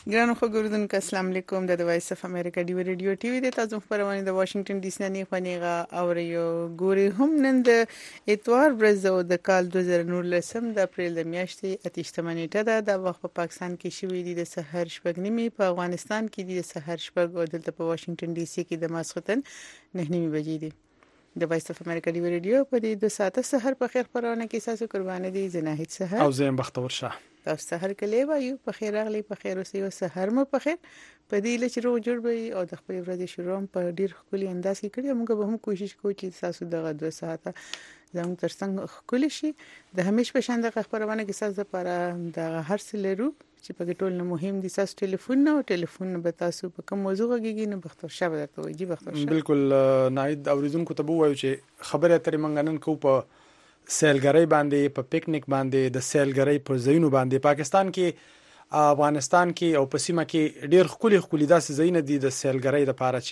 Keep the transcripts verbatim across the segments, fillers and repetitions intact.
ګرانو خبرودونکو السلام علیکم د وایس اف امریکا دی ریډیو ټي وی د تاسو خبرونه د واشنگټن ډي سي نه خنیغه او یو ګوري هم نن د اتوار ورځ د کال دوه زره نولس د اپریل د میاشتې اتهشتمه نیټه ده. د وخت په پاکستان کې شوې دي د سحر شپږ نیمه، په افغانستان کې دي د سحر شپږ او دلته په واشنگټن ډي سي کې د ماسختن نه نیمه بجې دي. د وایس اف امریکا دی ریډیو په دې د ساعت سحر په خیر خبرونه کې تاسو قربانه دي زناهید سحر او زم بختور شه تاسو سحر کلی وایو په خیر اغلی په خیر اوسې او سحر مو په خیر په دې لچ رو جوړ وي او د خپل ورځې شروع په ډیر خولي انداز کې کړی. موږ به هم کوشش کوو چې تاسو دغه دوه ساعته زموږ ترڅنګ خولي شي. د همیش په شان د خبرونه کې تاسو لپاره د هر څه لرو چې په ټول نه مهم دي. تاسو ټلیفون نه او ټلیفون به تاسو په کوم موضوع غږیږي نو بختور شه درته وایي. بختور شه بالکل ناید اوریدونکو ته وایو چې خبره ترې منګنن کو په سیلګری باندې په پکنیک باندې د سیلګری په ځایونو باندې پاکستان کې افغانستان کې او په سیمه کې ډیر خولي خولي داسې ځایونه دي د سیلګری لپاره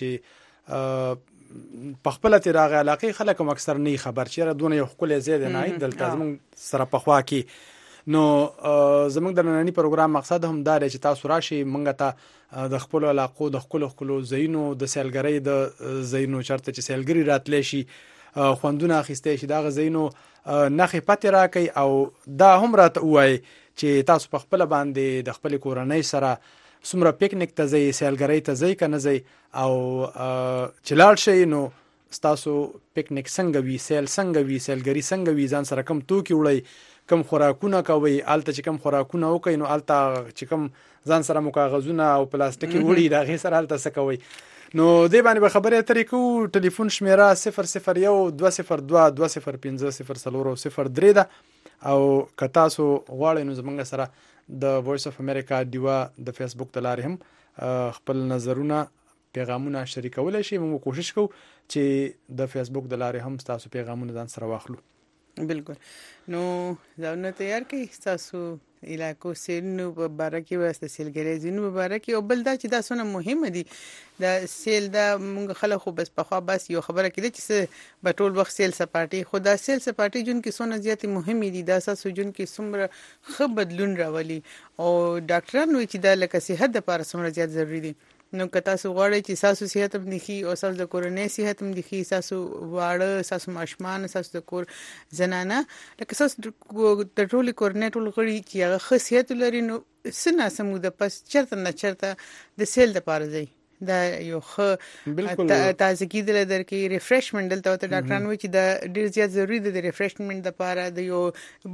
چې په خپل تیراغه علاقه خلک هم اکثر نه خبر چیرې دونه یو خولي زیاده نه دلته زموږ سره په خوا کې نو زموږ د نننی پروګرام مقصد هم دا دی چې تاسو راشي مونږ ته د خپل علاقو د خپل خپل ځایونو د سیلګری د ځایونو چرته چې سیلګری راتلی شي خوندونه اخیسته شي دا غزینو نخې پاتې راکې او دا هم راته وای چې تاسو په خپل باندې د خپل کورنۍ سره سمره پکنیک ته ځي سیلګری ته ځي کنه ځي او چلال شي نو تاسو پکنیک څنګه وی سیل څنګه وی سیلګری څنګه وی ځان سره کم توکي وړي کم خوراکونه کوي الته چې کم خوراکونه وکي نو الته چې کم ځان سره مکاغزونه او پلاستیکي وړي دا غي سره الته څه کوي نو دې باندې به خبرې اترې کوو. ټلیفون شمیره صفر صفر یو دوه صفر دوه دوه صفر پنځه صفر څلور صفر درې ده او که تاسو غواړئ نو زموږ سره د وایس اف امریکا دیوا د فیسبوک د لارې هم خپل نظرونه پیغامونه شریکولای شي. موږ کوشش کوو چې د فیسبوک د لارې هم تاسو پیغامونه ځان سره واخلو. بالکل نو ځاونه تیار کړئ تاسو علاقو سیلونو په باره کې واسطه سیلګری زینو په باره کې او بل دا چې دا څونه مهمه دي د سیل دا موږ خلک خو بس په خوا بس یو خبره کړي چې په ټول وخت سیل سپاټي خو دا سیل سپاټي جون کې څونه زیات مهمه دي دا اساسو جون کې څومره خو بدلون راولي او ډاکټرانو چې دا لکه صحت لپاره څومره زیات ضروری دي. نو که تاسو غواړئ چې تاسو صحت هم دخي او تاسو د کورنۍ صحت هم دخي تاسو واړه تاسو ماشمان تاسو د کور زنانه لکه تاسو د ټول کورنۍ ټول غړي چې هغه خاصیت لري نو سنا سمو د پس چرته نه چرته د سیل د پاره ځي دا یو خو تازه کیدل درکې ریفریشمنت دلته ته ډاکټرانو وایي چې دا ډیر زیات ضروری دی د ریفریشمنت لپاره د یو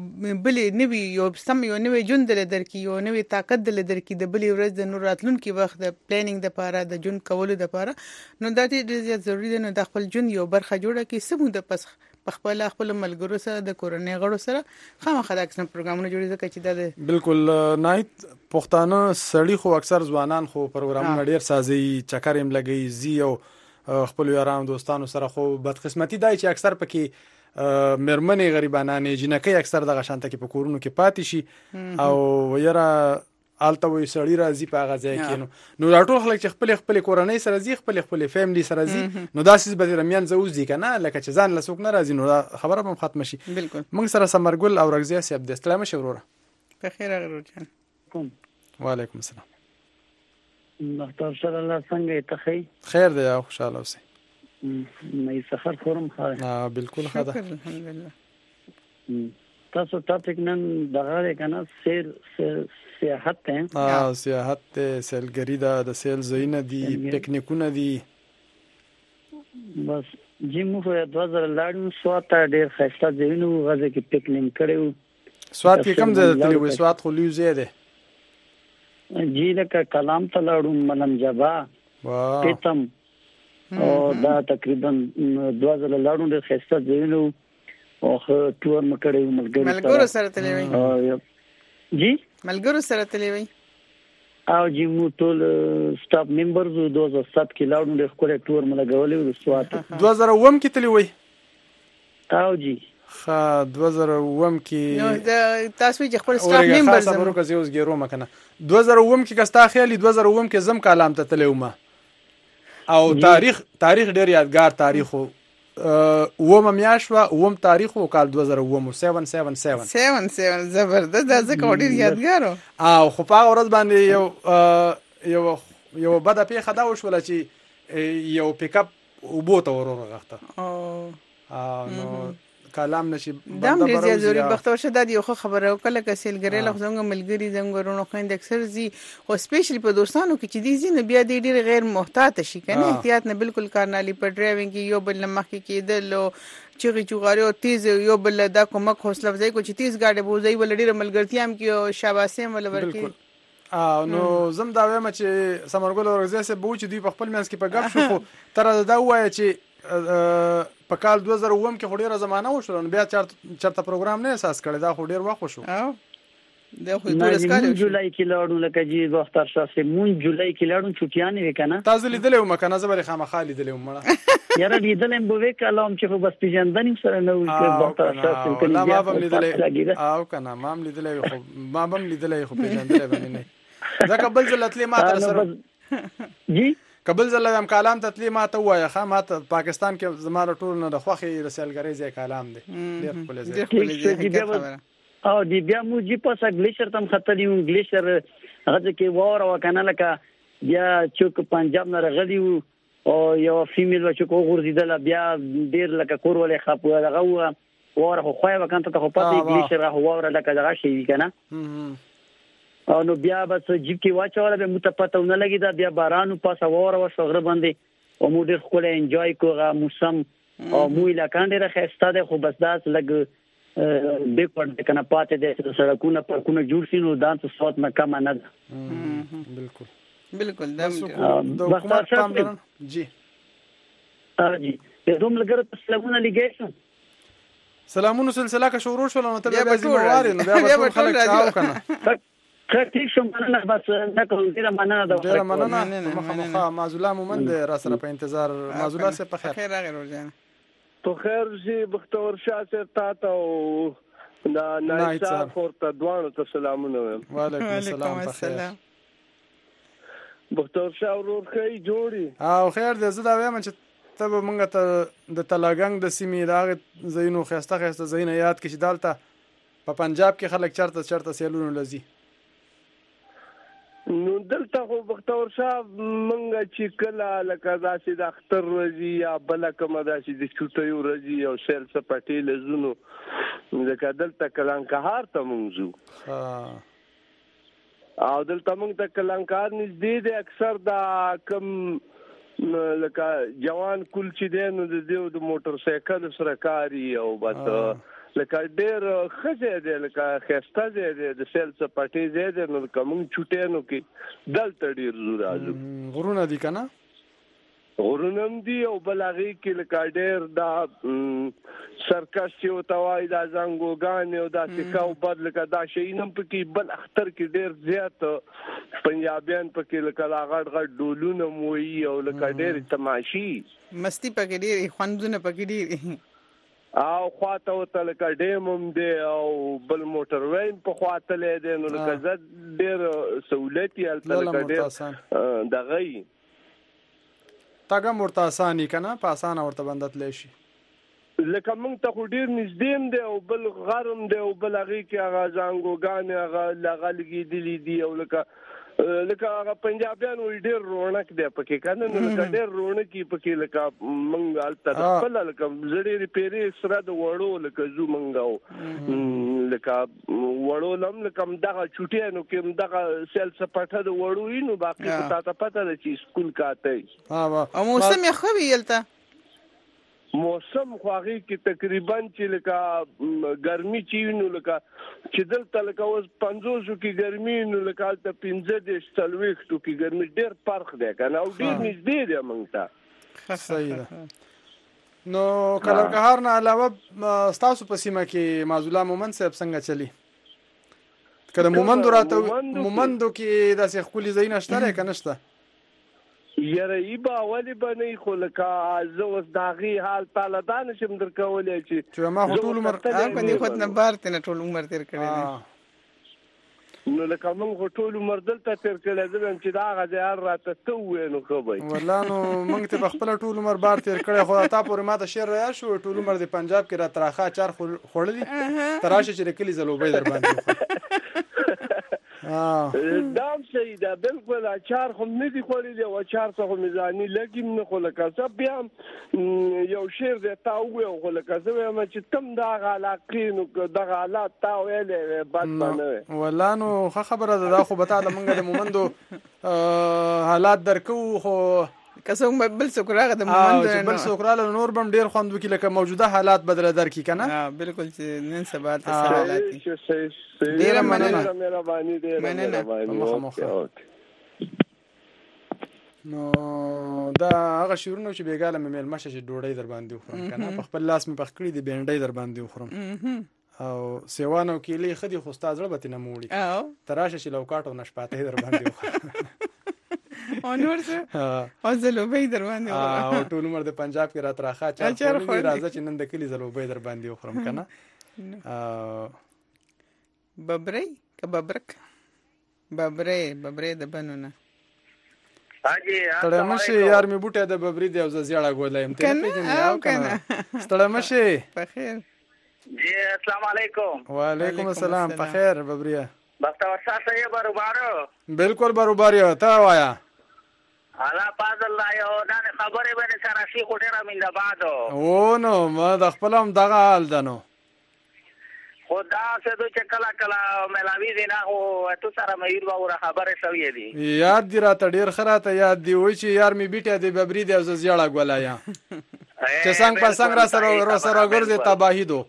بلې نوی یو سم یو نوی جون دل درکې یو نوی طاقت دل درکې د بلې ورځ د نور راتلونکي وخت د پلانینګ لپاره د جون کولو لپاره نو دا ډیر زیات ضروری دی. نو د خپل جون یو برخه جوړه کې سمو د پس خپل خپل ملګرو سره د کورنۍ غړو سره خامخا د اکسن پروګرامونه جوړې ځکه چې دا بالکل نایت پښتانه سړی خو اکثر ځوانان خو پروګرامونه ډیر سازي چکر هم لګي زی او خپل یارانو دوستانو سره خو بدقسمتي دی چې اکثر پکې مرمنې غریبانانه جنکې اکثر د غشانته کې په کورونو کې پاتې شي او یاره آلته وي سړی راځي په هغه ځای کې نو نو راټول خلک چې خپل خپل کورنۍ سره زی خپل خپل فیملی سره زی نو داسې به رمیان زوځي کنه لکه چې ځان لسوک نه راځي نو خبره هم ختم شي. بالکل موږ سره سمرګل او رغزیه سیب د اسلام شوروره په خیر غرور جان کوم وعلیکم السلام ډاکټر صلی الله څنګه ته خیر خیر دی خوشاله اوسئ مې سفر فورم خای ها بالکل خدا الحمدلله تاسو ټاپک نن دغه کنه سیر سیاحت ته ها سیاحت ته سیلګری دا د سیل زینه دي پکنیکونه دي بس جیمو په دوه زره لاړو سواته ډیر خسته ځینو غزه کې پکنیک کړو سوات کې کم ځای ته وي سوات خو لیو زیاده جی لکه کلام ته لاړو ملم جبا واه پتم او دا تقریبا دوه زره لاړو ډیر خسته ځینو او ټور مکړې ملګرو سره تللی وي جی ملګرو سره تللی وي او جی مو ټول سټاف ممبرز دوه زره سات کې لاړو ډېر کوله ټور ملګولې و سوات دوه زره اووه کې تللی وي او جی خا دوه زره اووه کې نو د تاسو چې خپل سټاف ممبرز خاصه ورو کزي اوس ګیرو مکنه دوه زره اووه کې کستا خیالي دوه زره اووه کې زم کلام ته تللی ومه او تاریخ تاریخ ډېر یادګار تاریخ اوم میاشت و اوم تاریخ او کال دوه زره اوم سبعه سبعه سبعه سبعه سبعه زبردست دا ځکه ډیر یادګارو. او خو په ورځ باندې یو یو یو بده پیښه دا وشوله چې یو پیک اپ وبوته ورغخته او نو کلام نشي دام ډیر زیات ضروري بختور شته دی خو خبره وکړه کسیلګری له څنګه ملګری زنګورونو خويند اکثر زی خو سپیشلی په دوستانو کې چې دي زین بیا ډیر غیر محتاط شي کنه احتیاط نه بالکل کارنالي په ډرایوینګ کې یو بل مخ کې کېدل او چغي چغاري او تیز یو بل دا کومک حوصله افزای کو چې تیز گاډي بوزي ول ډیر ملګرتیا هم کې او شاباسه مل ورکی نو زم دا وایم چې سمرګل ورغزه سه بو چې دوی په خپل منځ کې په غب شو تر دا وایي چې په کال دوه زره اووه کې خوري زمانہ وشو بیا چرته پروګرام نه احساس کړی دا خو ډیر وخت شو او دا خو ټول اسکاله جولای کې لاړو لکه جی وختار شاسه مون جولای کې لاړو چټیانه وکنه تاسو لیدلې و مکنه زبر خامخالي لیدلې و مړه یاره لیدلم بو وکالم چې خو بس پیژندنې سره نه وي چې وختار شاسه کنه ما هم لیدلې او کنه ما هم لیدلې خو ما هم لیدلې خو پیژندلې باندې نه دا قبل زلتلې ما تر سره جی قبل زله هم کلام تطلی ما ته وایي خا ما ته پاکستان کې زماره ټول نه د خوخي رسالګری ځای کلام دی ډیر خپل ځای او دی بیا مو جی پاسه ګلیشر تم خطر یو ګلیشر هغه کې واره وکنه لکه بیا چوک پنجاب نه راغلی او یو فیمیل چې کو غورځیدل بیا ډیر لکه کور ولې خپو هغه واره خو خوای وکنه ته خو پاتې ګلیشر هغه واره لکه دغه شي کنه او نو بیا بس جیب کې واچوله به متپته نه لګی دا بیا بارانو پاسه وره وسو غره باندې او مو ډیر خپل انجوای کوغه موسم او مو لا کاندې راخسته ده خو بس داس لګ بیکورد کنه پاتې ده سړکونه پارکونه جوړ شي نو دانس صوت نه کم نه ده بالکل بالکل دا د حکومت پاملرن جی ا جی په دوم لګره سلامونه لګیشم سلامونه سلسله کا شروع شول نو ته بیا زمواري نو بیا به خلک چاو کنه ټیک شو مننه بس نه کوم ډیره مننه ده ډیره مننه مخه معزوله مومند را سره په انتظار معزوله سه په خیر خیر راغی ورجان تو خیر شي بختور شاه سره تا ته دا نایسا فورته دوانو ته سلامونه وعلیکم السلام په خیر بختور شاه ورور خی جوړي او خیر دې زه دا وایم چې ته مونږ ته د تلاګنګ د سیمې راغ زینو خسته خسته زینه یاد کې چې دالته په پنجاب کې خلک چرته چرته سیلونو لذي نو دلته خو بختور شاه منګه چې کله لکه داسې د اختر ورځي یا بل کومه داسې د چوټیو ورځي او سیل سپټي لزونو لکه دلته کلانکهار ته مونږ او دلته مونږ ته کلانکهار نږدې دی اکثر دا کم لکه جوان کول چې دی نو د دیو د موټر سایکل سره کاری او بس لکه ډیر خزه دی لکه خسته دی د سیل سپټي دی نو کوم چټینو کې دلته ډیر زور راځي غرونه دي کنه غرونه دي او بلغي کې لکه ډیر دا سرکس چې وتاوای دا زنګوګان او دا سکاو بدل کا دا شي نم پکې بل اختر کې ډیر زیات پنجابیان پکې لکه لاغړ غړ ډولونه موي او لکه ډیر تماشي مستی پکې ډیر خوندونه پکې ډیر او خواته وته لکه ډیمم دی او بل موټر وین په خواته لیدي نو لکه زد ډیر سہولتي الته لکه ډیر دغه تاګه مرته اساني کنه په اسانه ورته بندت لشي لکه موږ ته خو ډیر نږدې دی او بل غرم دی او بل هغه کې هغه زنګوګان هغه لغلګي دي دي او لکه لکه هغه پنجابیان وی ډیر رونق دی پکې کنه نو لکه ډیر رونقي پکې لکه منګ الته خپل لکه زړې ریپيري سره د وړو لکه زو منګاو لکه وړو لم لکه دغه چټي نو کې دغه سیل سپټه د وړو وینو باقي پتا پتا د چې سکول کاته ها او موسم یې خو ویلته موسم خواږي کې تقریبا چې لکه ګرمي چي نو لکه چې دلته لکه اوس پنځوس کې ګرمي نو لکه تل پنځه د ستلويختو کې ګرمي ډېر فرق دی کنه او ډېر نږدې دی موږ ته صحیح ده نو کلرکهار نه علاوه تاسو په سیمه کې معزوله مومند صاحب څنګه چلی کله مومند راته مومندو کې داسې خولي زین شته کنه شته یره ایبا ولی بنی خو لکه زه اوس داغي حال تعالی دان شم درکولې چې چې ما ټول عمر هغه باندې خود نه بارته نه ټول عمر تیر کړی نو لکه موږ ټول عمر دلته تیر کړی زم چې دا هغه ځای هر راته ته ووایې نو ښه به والله نو موږ ته په خپله ټول عمر بار تیر کړی خو تا پورې ما ته شعر رایاد شو ټول عمر د پنجاب کې را تراخه اچار خوړلي ته راشه چې د کلي ځلوبۍ در باندې وخورم دا هم صحیح ده بلکل اچار خو نه دي خوړلي او اچار څه خو میزاني لږ هم نه خو لکه څه بیا یو شعر دی تا ووایو خو لکه زه وایم چې ته هم د هغه علاقې نو دغه حالات تا ویلی بد به نه وی والله نو ښه خبره ده دا خو به تا له موږ د مومندو حالات درکوو خو که څوک بل څوک راغی د مومند چې بل څوک راغله نور به هم ډېر خوند وکړي لکه موجوده حالات به درله درکړي که نه بلکل چې نن سبا ته څه حالات دي ډېره مننه مهرباني ډېره مهرباني نو دا هغه شعرونه چې بېګاله مې میلمه شه چې ډوډۍ در باندې وخورم که نه په خپل لاس مې پخ کړي دي بینډۍ در باندې وخورم او سیوان او کیلې ښه دي خو ستا زړه به ترې نه موړي ته راشه چې لوکاټ او نشپاتۍ در باندې وخورم او نور څه او ځلوبۍ در باندې وخورم او ټول عمر د پنجاب کې راته راخه اچار خوړلي راځه چې نن د کلي ځلوبۍ در باندې وخورم که نه ببرۍ که ببرک ببرۍ ببرۍ د بنو نه ستړی مه شې یار مې بوټی د ببري دی او زه زیړه ګوله یم ته نه پېژنې او که نه ستړی مه شې بخیر جی السلام علیکم وعلیکم السلام بخیر ببریه بختور شاه صاحب بروبارو بالکل بروباریه ته وایا الله پاز الله یو نن خبرې باندې سره شي خو ډېره مینده بادو او نو ما د خپل هم دغه حال ده نو خو دا څه دو چې کله کله ملاوي دي نه خو تو سره مې یو وره خبرې شوې دي یاد دي راته ډېر ښه راته یاد دي وایي چې یار مې بیټی دی ببري دی او زه زیړه ګوله یم چې څنګ په څنګ را سره را سره ګرځې تباهي دو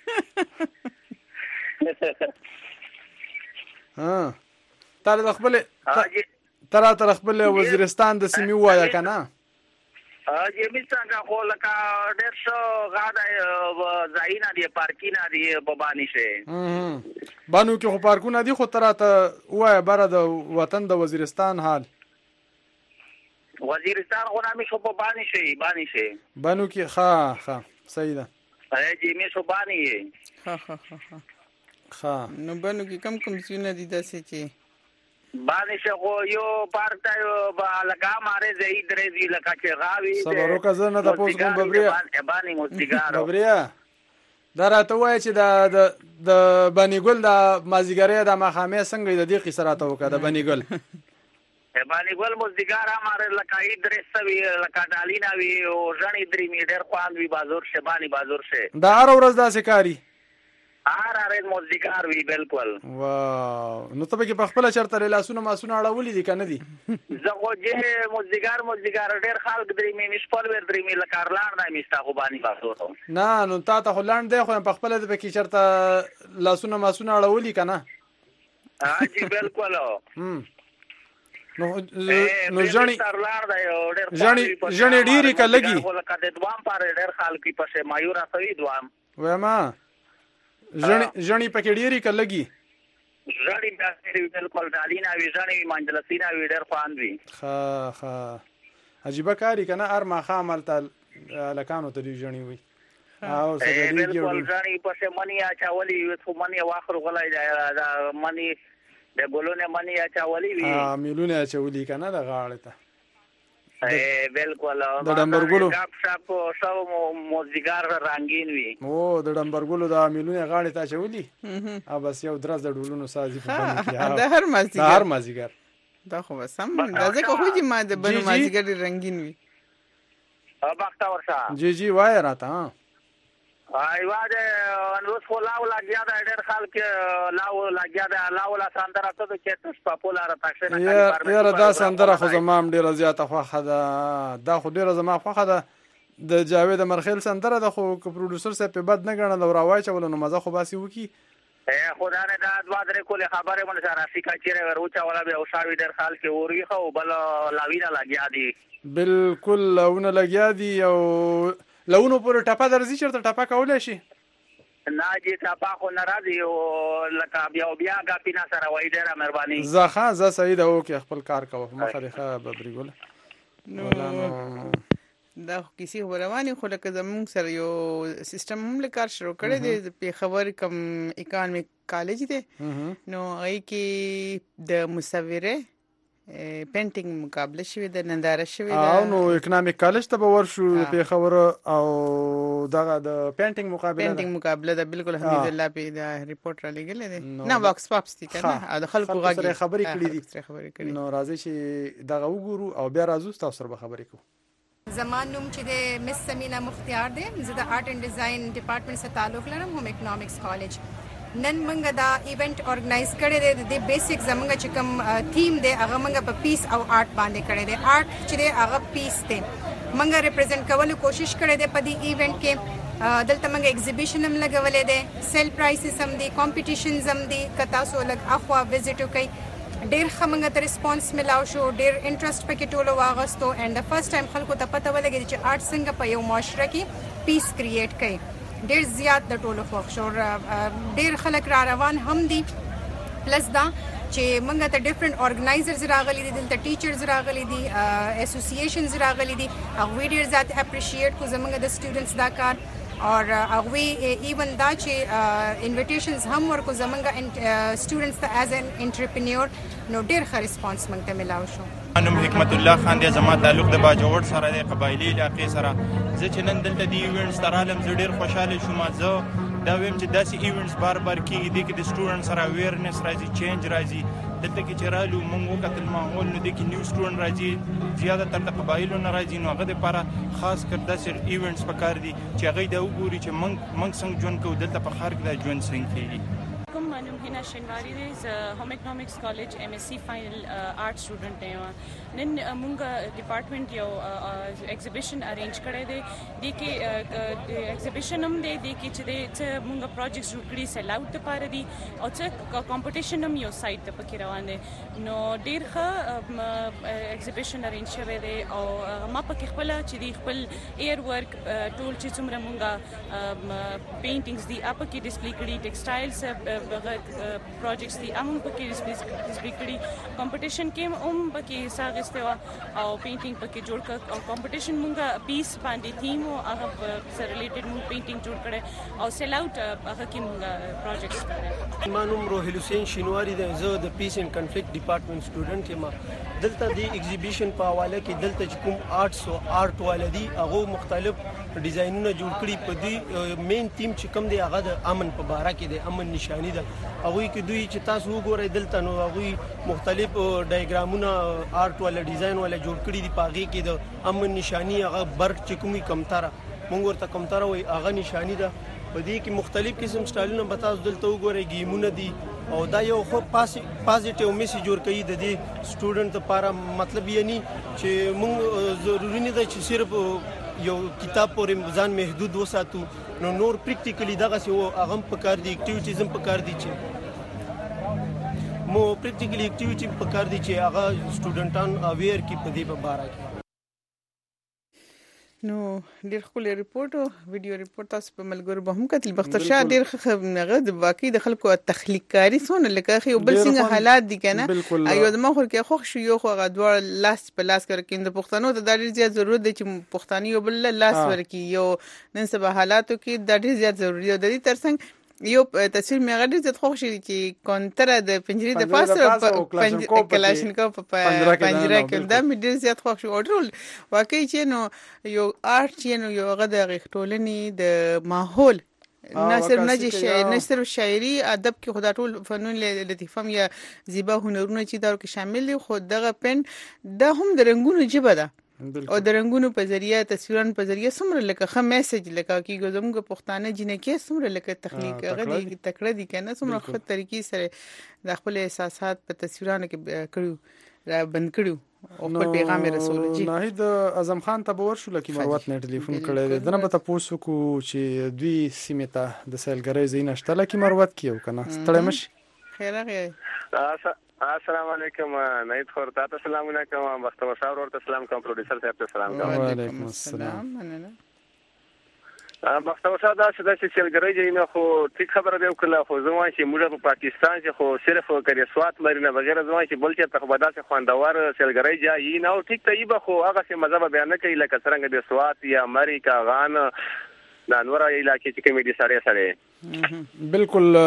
تا له خپلې ته راته خپل وزیرستان د سیمې ووایه که نه جمی څنګه خو لکه ډېر ښه غاده ځایونه دي پارکونه دي په باني شي بانو کې خو پارکونه دي خو ته راته ووایه بره د وطن د وزیرستان حال وزیرستان خو نامې شو په باني شي باني شي بانو کې ښه ښه صحیح ده جمی شو باني ښه ښه ښه ښه نو بانو کې کم کم ځایونه دي داسې چې باندې شغو یو پارک ته لکه ماره ځای درې دی لکه چې غاوي صبر وکړه زه نه تاسو کوم ببریا باندې موسیګار ببریا دا راته وایي چې د د بنی ګل د مازیګری د مخامې څنګه د دې قصه راته وکړه د بنی ګل باندې ګل موسیګار ماره لکه درې سوي لکه ډالینا وی او ځنی درې میډر خوان وی بازور شه باندې بازور شه دا هر ورځ داسې کاری هر هر موسیقار وی بالکل واو نو ته به په خپل چرته لاسونه ماسونه اړولې دي کنه دي زه خو چې موسیقار موسیقار ډېر خلک درې می مشپل ور درې می لکارلان نه میستا خو باندې باسو نه نو تا ته هلند دی خو په خپل د کې چرته لاسونه ماسونه اړولې کنه ها جی بالکل هم نو نو ځنی ځنی ځنی ډیری کلهږي خو لکه د دوام پر ډېر خلک په شه مایورا سوي دوام وېما ځنی ځنی پکې ډیری کلهږي ځنی به بالکل دالینا وی ځنی منجلسینا وی ډېر خوان وی ها ها عجیب کاری کنه ار ما خامل تل لکانو ته دی ځنی وی او سګری بالکل ځنی په شه منی اچولي څو منی واخر غلای دا منی د ګلونه منی اچولي وی ها میلونه اچولي کنه د غاړه ته اے بالکل د ډمبرګلو کاپ شاپ سو موزیګار رنگین وی او د ډمبرګلو د میلونه غاړه ته اچولي ا بس یو درز د ډولونو سازي په باندې دا هر مازیګر دا هر مازیګر دا خو سم دا ځکه خو چې ما د بنو مازیګر رنگین وی ا بختا ورسا جی جی وای راته ها ایوا د نو خو لاو لګیا دا ډېر خلک لاو لګیا دا لاو لا سندره ته چې تاسو پاپولار تاسو نه کوي یاره دا سندره خو زمام ډېر زیاته خوخه ده دا خو ډېر زما خوخه ده د جاوید مرخیل سندره ده خو پروډوسر صاحب په بد نه غنل او راوای چول نو مزه خو باسي وکي اے خدا نه دا دوا درې کوله خبره مونږ سره رافیکا چیرې وروچا ولا به او شاوی ډېر خلک اوري خو بل لاوینا لګیا دي بالکل لاونه لګیا دي او لونو پر ټپه درځي چرته ټپه کولای شي نه جی ټپه خو ناراضي او لکه بیا بیا غاپینا سره وای ډېر مهرباني زخه ز سید او کې خپل کار کوه مخه ښه ببري ګل نو دا کیسې خبروانی خو لکه زمونږ سره یو سیستم هم لکار شروع کړی دی د پیښور کم اکانومیک کالج دی نو هغې کې د مصوره پینټینګ مقابله شوې ده ننداره شوې ده او نو اکانومیک کالج ته به ورشو پیښور او دغه د پینټینګ مقابله پینټینګ مقابله ده بالکل حمیدالله په دا ریپورت را لګلې ده نه واکس پاپس دي کنه د خلکو غږ سره خبرې کړې دي نو راځي چې دغه وګورو او بیا راځو تاسو سره خبرې کوو. زمان نوم چې د مس سمینا مختیار دی زه د آرټ اینڈ ډیزاین ډپارټمنټ سره تعلق لرم هم اکونومکس کالج. نن موږ دا ایونت ارګنایز کړی دی د بیسیک زموږ چې کوم تھیم دی هغه موږ په پیس او آرټ باندې کړی دی. آرټ چې دی هغه پیس دی موږ ریپرزینټ کولو کوشش کړی دی په دې ایونت کې. دلته موږ ایگزیبیشن هم لګولې دی سیل پرایسز هم دي کمپټیشنز هم دي که تاسو لږ اخوا وزټ وکړئ ډیر ښه موږ ته ریسپانس ملاو شو ډیر انټرست پکې ټولو واغستو اینډ د فرست ټایم خلکو ته پته ولګېده چې آرټ څنګه په یو معاشره کې پیس کریټ کوي. ډیر زیات د ټولو خوښ شو ډیر خلک را روان هم دي پلس دا چې موږ ته ډیفرنٹ ارګنایزرز راغلي دي دلته ټیچرز راغلي دي اسوسییشنز راغلي دي هغوی ډیر زیات اپریشیټ کو زموږ د سټوډنټس دا کار اور هغوی ایون دا چې انویټیشنز هم ورکو زموږ سټوډنټس ته ایز ان انټرپرینور نو ډیر ښه ریسپانس موږ ته ملاو شو. نوم حکمت الله خان دی زما تعلق د باجوړ سره د قبایلی علاقې سره زه چې نن دلته د ایونټس ته رالم زه ډیر خوشحاله شوم. زه دا وایم چې داسې ایونټس بار بار کېږي دې کې د سټوډنټ سره اویرنس راځي چینج راځي. دلته کې چې رالو موږ وکتل ماحول نو دې کې نیو سټوډنټ راځي زیاتره د قبایلو نه راځي نو هغه دپاره خاص کر داسې ایونټس پکار دي چې هغوی دا وګوري چې موږ موږ څنګه ژوند کوو دلته په ښار کې دا ژوند څنګه کېږي. کوم نوم هینا شینواری دی زه هم اکونومکس کالج ایم ایس سی فاینل آرټ سټوډنټ یم. نن مونږ ډپارټمنټ یو ایگزیبیشن ارینج کړی دی دې کې ایگزیبیشن هم دی دې کې چې دی څه مونږ پروجیکټس جوړ کړي سیل آوټ دپاره دي او څه کمپټیشن هم یو سایډ ته پکې روان دی نو ډېر ښه ایگزیبیشن ارینج شوی دی او ما پکې خپله چې دی خپل ایر ورک ټول چې څومره مونږ پینټینګز دي هغه پکې ډسپلې کړي ټیکسټایلز پروجیکټس دي هغه هم پکې ډسپلې کړي کمپټیشن کې هم پکې حصه اخیستې وه او پینټینګ پکې جوړ کړ او کمپټیشن مونږ پیس باندې تھیم او هغه سره ریلیټډ مونږ پینټینګ جوړ کړی او سیل آوټ هغه کې مونږ پروجیکټس کړی. ما نوم روحیل حسین شینواری دی زه د پیس اینډ کنفلیکټ ډپارټمنټ سټوډنټ یم. دلته د ایگزیبیشن په حواله کې دلته چې کوم آرټس او آرټ والا دي هغه مختلف ډیزاینونه جوړ کړي په دې مین تیم چې کوم دی هغه د امن په باره کې دی امن نشانی ده هغوی کې دوی چې تاسو وګورئ دلته نو هغوی مختلف ډایګرامونه آرټ والا ډیزاین والا جوړ کړي دي په هغې کې د امن نشانی هغه برق چې کوم وي کمتره مونږ ورته کمتره وایي هغه نشانی ده. په دې کې مختلف قسم سټایلونه به تاسو دلته وګورئ ګیمونه دي او دا یو خو پازیټیو میسیج ورکوي د دې سټوډنټ لپاره مطلب یعنی چې مونږ ضروري نه ده چې صرف یو کتاب پورې ځان محدود وساتو نو نور پریکټیکلی دغسې هغه هم پکار دي اکټیویټیز هم پکار دي چې مو پریکټیکلی اکټیویټي پکار دي چې هغه سټوډنټان اویر کړي په دې په باره کې. نو ډیر ښکلی ریپورټ او ویډیو ریپورټ تاسو په ملګرو به هم کتل بختر شاه ډیر ښه هغه د واقعي د خلکو تخلیق کاری څونه لکه خو بل څنګه حالات دي کنه ایو د مخور کې خوښ شو یو خو غدوړ لاس په لاس کې د پښتنو ته د ډیر زیات ضرورت دی چې پښتاني یو بل لاس ورکی یو نن سبا حالاتو کې د ډیر زیات ضروري دی د دې ترڅنګ یو تصویر مې غړي زت خوښ شي چې کونتره د پنجري د پاسه کلاشینکوف په پنجره کې دا مې ډیر زیات خوښ شو اورل واقعي چې نو یو آرټ چې نو یو غد غښتولني د ماحول نه صرف نه شاعر نه صرف شاعري ادب کې خدا ټول فنون لطیفه یا زیبا هنرونه چې دا کې شامل دي خو دغه پن د هم د رنگونو جبه ده او د رنگونو په ذریعہ تصویرونو په ذریعہ سمره لکه خه میسج لکه کیږي زموږ پښتانه جنکه سمره لکه تخلیق غدي تکړه دي کنه سمره خو طریقې سره د خپل احساسات په تصویرونو کې کړو را بند کړو او خپل پیغام رسول جی ناهید اعظم خان ته باور شو لکه مروت نه ټلیفون کړی دنه به تاسو کو چې دوی سیمه ته د سیلګری زین شته لکه مروت کیو کنه ستړی مش خیر هغه السلام علیکم نید خورتا ته سلام علیکم مختبر صاحب ورته سلام کوم پروډوسر صاحب ته سلام کوم وعلیکم السلام. مختار صاحب دا چې د سیلګرۍ دی نه خو ټیک خبره دی وکړه خو زما چې موږ په پاکستان کې خو صرف کړي سوات مرینه بغیر زما چې بل چې تخبدا څخه خواندوار سیلګرۍ جاي نه او ټیک ته به خو هغه څه مزه بیان نه کوي لکه څنګه د سوات یا امریکا غان د انور علاقې چې کومې دي سړې سړې بالکل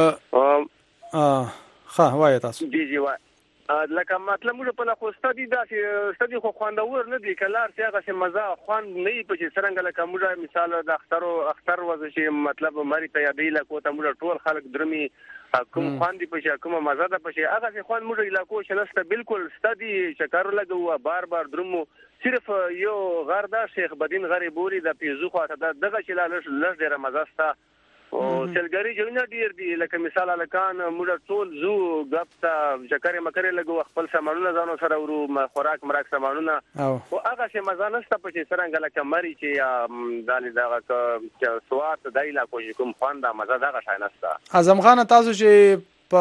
ا ها وای تاسو جی جی وای لکه مطلب موږ په لخوا ستدي داسې ستدي خو خواندور نه دي کلار چې هغه څه مزه خوان نه په چې څنګه لکه موږ مثال د اختر او اختر وځي چې مطلب مری ته یادې لکه ته موږ ټول خلک درمي کوم خواندي په چې کوم مزه ده په چې هغه څه خوان موږ علاقو شنسته بالکل ستدي شکر لګو بار بار درمو صرف یو غر دا شیخ بدین غریبوري د پیزو خواته دغه چې لاله لږ ډیره مزه ستا او سیلګری جوړونه ډیر دي لکه مثال الکان موږ ټول زو غپ تا شکر مکر لګو خپل سامانونه ځانو سره ورو خوراک مراک سامانونه او هغه چې مزه نشته په چې څنګه لکه مری چې دالي دغه چې سوات دایلا کوم کوم خواندا مزه دغه شای نشته. اعظم خان تاسو چې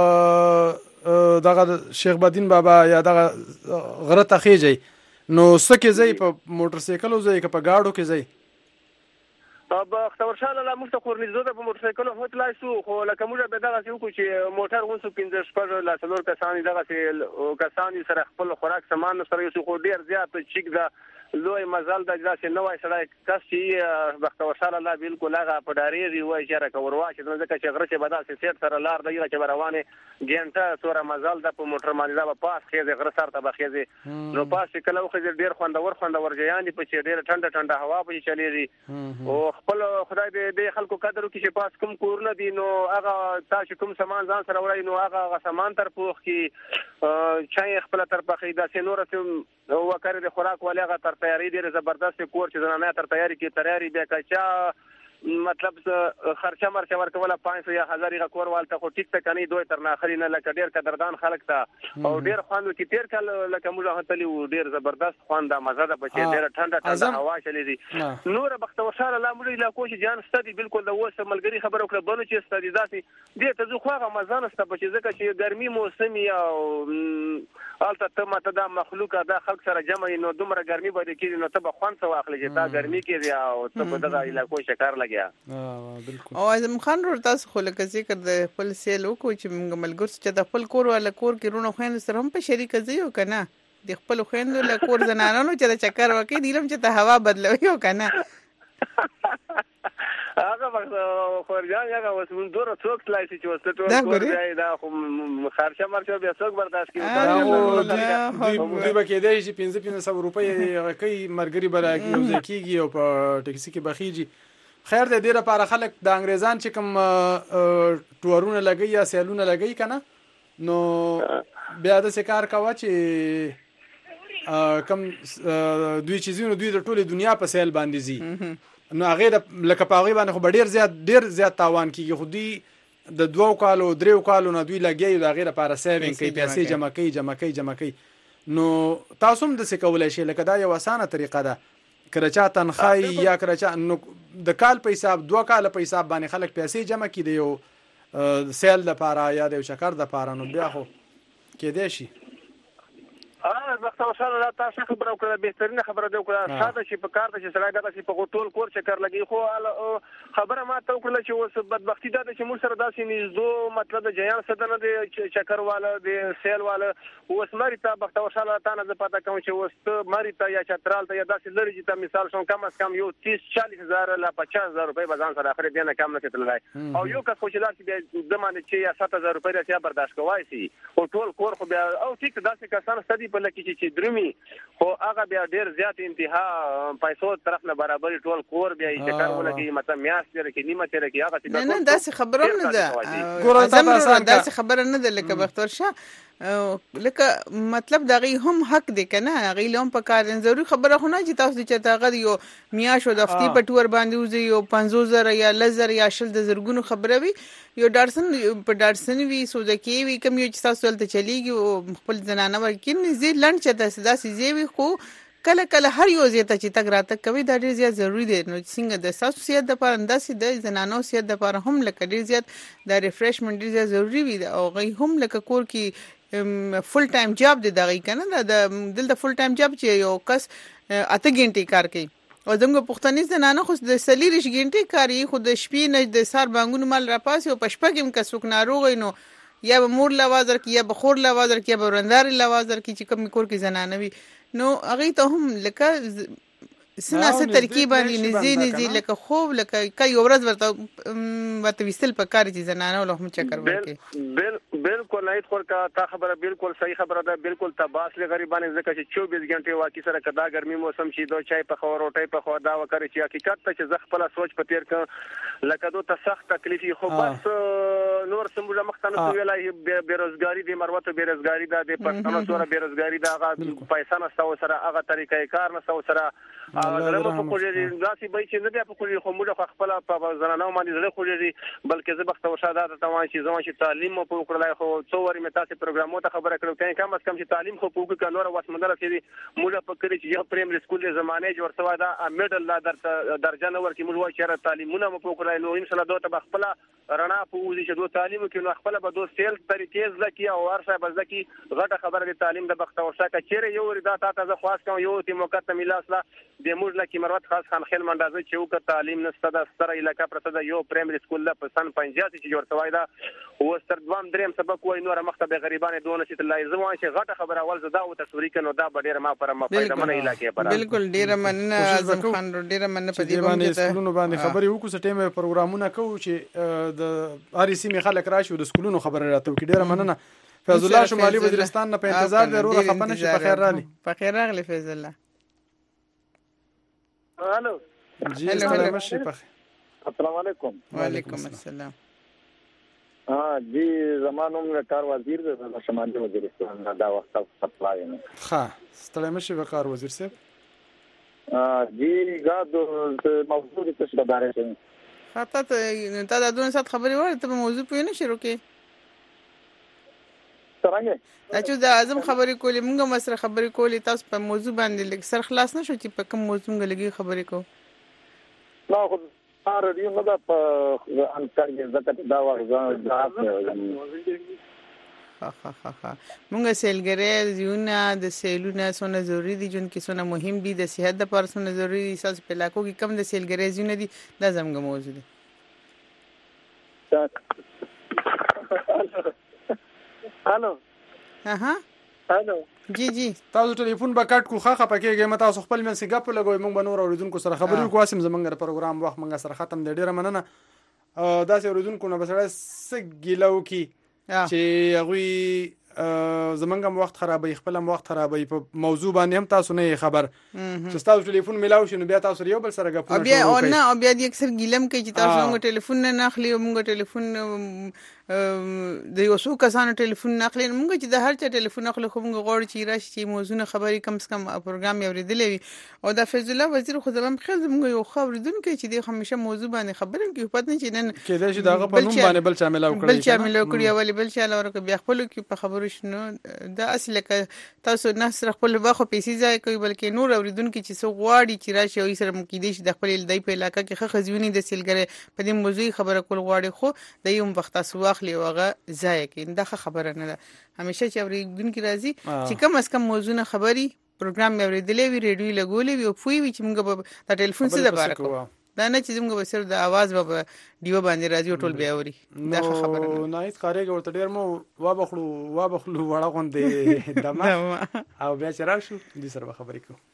په دغه شیخ بدین بابا یا دغه غره ته خېږي نو سکه زی په موټر سایکل زی که په گاډو کې زی اب اختورشاله لا مفته کورنیزو د موټر سایکل هوت لای سو خو لکه موږ به دغه یو کو چې موټر غوسو پنځه شپږ لا څلور کسان دغه چې کسان سره خپل خوراک سامان سره یو خو ډیر زیات چیک دا لوی مزل د ځاسه نوای سره کس چې اختورشاله لا بالکل هغه په داریږي وای چې را کور واشه نو ځکه چې غره چې بداسه سیټ سره لار دی چې روانه ګنټه سوره مزل د په موټر باندې دا پاس خېزه غره سره ته بخېزه نو پاس کله خو ډیر خوندور خوندور ځایان په چې ډیر ټنډه ټنډه هوا په چلیږي او خپل خدای دې د خلکو قدر وکړي چې پاس کوم کورونه دي نو هغه تاسو کوم سامان ځان سره وړي نو هغه سامان تر پوخ کې چای خپل تر پخې دا سينور ته وکړي د خوراک ولې هغه تر تیاری ډیر زبردست کور چې زنانه تر تیاری کې تیاری به کچا مطلب خرچه مرچه ورکوله پانچ سو یا هزار یې کور والته خو ټیک ته کني دوی تر نه اخري نه لکه ډیر قدردان خلک ته او ډیر خوند کې تیر کله لکه موږ هتلی ډیر زبردست خوند مزه ده بچي ډیر ټنډه ټنډه هوا چلی دي نور بختور شاله لا موږ لا کوشش جان ستدي بالکل د وسه ملګری خبره وکړه بنو چې ستدي داسي دې ته زه خوغه مزه نسته بچي ځکه چې ګرمي موسم یا الته ته ماته دا مخلوقه دا خلک سره جمع نو دومره ګرمي باندې کېږي نو ته به خوند څه واخلې چې دا ګرمي کېږي او ته په دغه علاقو شکر لګي او اعظم خان ور تاسو خو لکه ذکر د خپل سیل وکړو چې موږ ملګر چې د خپل کور ولا کور کې رونو خويند سره هم په شریک ځایو کنه د خپل خويند له کور زنانانو چې د چکر وکي دیلم چې ته هوا بدلوي او کنه هغه خورجان هغه وسمون دور څوک لای چې وسته ټول کور دی دا خو خرچه مرچه به څوک برداشت کوي دوی به کېدای شي پنځه پنځه سو روپۍ کوي مرګري بلاګي او ځکیږي او په ټکسي کې بخیږي خیر دې ډیره لپاره خلک د انګریزان چې کوم ټورونه لګي یا سیلونه لګي کنه نو بیا د سکار کاوه چې کوم دوی چیزونه دوی د ټوله دنیا په سیل باندې زی نو هغه لکه پاغي باندې خو ډیر زیات ډیر زیات تاوان کیږي خو دوی د دوو کالو دریو کالو نه دوی لګي د غیر لپاره سیوینګ کوي پیسې جمع کوي جمع کوي جمع کوي نو تاسو هم د څه کولای شئ لکه دا یو اسانه طریقه ده کرچا تنخای یا کرچا نو د کال په حساب دوه کال په حساب باندې خلک پیسې جمع کړي دی یو سیل د پاره یا د شکر د پاره نو بیا خو کې دی شي اه وخت وصل لا تاسو خبره وکړه بهترینه خبره دی وکړه ساده شي په کار ته چې سړی دغه شي په ټول کور چکر لګي خو خبره ما ته وکړه چې اوس بدبختی ده چې موږ سره داسې نږدې مطلب د جیان سدنه دی چکر والا دی سیل والا اوس مری ته وخت وصل تا نه پته کوم چې اوس مری ته یا چترال ته یا داسې لري چې مثال شون کم از کم یو تیس چالیس هزار لا پچاس هزار روپۍ بزان سره اخر دی نه کم نه کتلای او یو کس خو چې داسې د معنی چې یا سات هزار روپۍ راځي برداشت کوای شي او ټول کور خو بیا او ټیک داسې کسان ستدي په لکه چې درمي خو هغه بیا ډیر زیات انتها پیسو طرف نه برابر ټول کور بیا یې چکر ولګي مطلب میاس لري کې نیمه تر کې هغه څه نه داسې خبره نه ده ګورم داسې خبره نه ده لکه بختور شاه لکه مطلب دغه هم حق دی کنه هغه لوم په کار ضروري خبره خو نه چې تاسو چې تاغه یو میاشو د افتی په ټور باندې وزي یو پنځوس زره یا لزر یا شل د زرګونو خبره وي یو ډارسن په ډارسن وی سوزکی وی کوم یو چې تاسو ته چلیږي او خپل زنانه ورکین زی لند چې تاسو داسې زی وی خو کله کله هر یو زیاته چې تګ راته کوي دا ډیر زیات ضروری دی نو څنګه د تاسو سیادت د پاره انداسې د زنانو سیادت د پاره هم لکه ډیر زیات د ریفریشمنت ډیر زیات ضروری وي او غي هم لکه کور کې فل ټایم جاب دی دغه کنه د دلته فل ټایم جاب چې یو کس اته غنټې کار کوي او زموږ پښتني زنانه خو د سلیریش ګنټي کاری خو د شپې نه د سار بانګونو مال را پاسي او پشپګ هم کسوک ناروغ نو یا به مور لوازر کی یا به خور لوازر کی یا به ورندار لوازر کی چې کوم کور کې زنانه وي نو هغه ته هم لکه سناسه ترکیب باندې نزي نزي لکه خوب لکه کای ورځ ورته ورته وستل په کار چې زنانه له هم چکر ورکې بالکل نه خور کا تا خبره بالکل صحیح خبره ده بالکل تباس له غریبانه ځکه چې چوبیس غنټه واقع سره کدا ګرمي موسم شي دوه چای په خور روټي په خور دا وکړي چې حقیقت ته چې زه خپل سوچ په تیر ک لکه دوه ته سخت تکلیف خو بس نور سمبوله مختنه ویلای بیروزګاری دی مروته بیروزګاری ده د پښتنو سره بیروزګاری ده هغه پیسې نه ستو سره هغه طریقې کار نه ستو سره درمه په کوجې داسې به چې نه بیا په کوجې خو موږ خپل په زنانو باندې زړه کوجې بلکې زه بخت ورشاده ته وایي چې زما چې تعلیم مو په کړلای خو څو ورې مې تاسو پروګرامو ته خبره کړو کله کم از کم چې تعلیم خو په کې نور واسمندل چې موږ په کړی چې یو پرایمري سکول د زمانه جوړ سوا دا میډل لا درته درجه نه ورکې موږ وایي چې تعلیمونه مو په کړلای نو ان شاء الله دوه ته خپل رڼا په وځي چې دوه تعلیم کې نو خپل به دوه سیل طریقې ځکه او ورشه بزکی غټه خبره د تعلیم د بخت ورشاده چیرې یو وردا تا ته خاص کوم یو تی موقته میلاسلا د موږ لکه مروت خاص خان خیل منډازه چې وک تعلیم نسته د ستره علاقې پرته د یو پرایمري سکول د پسند پنځه چې جوړ سوای دا او ستر دوام دریم سبق وای نور مخته غریبانه دونه چې لازم وای چې غټه خبره اول زدا او تصویر کنو دا ډیر ما پر ما پیدا منه علاقې پر بالکل ډیر مننه اعظم خان ډیر مننه په دې باندې سکولونو باندې خبري وکړو چې ټیم پروګرامونه کوو چې د هر سیمه خلک راشي د سکولونو خبره راته وکړي ډیر مننه فیض الله شمالي وزیرستان نه په انتظار دی وروره خپنه شي په خیر رالي په خیر راغلی فیض الله الو جی سلام شي په السلام علیکم وعلیکم السلام ها جی زمانوم کار وزیر د شمالي وزیرستان دا وخت خپلای نه ها ستړی مشي وقار وزیر صاحب ا جی غاد موضوع څه څه باره شي خاطه ته تا د دونه سات خبري وره ته موضوع په نه شروع کې څنګه چې د اعظم خبرې کولې موږ مسره خبرې کولې تاسو په موضوع باندې لږ سر خلاص نشو چې په کوم موضوع لګي خبرې کو نو خو ار دې نو دا په انکار کې زکه دا ورځ ها ها ها ها موږ سیلګری زیونه د سیلونه سونه ضروری دي جون کې سونه مهم دي د صحت لپاره سونه ضروری دي اساس په علاقو کې کم د سیلګری زیونه دي دا زموږ موضوع دي الو اها الو جی جی تاسو ټلیفون به کټ کو خاخه پکېږي مته تاسو خپل من سګپ لګوي موږ به نور اوریدونکو سره خبرې کوو سم زمونږ پروګرام وخت موږ سره ختم دی ډیره مننه دا سه اوریدونکو نه بسړه سګیلو کی چې هغه زمونږ وخت خرابې خپل وخت خرابې په موضوع باندې هم تاسو نه خبر چې تاسو ټلیفون ملاو شنو بیا تاسو یو بل سره غوښتنه بیا او نه او بیا د اکثر ګیلم کوي چې تاسو موږ ټلیفون نه اخلي موږ ټلیفون د یو څو کسانو ټلیفون نه اخلي موږ چې د هر چا ټلیفون اخلي خو موږ غواړو چې راشي چې موضوع خبرې کم څه کم پروګرام یې اوریدلې وي او د فیض الله وزیر خو زموږ خل موږ یو خبردون کوي چې د همیشه موضوع باندې خبرې کوي پات نه چې نن کېدای شي دغه په نوم باندې بل چا ملاو کړی بل چا ملاو کړی اولی بل چا لور بیا خپل کې په خبرو شنو دا اصل کې تاسو نه سره خپل واخو پیسې ځای کوي بلکې نور اوریدونکو چې څو غواړي چې راشي او سره مکیدې شي د خپل دای په علاقې کې خخ ځونی د سیلګری په دې موضوع خبره کول غواړي خو د یو وخت تاسو واخلي وغه ځای کې دا خبره نه ده همیشه چې اوریدونکو راځي چې کم از کم موضوع خبري پروګرام مې اوریدلې وی ریډیو لګولې وی او پوي وی چې موږ د ټلیفون څخه د بار کوو دا نه چې موږ به صرف د आवाज به دیو باندې راځي ټول بیا اوري دا خبره نه نه هیڅ کارېږي ورته ډیر مو وا بخلو وا بخلو وړه غوندې دمه او بیا چې راشو دې سره خبرې کوو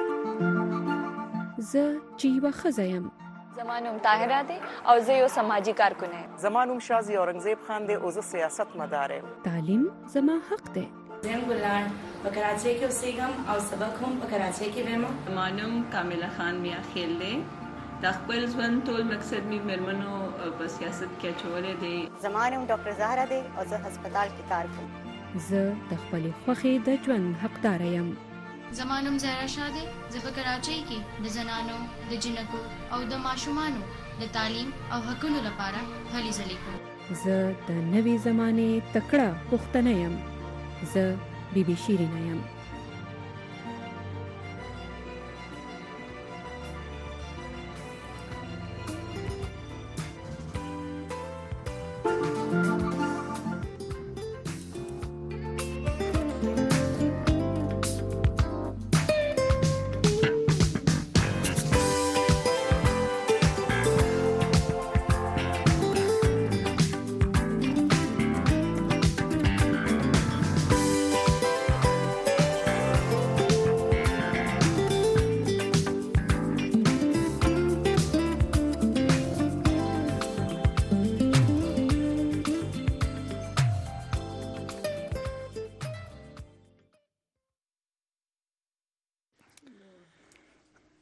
زه چې یو خزایم زمانوم طاهره دی او زه یو سماجی کارکون یم زمانوم شازی اورنګزیب خان دی او زه سیاست مدار یم تعلیم زما حق دی زم ګلان په کراچۍ کې اوسېږم او سبق هم په کراچۍ کې وایم. زمانوم کامله خان میا خیل دی د خپل ژوند ټول مقصد می مرمنو په سیاست کې اچولې دی. زمانوم ډاکټر زهرا دی او زه هسپتال کې کار کوم. زه د خپل خوخي د ژوند حقدار یم. زمانوم زهرا شاه دی زه په کراچۍ کې د زنانو د جنکو او د ماشومانو د تعلیم او حقوقو لپاره هلې ځلې کوم. زه د نوې زمانه تکړه پښتنه یم. زه بی بی شیرینه یم.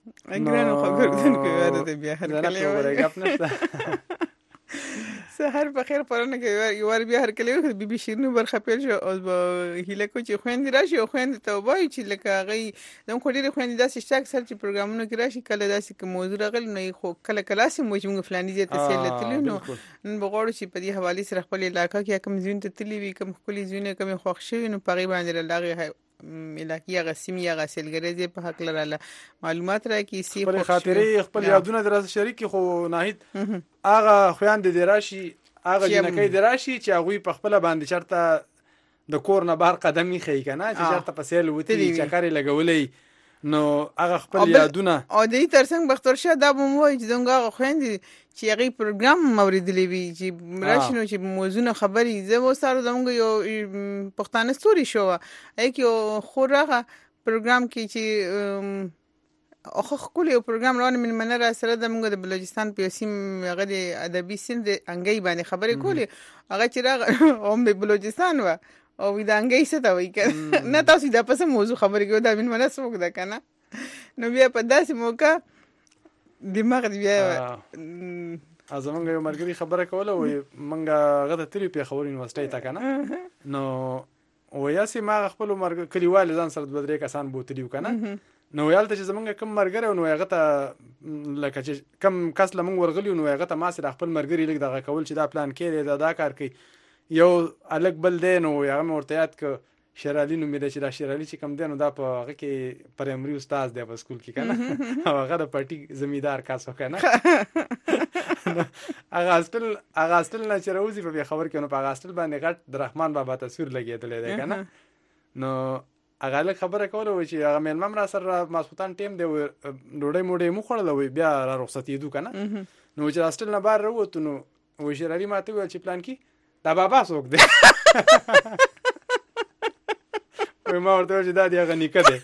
اګرانو خبردون کوي ورته بیا هر کله ورګه خپل سحر په خیر پرونه کې یو ور بیا هر کله بي بي شیرینو برخه پیل شو او هیله کو چې خويند راشي او خويند ته وایي چې لکه غي زموږ خو ډېر خويند داسې شتاک سر چې پروګرامونو کې راشي کله داسې کوم موضوع راغلی نو خو کله کله سم وي چې موږ فلاني ځای ته سیل تللی نو نن بغوړو چې په دې حواله سره خپل علاقې کې کوم ځین ته تللی وي کوم خپل ځینې کوم خوښ شوی نو پغی باندې لاغي ملاکی غسیمی غسلګریزه په حق لراله معلومات راکې سی خپل خاطرې خپل یادونه درس شریک خو ناهید هغه خويند دې راشي هغه جنکې دې راشي چې هغه په خپل باندې چرته د کور نه بهر قدم یې خې کنه چې چرته په سیل وتی چکرې لګولې نو هغه خپل یادونه او دې ترڅنګ بختور شه دا مو وایي چې دغه خويند چې هغه پروګرام موریدلې وی چې راشنو چې موضوع خبري زه و سره زموږ یو پښتانه ستوري شو اې یو خورغه پروګرام کې چې اخو خپل یو پروګرام روان من منره سره د موږ د بلوچستان په سیم هغه د ادبي سند انګي باندې خبرې کولې هغه چې راغ هم د بلوچستان و او د انګي څه ته وایي کنه نه تاسو دا پس موضوع خبرې کوو دا من منه سموک ده کنه نو بیا په داسې موقع دماغ دی بیا ازمنګ یو مرګري خبره کوله وي منګه غته تری په خبرو یونیورسيټي تا کنه نو ویاسي ما خپل مرګ کلیوال ځان سره د بدرې کسان بوتلیو کنه نو یالته چې زمونږ کم مرګره نو هغه ته لکه چې کم کس لمون ورغلی نو هغه ته ما سره خپل مرګري لګ دغه کول چې دا پلان کړي دا دا کار کوي یو الګ بل دی نو هغه مرتیات ک شرالي نو مې د چې دا شرالي چې کم دی نو دا په هغه کې پرایمري استاد دی په سکول کې کنه هغه د پټي زمیدار کاسو کنه هغه استل هغه استل نه چې راوځي په خبر کې نو په هغه استل باندې غټ د رحمان بابا تصویر لګیدل دی کنه نو هغه له خبره کوله و چې هغه مېلمم را سره ماسوتان ټیم دی ډوډۍ موډۍ مو خوړل وي بیا را رخصتې دو کنه نو چې استل نه بار وروته نو و شرالي ماته ویل چې پلان کې دا بابا څوک دی وای ما ورته چې دا دی هغه نیکه دی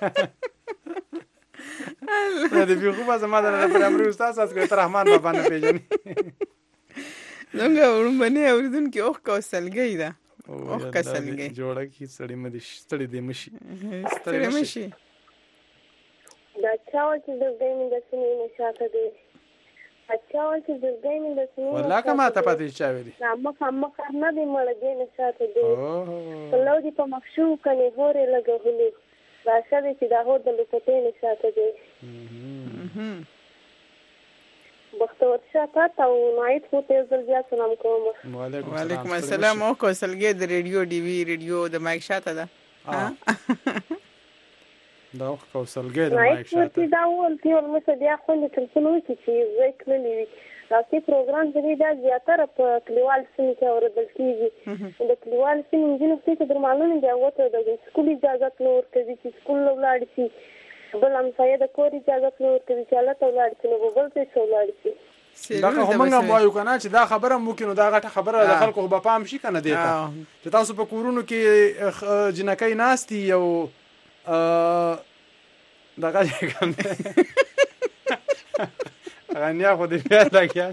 دا دی خو به زما د پرایمري استاد ساس کې رحمان بابا نه پیژني څنګه ورمنه اوریدونکو اوخ کوسلګی دا اوخ کسلګی جوړه کی سړی مې ستړي دی مشي ستړي مشي دا چاو چې د ګیمینګ د سنې نشاته دی اچھا چې د ګیمینګ د سنې ولا کما ته پاتې چا ویلي ما هم کارنه دی مړ دی نشاته دی کله دې په مخشو کني هورې لګولې راشه دې چې دا هو د لپټې نشاته دی بختور شاه تاسو نایت خو ته ځل بیا سلام کوم وعلیکم السلام او کوسلګي د ریډیو ډي وی ریډیو د مایک شاته ده دا او کوسلګي د مایک شاته دا ول چې ورمسه بیا خو د ټلیفون وکی چې زه کړلې وي راځي پروګرام دې دا زیاتره په کلیوال سیمه کې اوردل کیږي د کلیوال سیمه جنو چې درمانونه دی وته د سکول اجازه نور کوي چې سکول ولاړ شي بل هم سایه د کور اجازه نور کوي چې الله تعالی دې نو بل څه ولاړ شي دا خو موږ وایو کنه چې دا خبره ممکن دا غټه خبره د خلکو په پام شي کنه دی چې تاسو په کورونو کې جنکای ناشتي یو دا غاړي کوم غنیا خو دې بیا لګیا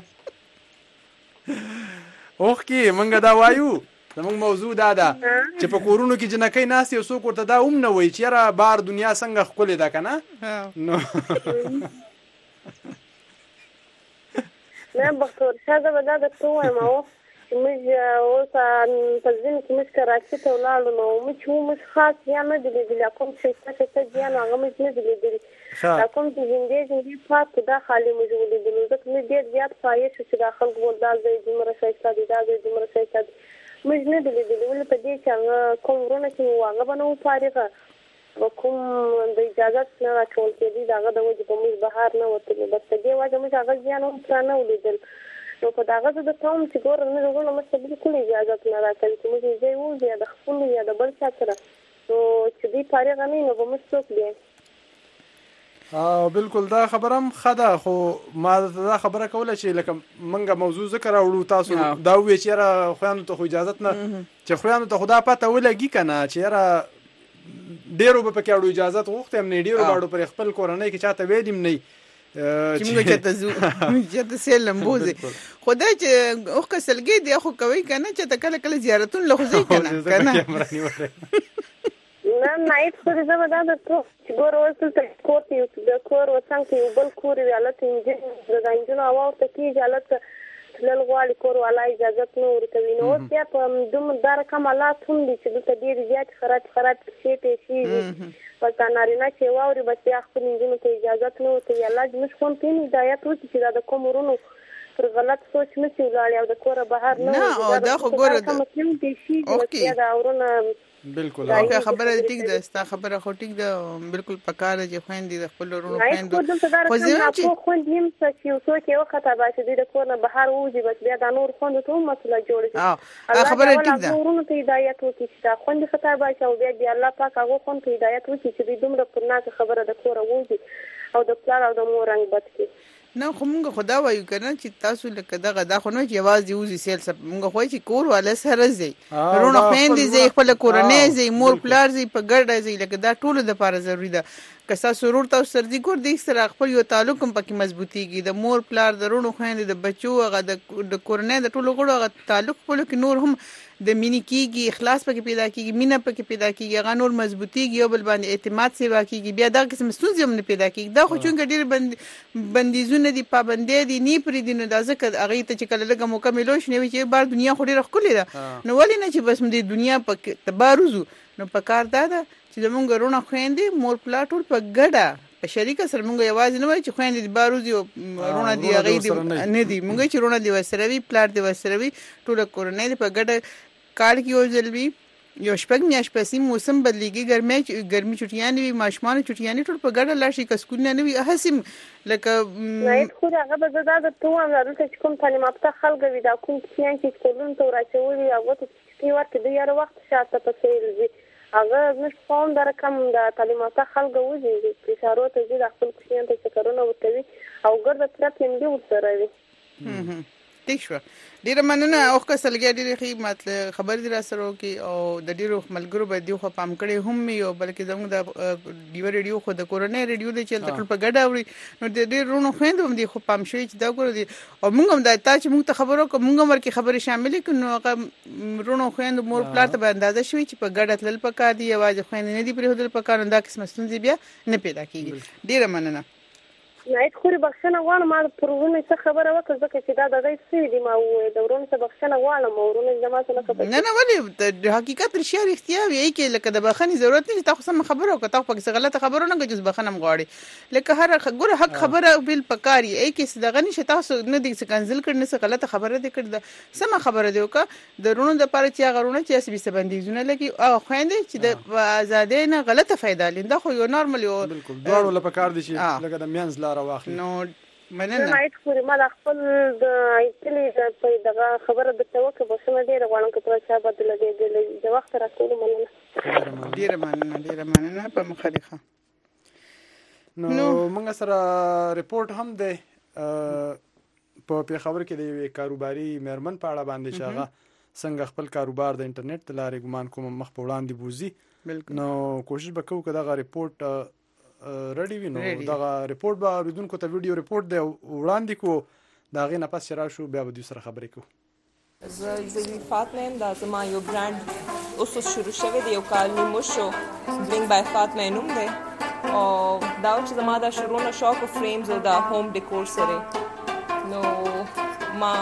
اوخ کې موږ دا وایو زموږ موضوع دا ده چې په کورونو کې جنکای ناشتي او څوک ورته دا هم نه وایي چې را بار دنیا څنګه خپل ده کنه نو نه بختور شاده ودا د توه ما موږ اوس په ځین کې موږ کراچي ته ولاړو نو موږ چې موږ خاص یا نه دي د کوم څه څه څه ځان هغه موږ نه دي دي دا کوم چې هندې هندې پات دا خالی موږ ولې دي نو ځکه موږ ډېر زیات پایې چې دا خلک ولدال دی دومره شایسته دي دا دی دومره شایسته موږ نه دي دي ولې په دې چې کوم ورونه چې هغه بنو فارغه کوم د اجازه نه راټول کېدی داغه د وجه په موږ بهر نه وته بس دې وجه موږ هغه ځان هم پلان ولیدل نو په داغه د کوم چې ګور نه ورونه مې بالکل اجازه نه راکړي چې موږ یې وو یا د خپل یا د بل څه سره نو چې دې فارغ نه نو به موږ څوک دی اه بالکل دا خبرم خدا خو ما دا خبره کوله چې لکه منګه موضوع ذکر راوړو تاسو دا وی چې را خوانو ته اجازه نه چې خوانو ته خدا پته ولګي کنه چې را ډیرو په کې اړو اجازه غوښته هم نه ډیرو باندې پر خپل کورنۍ کې چاته ویلم نه چې موږ چاته زو چې ته سلم بوزي خدای چې اوخ کسلګي دی خو کوي کنه چې ته کله کله زیارتون لغوزي کنه کنه نه نایت خو دې زما دا د ټو ګور وسل ته کور کې د کور وسنګ کې بل کور وی حالت انجن د انجن اواز ته کې حالت تلل غواړي کور والا اجازه نه ورکوي نو بیا په دوم دار کمالات هم دي چې د ډیر زیات خراب خراب شي ته شي پتا نارینه چې واوري بس یا خپل انجن ته اجازه نه ورکوي الله دې مش کوم په هدایت وکړي چې دا کوم ورونو پر غلط سوچ نه چې ولاړ او د کور بهر نه دا خو ګوره کوم دي شي چې دا ورونه بالکل هغه خبره ټیک ده ستا خبره خو ټیک ده بالکل پکاره چې خويندې د خپل ورونو خويندو خو زه چې خويندې هم چې اوسو کې وخت تابع چې د کور نه بهر وځي بس بیا د نور خوند ته مسله جوړ شي هغه خبره ټیک ده ورونو ته هدایت وکړي چې دا خوند خطا باشي او بیا دی الله پاک هغه خوند ته هدایت وکړي چې د دومره پرناکه خبره د کور وځي او د پلار او د مور رنگ بد کی نه خو مونږ خدا وایو کنه چې تاسو لکه دغه دا خو نه چې आवाज دی وزي سیل سب مونږ خو چې کور والا سره زی رونه خويندې زی خپل کورنۍ زی مور پلار زی په ګډه زی لکه دا ټول د لپاره ضروری ده که سرور تاسو سردي کور دی سره خپل یو تعلق هم پکې مضبوطیږي د مور پلار د رونه خويندې د بچو هغه د کورنۍ د ټولو غړو هغه تعلق خپل کې نور هم د مینې کیږي اخلاص پکې پیدا کیږي مینه پکې پیدا کیږي هغه نور مضبوطیږي او بل باندې اعتماد سیوا کیږي بیا دا قسم ستونزې هم نه پیدا کیږي دا خو چونګ ډیر بند بندیزونه دي پابندۍ دي نه پرې دي نو دا ځکه هغه ته چې کله لږه مکمل شي نو چې بار دنیا خو ډیره ښکلې ده نو ولې نه چې بس د دنیا په تبارزو نو په کار دا ده چې زمونږ رونه خويندې مور پلا ټول په ګډه په شریکه سره مونږ یوازې نه وای چې خويندې د باروزي او رونه دی هغه دی نه دی مونږ چې رونه دی وسروي پلار دی وسروي ټول کورنۍ په ګډه کال کې یو ځل وی یو شپږ میاشتې پسې موسم بدلیږي ګرمي ګرمي چټیان وي ماشمان چټیان ټول په ګډه لاشي کسکول نه وي هسم لکه نه خو هغه به زړه د توه امر ته کوم تعلیمات خلک وي دا کوم کیان چې کولون ته راچولي هغه ته چې ورته د یاره وخت شاته پسې وي هغه مش قوم در کم د تعلیمات خلک وځي چې اشاره ته دي د خپل کیان ته څکرونه ورته او ګرځي تر پم دی ورسره وي ټیک شو ډیره مننه او که سلګي ډیره خې مطلب خبر دي را سره کی او د ډیرو ملګرو به دی خو پام کړي هم یو بلکې زموږ د ډیو ریډیو خو د کورونې ریډیو د چل تکل په ګډه اوري نو د ډیرونو خويندو هم دی خو پام شوی چې دا ګور دي او موږ هم د تا چې موږ ته خبرو کوم موږ ورکه خبرې شامل کړو هغه رونو خويندو مور پلار ته به اندازه شوی چې په ګډه تل پکا دی یوازې خويندې نه دی پرې هدل پکا نو دا قسم ستونزې بیا نه پیدا کیږي ډیره مننه نایت خوري بخښنه غواړم ما پرونه څه خبره وکړه ځکه چې دا د دې سوي دي ما وې د ورونو څه بخښنه غواړم ورونه زما څه نه نه نه ولې د حقیقت رښتیا رښتیا وی کې لکه د بخښنې ضرورت نه تاسو سم خبره وکړه تاسو په غلطه خبره نه کوي بخښنه مغواړي لکه هر ګوره حق خبره بل پکاري ای کې دغه نشه تاسو نه دي څه کنزل کړي نه غلطه خبره دي کړه سم خبره دی وکړه د ورونو د پاره چې غرونه چې اسبي سبندیزونه لګي او خويندې چې د آزادۍ نه غلطه فائدہ لیندا خو یو نورمال یو بالکل دوړو لپاره کار دي چې لکه د میانز لار واخلي نو مننه نایت خوري ما خپل د ایتلی د دغه خبره د توکه بسنه ډیره غواړم چې تر څو بدل دی د وخت راټول مننه ډیره مننه ډیره مننه په مخالفه نو موږ سره ریپورت هم دی په پیښور کې د یو کاروباري مېرمن په اړه باندې شاغه څنګه خپل کاروبار د انټرنیټ تلارې ګمان کوم مخ په وړاندې بوزي نو کوشش وکړو چې دا ریپورت ریډي وي نو دا ریپورت به اوریدونکو ته ویډیو ریپورت دی وړاندې کو دا غي نه پس را شو بیا به د سره خبرې کو زه زوی فاطمه دا زما یو برانډ اوس شروع شوی دی یو کال نیمه شو بلینګ بای فاطمه نوم دی او دا چې زما دا شروع نه شوق فریمز او دا هوم ډیکور سره نو ما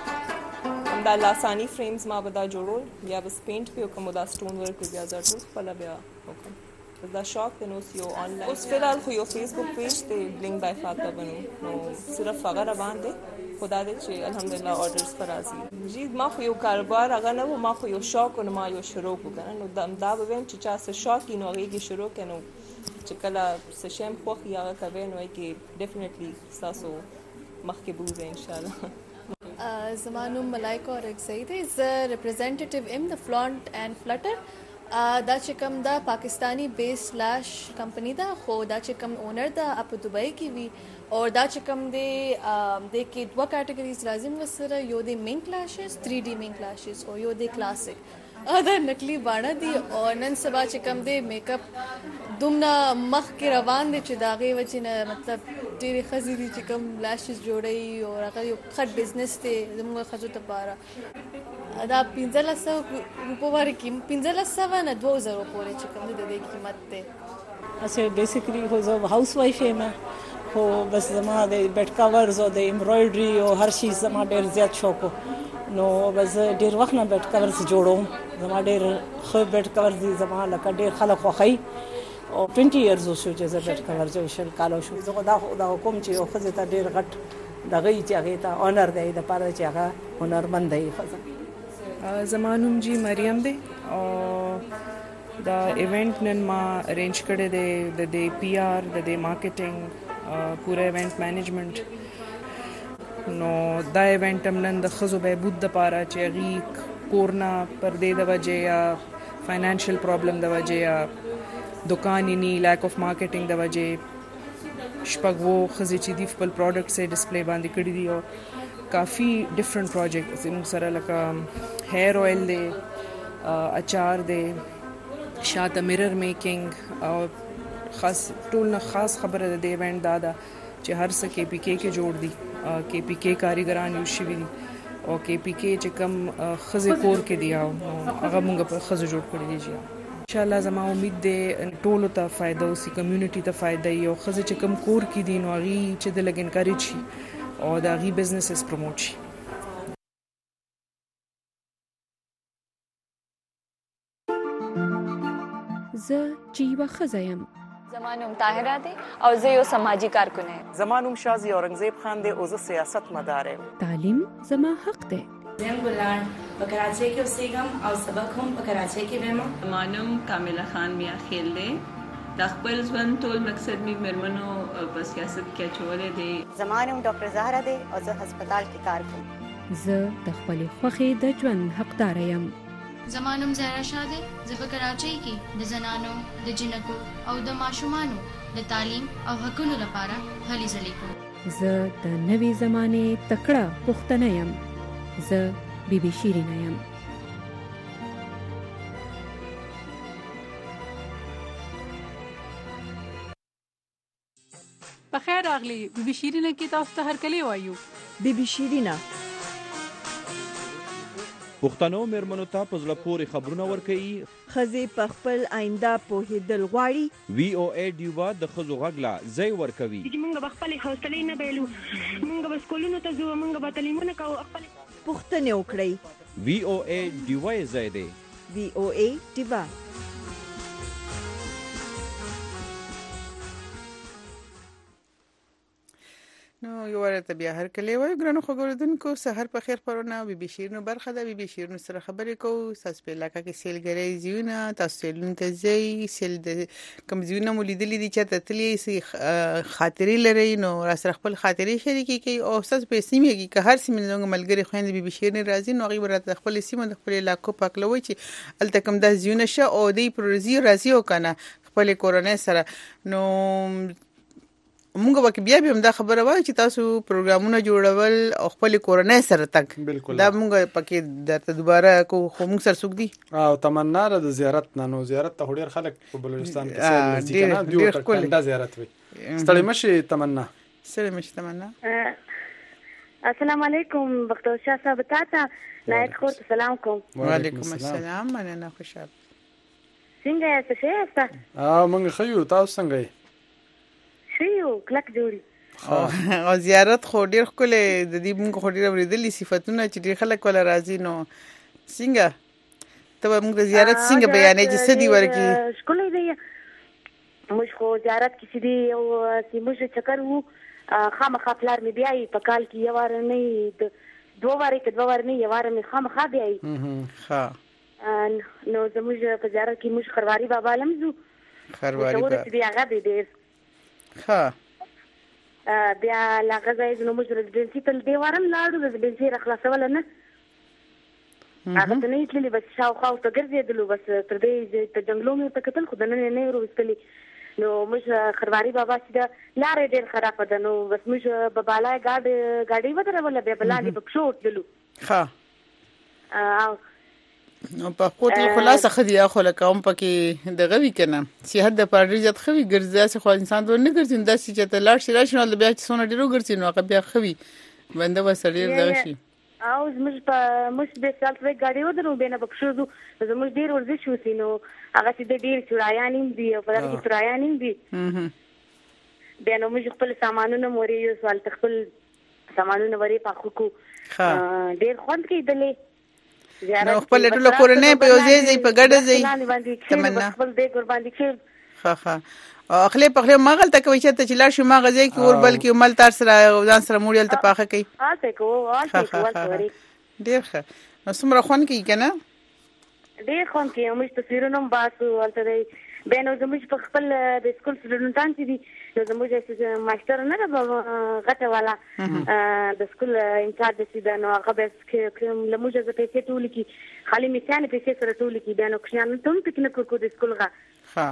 دا لاسانی فریمز ما به دا جوړول یا بس پینټ په کوم دا سټون ورک بیا ځړو خپل بیا وکم دا شاک د نو سیو آنلاین اوس فلحال خو یو فیسبوک پیج ته بلینګ بای فاطمه بنو نو صرف هغه باندې خدا دې چې الحمدلله اورډرز پر راځي جی ما خو یو کاروبار هغه نه ما خو یو شاک او ما یو شروع وکړ نو دا دا به ویم چې چا څه شاک نو هغه شروع کینو چې کله څه شیم خو هغه کوي نو کې ډیفینیټلی تاسو مخکې بوزه ان شاء الله زمانو ملائکه اور اکسید از ریپرزینټیټیو ان د فلونٹ اینڈ فلټر دا چې کوم دا پاکستانی بیس سلیش کمپنی دا خو دا چې کوم اونر دا اپ دبئی کې وی او دا چې کوم دی د کې دوه کټګریز لازم وسره یو دی مین کلاشز تھری ډي مین کلاشز او یو دی کلاسیک دا نکلی باڼه دي او نن سبا چې کوم دی میک اپ دومره مخ کې روان دي چې داغه وجه نه مطلب ډېری خزي دي چې کوم لاشز جوړي او هغه یو خټ بزنس ته زموږ خزو ته پاره دا پنځلس سوه روپو ورکړي، پنځلس سوه نه دوه زره پورې چې کوم د دې قیمت دی. اچھا بیسیکلی خو زه هاوس وایف یم، خو بس زما د بیډ کورز او د امبرایډري او هر شي زما ډېر زیات شوق و، نو بس ډېر وخت نه بیډ کورز جوړوم. زما ډېر ښه بیډ کورز دي، زما لکه ډېر خلک خوښوي او ټوینټي ایرز وشو چې زه بیډ کور جوړ شل کال شو. زه دا دا کوم چې یو ښځې ته ډېر غټ دغه یي چې هغې ته اونر دی دپاره چې هغه هنرمند دی ښځه. زما نوم جی مریم دی او دا ایونٹ نن ما ارینج کړی دی، د دې پی آر، د دې مارکیټینګ، پوره ایونٹ مینجمنٹ. نو دا ایونٹ هم نن د ښځو بهبود دپاره چې هغې کورنا پردې د وجې یا فاینانشل پرابلم د وجې یا دکان یې نی لیک آف مارکیټینګ د وجې شپږ وو ښځې چې دي خپل پروډکټس یې ډسپلی باندې کړي دي او کافي ډفرنٹ پروجیکټس زموږ سره لکه هیر آئل دی، اچار دی، شاته میرر میکینګ او خاص ټول نه خاص خبره د دې ایونټ دا ده چې هر څه کې پی کې کې جوړ دي، کې پی کې کاریګران یوز شوي دي او کې پی کې چې کم ښځې کور کې دي او هغه موږ په ښځو جوړ کړي دي. جی انشاءالله زما امید دی ټولو ته فایده وسي، کمیونټي ته فایده وي او ښځې چې کم کور کې دي نو هغې چې د لږ انکریج شي او د هغې بزنسز پروموټ شي. زه چې یوه ښځه یم. زما نوم طاهره دی او زه یو سماجي کارکونه یم. زما نوم شازي اورنګزیب خان دی او زه سیاست مدار یم. تعلیم زما حق دی. زم ګلان په کراچۍ کې اوسېږم او سبق هم په کراچۍ کې وایم. زما نوم کامله خان میا خیل دی. د خپل ژوند ټول مقصد می مېرمنو په سیاست کې اچولی دی. زما نوم ډاکټر زهره دی او زه هسپتال کې کار کوم. زه د خپلې خوښې د ژوند حقداره یم. زما نوم زهرا شاه دی. زه په کراچۍ کې د زنانو، د جنکو او د ماشومانو د تعلیم او حقونو لپاره هلې ځلې کوم. زه د نوې زمانې تکړه پښتنه یم. زه بی بی شیرینه یم. بخیر راغلی. بی بی شیرینه کې تاسو ته هرکلی وایو. بی بی شیرینه پښتنو مېرمنو ته په زړه پورې خبرونه ورکوي، ښځې په خپل آینده پوهېدل غواړي. وی او ای ډیوا د ښځو غږ له ځای ورکوي. چې موږ به خپلې حوصلې نه بایلو، موږ به سکولونو ته ځو، موږ به تعلیمونه کوو، خپلې پوښتنې وکړئ. وی او ای ډیوا یې ځای دی. وی او ای ډیوا. نو یو ورته بیا هر کله وای ګرانو خبردونکو سحر په خیر پرونه بي بي شیرینو برخه ده. بي بي شیرینو سره خبرې کوو. تاسو په علاقه کې سیلګری زیونه تاسو سیلون ته ځئ، سیل د کوم زیونه مو لیدلې دي چې ته تللی سي خاطرې لري نو را سره خپل خاطرې شریکي کوي او تاسو په سیمه کې که هر سیمه زموږ ملګری خويند بي بي شیرین راځي نو هغه ورته خپل سیمه د خپل علاقو پاکلوي چې الته کوم د زیونه شه او د پروژې راځي او کنه خپل کورونه سره نو مونږ به بیا به دا خبره وای چې تاسو پروګرامونه جوړول او خپل کورنۍ سره تک بالکل دا مونږ پکې درته دوباره کو خو مونږ سره سوق دي او تمنا را د زیارت نه نو زیارت ته ډیر خلک په بلوچستان کې سره دي کنه دیو ته کنده زیارت وي. ستړي مشي تمنا. سره مشي تمنا. السلام علیکم بختور شاه صاحب تاته نایت خو سلام کوم. وعلیکم السلام مننه خوشحال. څنګه یاست ښه یاست؟ اه مونږ خیو تاسو څنګه یې؟ شیو کلک جوړي او زیارت خو ډیر خلک د دې موږ خو ډیر ورېدلې صفاتونه چې ډیر خلک ولا راځي نو څنګه ته موږ د زیارت څنګه بیانې چې سدي ورکی شکولې دی موږ خو زیارت کې سدي او چې موږ چکر وو خامخا پلار می بیاي په کال کې یو وار نه د دوه واري کې دوه وار نه یو وار می خامخا بیاي ها نو زموږ په زیارت کې موږ خرواري بابا لمزو خرواري بابا دې هغه دې ها بیا لاغه ځای نو موږ رزيدنسي ته دی وارم لاړو رزيدنسي راخلاصول نه هغه ته نه تللی بس شاوخوا ته ګرځېدلو بس تر دې ته جنگلو مې ته کتل خو د نن نه وروستلی نو موږ خرواري بابا چې دا لارې ډېر خراب ده نو بس موږ په بالای ګاډي ګاډي ودرول بیا بلاندې په شوټ دلو ها او نو په کوټه خلاصه خدي اخو لکه هم پکې دغه وی کنه صحت د پاره ځت خوي ګرځي خو انسان دوه نه ګرځي داسې چې ته لاړ شي راشي نو بیا چې سونه ډیرو ګرځي نو هغه بیا خوي بنده وسړي دغه شي او زموږ په موږ د سالت وی ګاډي ودرو بینه په پښو زو زموږ ډیر ورزش وسی نو هغه چې د ډیر چړایان دي او په دغه کې چړایان دي بیا نو موږ خپل سامانونه موري یو سوال خپل سامانونه وري پاخو کو ډیر خوند کېدلې نو خپل ټول کورنۍ په یو ځای ځای په ګډه ځای تمنا خپل دې قربان دي کې ها ها اخلي په خله ماغل ته کوي چې ته لاړ شي ما غځي کې اور بلکې مل تر سره ځان سره موړل ته پاخه کوي ها ته کو ها ته کو ورته ډیر ښه نو څومره خوان کوي کنه ډیر خوان کوي موږ تصویرونه باسو ولته دی بینو زموږ په خپل د سکول سټوډنټان چې دي نو زموږ ماستر نه غټه والا د سکول انچارج چې دا نو هغه به لموږ زه پیسې ټول کی خالي میثانه پیسې سره ټول کی بینو کښان ته پکنیک کو د سکول غا ها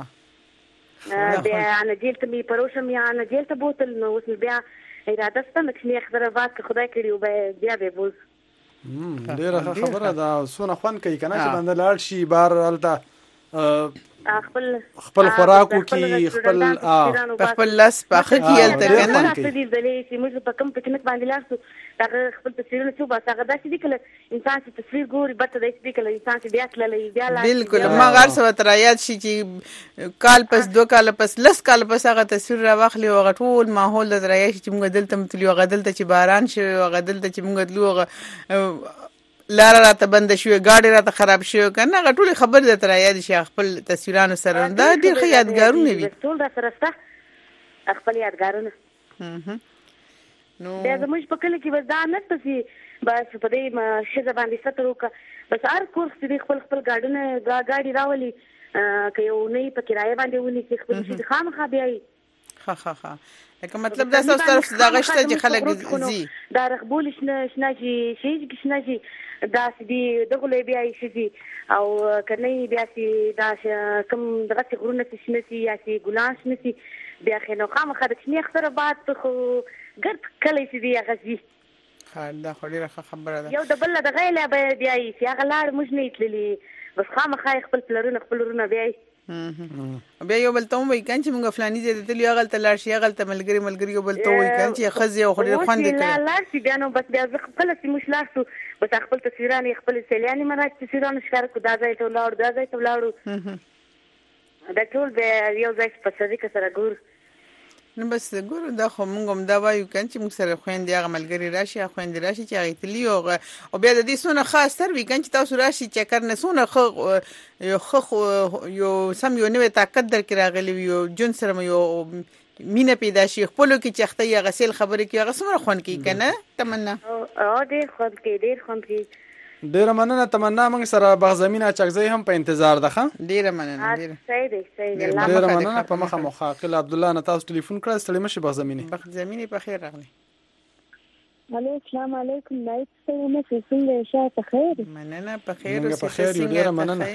بیا انا جیل ته می پروشم یا انا جیل ته بوتل نو اوس بیا اراده ستنه چې خبره واسه خدای کړی او بیا به بوز ډیره خبره دا سونه خوان کوي کنه چې باندې لاړ شي بار الته خپل خپل خوراکو کې خپل خپل لاس پاخه کیل ته کنه دې دلې چې موږ په کوم پکنیک باندې لاړو دا خپل تصویرونه څو بس هغه داسې دي کله انسان چې تصویر ګوري بته داسې دي کله انسان چې بیا تللی بیا لاړ بالکل ما غار سره تر یاد شي چې کال پس دو کال پس لس کال پس هغه تصویر را واخلي او ټول ماحول د دریا شي چې موږ دلته متلیو غدل ته چې باران شي او غدل ته چې موږ دلو لار راته بند شوې گاډي راته خراب شوې کنه غټولې خبر ده تر یاد شي خپل تصویرانو سره دا ډېر ښه یادګارونه وي ټول را سره ستا خپل یادګارونه نو بیا زموږ په کله کې وځه نه تاسو بس په دې شزه باندې ستر وکړه بس هر کورس دې خپل خپل گاډونه گاډي راولي که یو نه په کرایه باندې ونی چې خپل شي خامخا بیاي ها ها ها لکه مطلب دا څه طرف دا غشته چې خلک زی دا رغبول شنه شنه شي شي شنه شي دا سدي دغه بیا شي او کني بیا سي دا کوم دغه غرونه شنه سي یا سي ګلان شنه سي بیا خنو خامخا د شنه خبره بعد خو ګرد کله سي دی غزي ها دا خو ډیره خبره ده یو د بل د غیله بیا سي هغه لاړ موږ نه تللی بس خامخا خپل پلرونه خپل رونه بیا بیا یو بل ته وای کان چې موږ فلاني ځای ته تللی غل ته لاړ شي غل ته ملګری ملګری یو بل ته وای کان چې خزي او خوري خوند کوي لا لا چې بیا نو بس بیا خپل سي مش لاستو بس خپل تصویرانه خپل سیلاني مراد تصویرانه ښکار کو دا ځای ته لاړ دا ځای ته لاړ دا ټول به یو ځای په صدیق سره ګور نو بس ګور دا خو موږ هم دا وایو کان چې موږ سره خويندې هغه ملګری راشي خويندې راشي چې هغه تلی او بیا د دې سونه خاص تر وی کان چې تاسو راشي چې کار نه سونه خو یو خو یو سم یو نوې طاقت در کې راغلی یو جون سره یو مینه پیدا شي خپلو کې چخته یا غسل خبرې کې هغه سمره خون کې کنه تمنا او ډېر خوند کې ډېر خوند کې ډیره مننه تمنا موږ سره بغزمینه چکزی هم په انتظار ده ښه ډیره مننه ډیره صحیح دی صحیح دی ډیره مننه په مخه مخاقل عبد الله نه تاسو ټلیفون کړل ستړي مشه بغزمینه بغزمینه په خیر راغلی الو السلام علیکم نایت څنګه څنګه شاته خیر مننه په خیر او په خیر ډیره مننه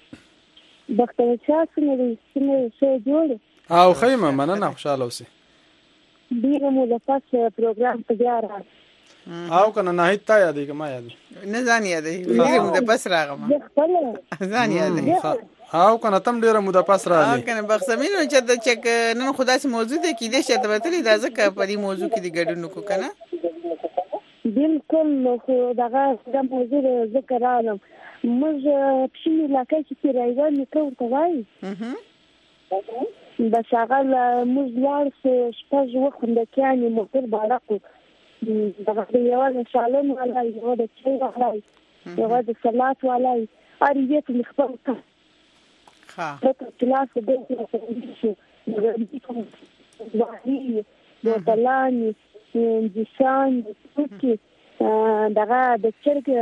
بختور څنګه دی څنګه څه جوړ او خیمه مننه خوشاله اوسئ ډیره مو د پاس پروګرام ته جاره او کنه نه هیڅ تا یادې کما یادې نه ځان یادې ډیره مو د پس راغم ځان یادې او کنه تم ډیره مو د پس راغلی او کنه بخسمینو چې د چک نن خدا سي موضوع ده کې دې شته وتلې دا ځکه په دې موضوع کې د ګډونو کو کنه بالکل خو دغه د موضوع ذکر عالم موږ په شي علاقې کې راځو نو کوم توای بس هغه موږ لار څه شپږ وخت د کیانې موټر باندې دغه یو د سالون والا یو د چای والا یو د سلات والا اړ یې په خپل کا ها په کلاس د شو د وایي د بلانی د شان چې دغه د چرګ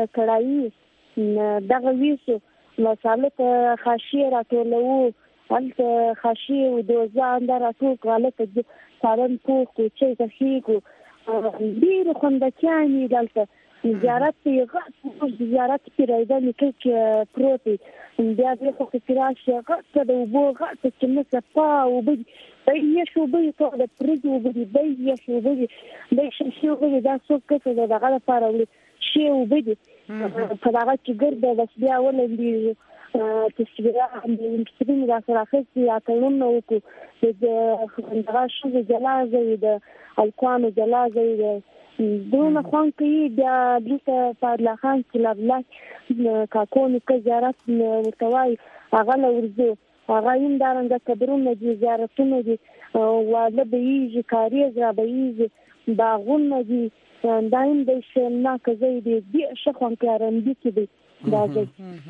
کړای دغه ویسو مساله ته خاصیه راټولو هلته خاصیه او د ځان دراتو کاله ته سالون کو چې تخیګو ډیر خوندکانی دلته زیارت یې غوښتل زیارت کې راځي کې پروتي بیا دې خو کې راشي غوښتل د وبو غوښتل چې مې صفا او به یې شو به ته د پرېږو به دې یې شو به دې شو به دا څو کې دا غلا لپاره شي او به په هغه کې ګرځي بس بیا ولندې تصویره مستقیم را سره اخیستي یا تړونونه وکړو د دغه ښځو جلازه وي د هلکانو جلازه وي د دونه خوند کوي. بیا دلته په عدله خان کې لبلک کاکو نیکه زیارت ورته وایي هغه له ورځو هغه هم دارنګه قبرونه دي زیارتونه دي واده بهیږي کاریز را بهیږي باغونه دي دا هم د شرمناکه ځای دی ډېر ښه خوند کوي ارندي کې دی دا ځای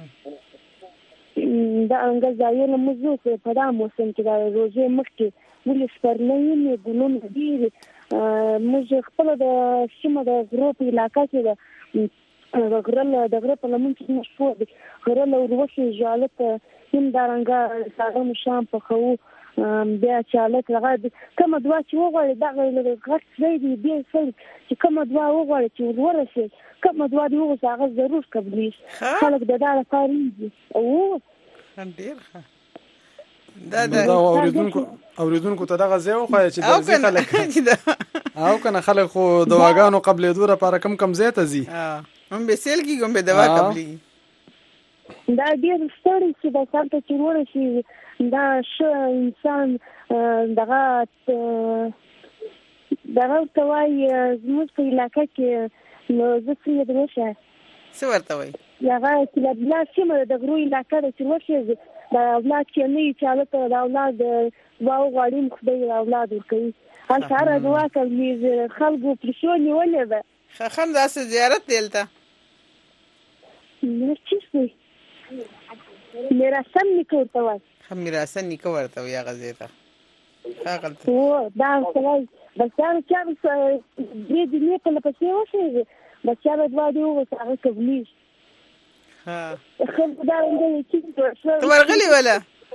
دا انګه ځایونه موږ ځو په دا موسم کې د روژې مخکې ولې سپرلۍ وي ګلونه ډېر موږ خپله د سیمه د غرو په علاقه کې د د غره د غره په لمن کې مشهور دی غره له وروښې ژالته هم دارنګه ساړه مو شام پخوو بیا چالک هغه کومه دوا چې وغواړي دغه غټ ځای دی ډېر ښه چې کومه دوا وغواړي چې ور ورسېږي کومه دوا دې وغواړي هغه ضرور قبلېږي خلک د دا لپاره وځي او ډېر ښه دا د اوریدونکو اوریدونکو ته دغه ځای وښایه چې درځي خلک او کنه خلک خو دواګانو قبلېدو لپاره کم کم ځای ته ځي هم به سیل کېږي هم به دوا قبلېږي دا ډېر ستړی چې د سر ته چې ورسېږي دا ښه انسان دغه دغه ورته وایي زموږ په علاقه کې نو زه څنګه دې وښایم څه ورته وایي هغه چې د بلا سیمه د غرو علاقه ده چې وښېږي د اولاد چې نه وي چې هلته د اولاد دوا وغواړي خدای اولاد ورکوي هلته هره دوا قبلېږي خلکو پیشو نیولې ده ښه هم داسې زیارت دی هلته نو چیست دی میراسن نیکه ورته وایي ښه میراسن نیکه ورته وایي هغه ځای ته هغلته او دا ورته وایي بچیانو چا به درې جمعې په لپسې وښېږي بچیانو دوه دې وغوښته هغه قبلېږي خلکو دارنګه ته ورغلې وله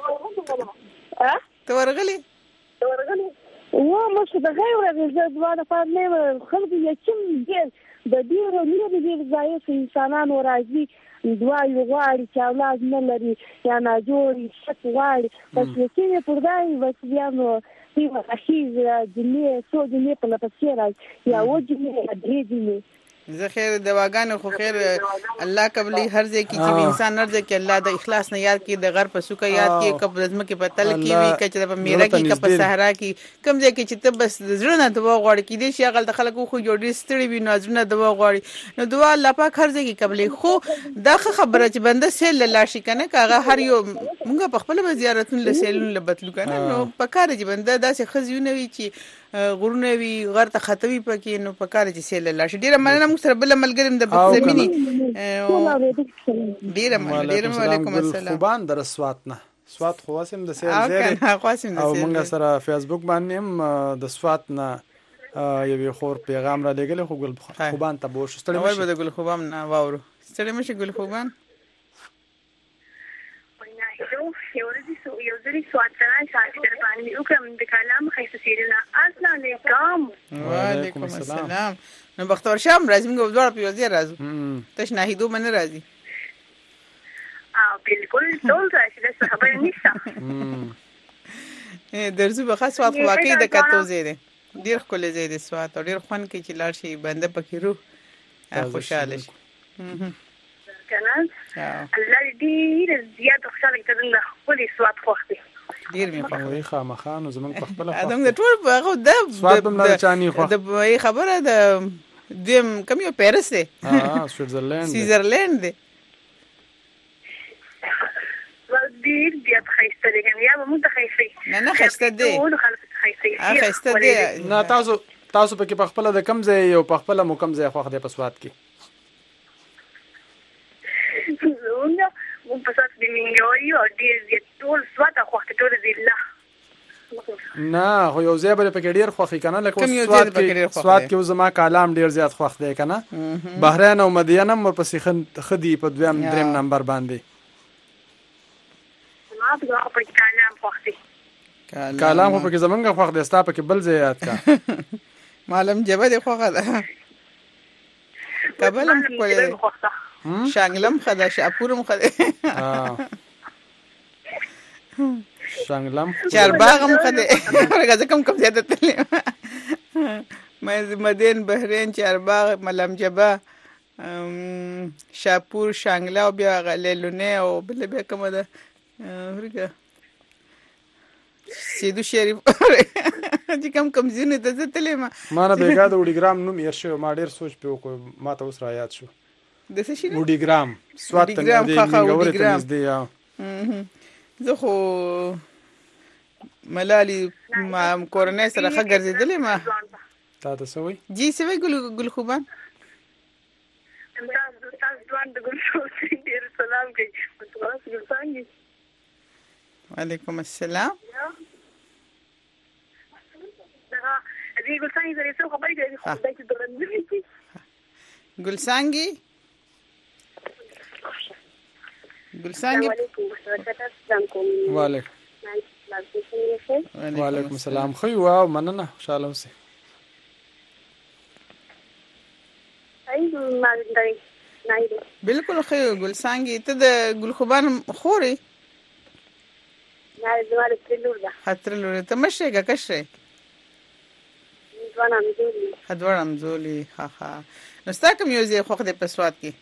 ته ورغلې ته ورغلې و مخکې د غیر ورغلې زه دوه دفعه نه یم خلکو یقین ډېر د ډېرو لرې ډېر ځایو انسانانو راځي دوا یې غواړي چې اولاد نه لري یا ناجوړي شک غواړي بس یقین یې پر دا وي بس بیا نو دوی اخیز جمعې څو جمعې په لپسې راځي یا اووه جمعې یا درې جمعې زه خیر دواګانو خو خیر الله قبلي هر ځای کې چې انسان هر ځای کې الله د اخلاص نه یاد کړي د غر په سوکه یاد کړي کب رزمه کې په تل کې وي کچ په میرا کې کپ صحرا کې کم ځای کې چې ته بس زړه نه دوا غواړي کې دې شي هغه د خلکو خو جوړې ستړي وي نو زړه دوا غواړي نو دوا الله پاک هر ځای کې قبلي خو دا خبره چې بنده سیل لاشي کنه کاغه هر یو موږ په خپل زیارتونو له سیلونو لبتلو کنه نو په کار چې بنده داسې خزيونه وي چې غرونه وي غر ته خطوي پکې نو په کار چې سیل لاشي ډیره مننه موږ سره بل ملګریم د زمینی ډیره مننه ډیره وعلیکم السلام خوبان در سوات نه سوات خو واسم د سیل زیره او موږ سره فیسبوک باندې هم د سوات نه یو خور پیغام را لګل خو ګل خوبان ته بوش ستړي مشه به د ګل خوبان نه واورو ستړي مشه ګل خوبان یو ورځ یو ځری سوات سره شاعر در باندې وکم د کلام خیسه سیرلا السلام علیکم وعلیکم السلام نو بختور شام راځم موږ دوړ په وزیر راځو تاسو نه هیدو من راځي اه بالکل ټول راځي د خبرې نشته درځو به خاص وخت واقعي د کتو زیره ډیر خپل زیره سوات ډیر خوان کې چې لاړ شي بنده پکې روح خوشاله شي کنه الله دې زیات خوشاله کړي د خپل سوات خوختي ډیر می خوښ وي خامخانو زمون په خپل خوښ ادم د ټول هغه د سوات بم نه چاني خوښ د خبره د دیم کوم یو پیرس دی ها سویټزرلند سویټزرلند دی ډیر زیات خسته دي کنه یا موږ خسته نه نه خسته دي اه خسته دي نه تاسو تاسو په کې په خپل د کم ځای یو په خپل مو کم ځای خوښ دی په سوات کې زونه مو په سات د منګوري او ډیر ټول سوات خوښ ټول دی الله نه خو یو ځای به په ډیر خوښ کنه لکه سوات کې سوات کې زما کلام ډیر زیات خوښ دی کنه بحرین او مدینه مر پسې خدي په دویم دریم نمبر باندې ما په خپل کلام خوښ دی کلام خو په زمونږ خوښ دی ستا په کې بل ځای یاد کا معلم جبه دی خوښه ده کابل هم کوله شانګلم خدا شاپورم خدا شانګلم چارباغم خدا ورګه کم کم زیاده تللی مې مدین بحرین چارباغ ملم جبا شاپور شانګله او بیا غلیلونه او بل بیا کومه ده ورګه سیدو شریف چې کم کم زینه ته زتلې ما ما نه بیګا د وډیګرام نوم یې شو ما ډیر سوچ په کو ما ته اوس را یاد شو د څه شي وډیګرام سوات ته د منګورې ته نږدې یا زه خو ملالي ما کورنۍ سره ښه ګرځېدلې ما تا ته څه وایي جی څه وایي ګل ګل خوبان وعلیکم السلام ګلسانګي ګلسانګي وعلیکم وعلیکم السلام خو واو مننه خوشاله اوسئ بالکل خو ګلسانګي ته د ګلخوبان خوري نه زوال تلور ده خاطر لور ته مشه کا کشه ځوان امزولي ځوان امزولي ها ها نو ستا کوم یو ځای خو د پسواد کې